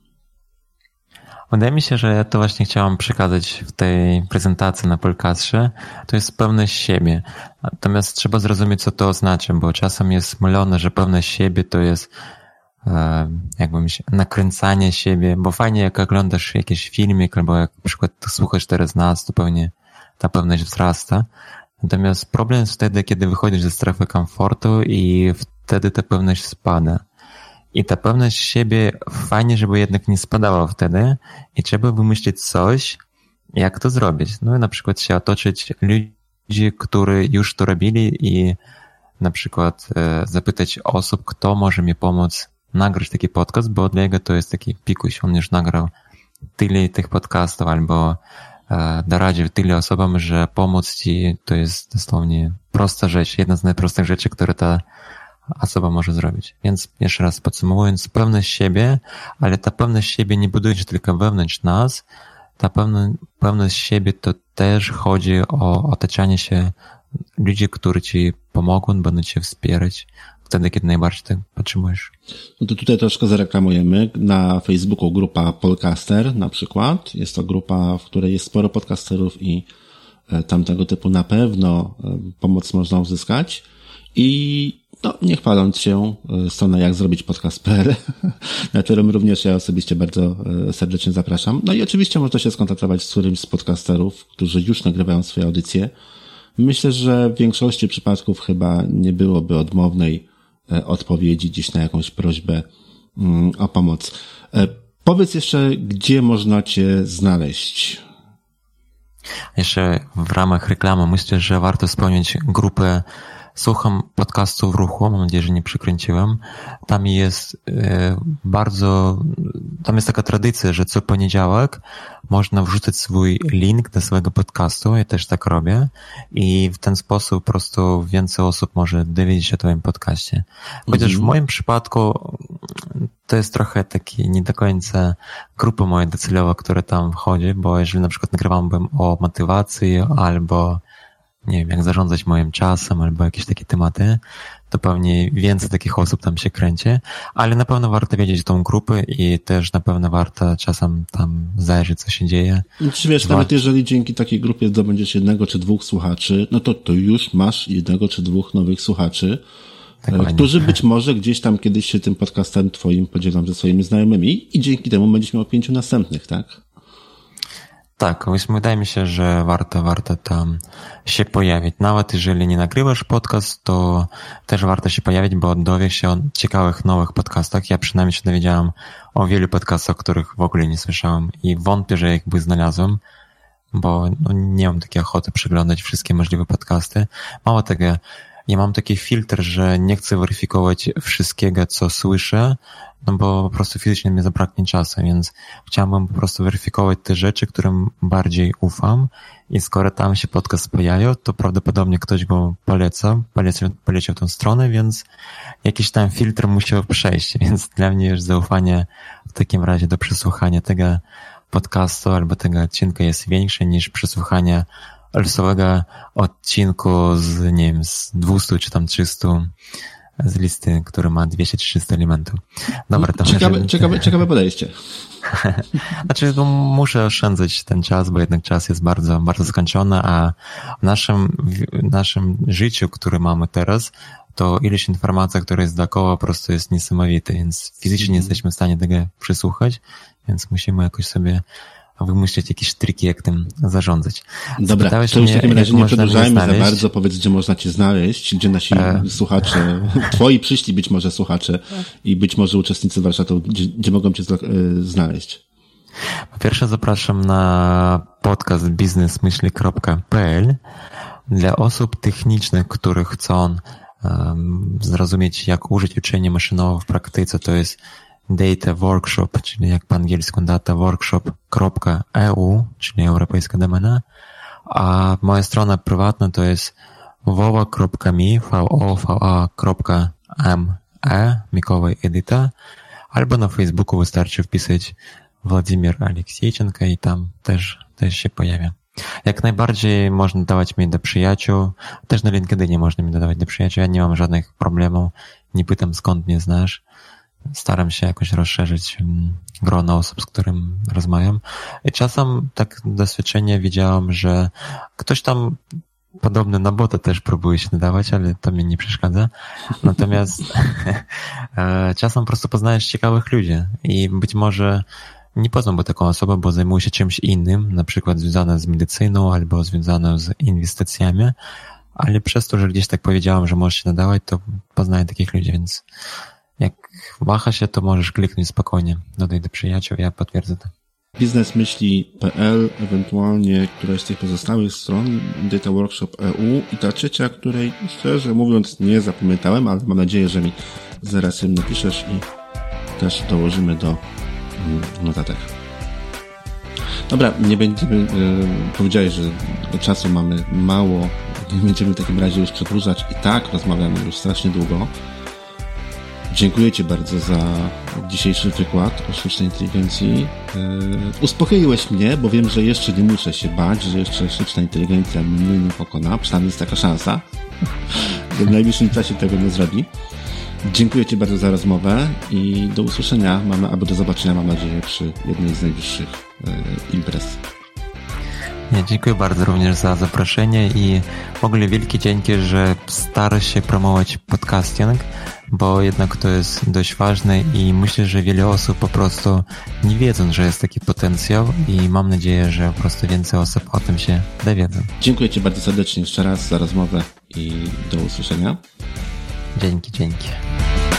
Wydaje mi się, że ja to właśnie chciałam przekazać w tej prezentacji na Polcastrze. To jest pewność siebie. Natomiast trzeba zrozumieć, co to oznacza, bo czasem jest mylone, że pewność siebie to jest jakby myślę, nakręcanie siebie, bo fajnie jak oglądasz jakiś filmik, albo jak na przykład słuchasz teraz nas, to pewnie ta pewność wzrasta. Natomiast problem jest wtedy, kiedy wychodzisz ze strefy komfortu i wtedy ta pewność spada. I ta pewność siebie fajnie, żeby jednak nie spadała wtedy i trzeba wymyślić coś, jak to zrobić. No i na przykład się otoczyć ludzi, którzy już to robili i na przykład e, zapytać osób, kto może mi pomóc nagrać taki podcast, bo dla niego to jest taki pikuś. On już nagrał tyle tych podcastów albo doradził tyle osobom, że pomóc ci to jest dosłownie prosta rzecz, jedna z najprostszych rzeczy, które ta osoba może zrobić. Więc jeszcze raz podsumowując, pewność siebie, ale ta pewność siebie nie buduje się tylko wewnątrz nas, ta pewność siebie to też chodzi o otaczanie się ludzi, którzy ci pomogą, będą cię wspierać wtedy, kiedy najbardziej tego potrzebujesz. No to tutaj troszkę zareklamujemy. Na Facebooku grupa Polcaster na przykład. Jest to grupa, w której jest sporo podcasterów i tamtego typu na pewno pomoc można uzyskać. I no, nie chwaląc się, strona jak zrobić podcast kropka p l, na którym również ja osobiście bardzo serdecznie zapraszam. No i oczywiście można się skontaktować z którymś z podcasterów, którzy już nagrywają swoje audycje. Myślę, że w większości przypadków chyba nie byłoby odmownej odpowiedzi gdzieś na jakąś prośbę o pomoc. Powiedz jeszcze, gdzie można cię znaleźć? Jeszcze w ramach reklamy myślę, że warto wspomnieć grupę Słucham podcastu w ruchu, mam nadzieję, że nie przykręciłem. Tam jest bardzo, tam jest taka tradycja, że co poniedziałek można wrzucać swój link do swojego podcastu, ja też tak robię i w ten sposób po prostu więcej osób może dowiedzieć się o twoim podcaście. Chociaż mhm. w moim przypadku to jest trochę taki nie do końca grupa moja docelowa, która tam wchodzi, bo jeżeli na przykład nagrywałbym o motywacji albo nie wiem, jak zarządzać moim czasem albo jakieś takie tematy, to pewnie więcej takich osób tam się kręci, ale na pewno warto wiedzieć tą grupę i też na pewno warto czasem tam zajrzeć, co się dzieje. Czy wiesz, Dwa... nawet jeżeli dzięki takiej grupie zdobędziesz jednego czy dwóch słuchaczy, no to to już masz jednego czy dwóch nowych słuchaczy, Dokładnie. którzy być może gdzieś tam kiedyś się tym podcastem twoim podzielą ze swoimi znajomymi i dzięki temu będziesz miał pięciu następnych, tak? Tak, więc wydaje mi się, że warto, warto tam się pojawić. Nawet jeżeli nie nagrywasz podcast, to też warto się pojawić, bo dowiesz się o ciekawych nowych podcastach. Ja przynajmniej się dowiedziałem o wielu podcastach, o których w ogóle nie słyszałem i wątpię, że ich by znalazłem, bo no, nie mam takiej ochoty przeglądać wszystkie możliwe podcasty. Mało tego, ja mam taki filtr, że nie chcę weryfikować wszystkiego, co słyszę, no bo po prostu fizycznie mi zabraknie czasu, więc chciałbym po prostu weryfikować te rzeczy, którym bardziej ufam i skoro tam się podcast pojawił, to prawdopodobnie ktoś go poleca, poleciał, poleciał tą stronę, więc jakiś tam filtr musiał przejść, więc dla mnie już zaufanie w takim razie do przesłuchania tego podcastu albo tego odcinka jest większe niż przesłuchanie losowego odcinku z, nie wiem, z dwieście czy tam trzysta z listy, który ma dwieście trzysta elementów. Dobra, to ciekawe, może... ciekawe, ciekawe podejście. Znaczy, to muszę oszczędzać ten czas, bo jednak czas jest bardzo, bardzo skończony, a w naszym, w naszym życiu, które mamy teraz, to ilość informacji, która jest dookoła, po prostu jest niesamowita, więc fizycznie nie jesteśmy w stanie tego przysłuchać, więc musimy jakoś sobie wymyślić jakieś triki, jak tym zarządzać. Dobra, to już w takim razie nie przedłużajmy za bardzo. Powiedz, gdzie można cię znaleźć, gdzie nasi e... słuchacze, twoi przyszli być może słuchacze i być może uczestnicy warsztatu, gdzie, gdzie mogą cię znaleźć? Po pierwsze zapraszam na podcast biznes myśli kropka p l dla osób technicznych, które chcą um, zrozumieć, jak użyć uczenia maszynowego w praktyce. To jest Data Workshop, czyli jak po angielsku data workshop kropka e u, czyli europejska domena, a moja strona prywatna to jest vowa kropka me, vova kropka me, Mikołaj Edyta, albo na Facebooku wystarczy wpisać Władimir Aleksiejczenko i tam też, też się pojawia. Jak najbardziej można dawać mi do przyjaciół, też na LinkedInie można mi dodawać do przyjaciół, ja nie mam żadnych problemów, nie pytam skąd mnie znasz. Staram się jakoś rozszerzyć grono osób, z którym rozmawiam. I czasem tak doświadczenie widziałam, że ktoś tam podobny na bota też próbuje się nadawać, ale to mnie nie przeszkadza. Natomiast czasem po prostu poznajesz ciekawych ludzi i być może nie poznałbym taką osobę, bo zajmuję się czymś innym, na przykład związane z medycyną albo związane z inwestycjami, ale przez to, że gdzieś tak powiedziałam, że możesz się nadawać, to poznaję takich ludzi, więc jak waha się, to możesz kliknąć spokojnie. Dodaj do przyjaciół, ja potwierdzę to. biznes myśli kropka p l, ewentualnie któraś z tych pozostałych stron, Data Workshop kropka e u i ta trzecia, której szczerze mówiąc nie zapamiętałem, ale mam nadzieję, że mi zaraz ją napiszesz i też dołożymy do notatek. Dobra, nie będziemy, yy, powiedziałeś, że czasu mamy mało, nie będziemy w takim razie już przedłużać. I tak rozmawiamy już strasznie długo. Dziękuję Ci bardzo za dzisiejszy wykład o sztucznej inteligencji. Yy, uspokoiłeś mnie, bo wiem, że jeszcze nie muszę się bać, że jeszcze sztuczna inteligencja mnie nie pokona. Przynajmniej jest taka szansa. W najbliższym czasie tego nie zrobi. Dziękuję Ci bardzo za rozmowę i do usłyszenia, mamy, albo do zobaczenia, mam nadzieję, przy jednej z najbliższych yy, imprez. Ja dziękuję bardzo również za zaproszenie i w ogóle wielkie dzięki, że stara się promować podcasting, bo jednak to jest dość ważne i myślę, że wiele osób po prostu nie wiedzą, że jest taki potencjał i mam nadzieję, że po prostu więcej osób o tym się dowiedzą. Dziękuję Ci bardzo serdecznie jeszcze raz za rozmowę i do usłyszenia. Dzięki, dzięki.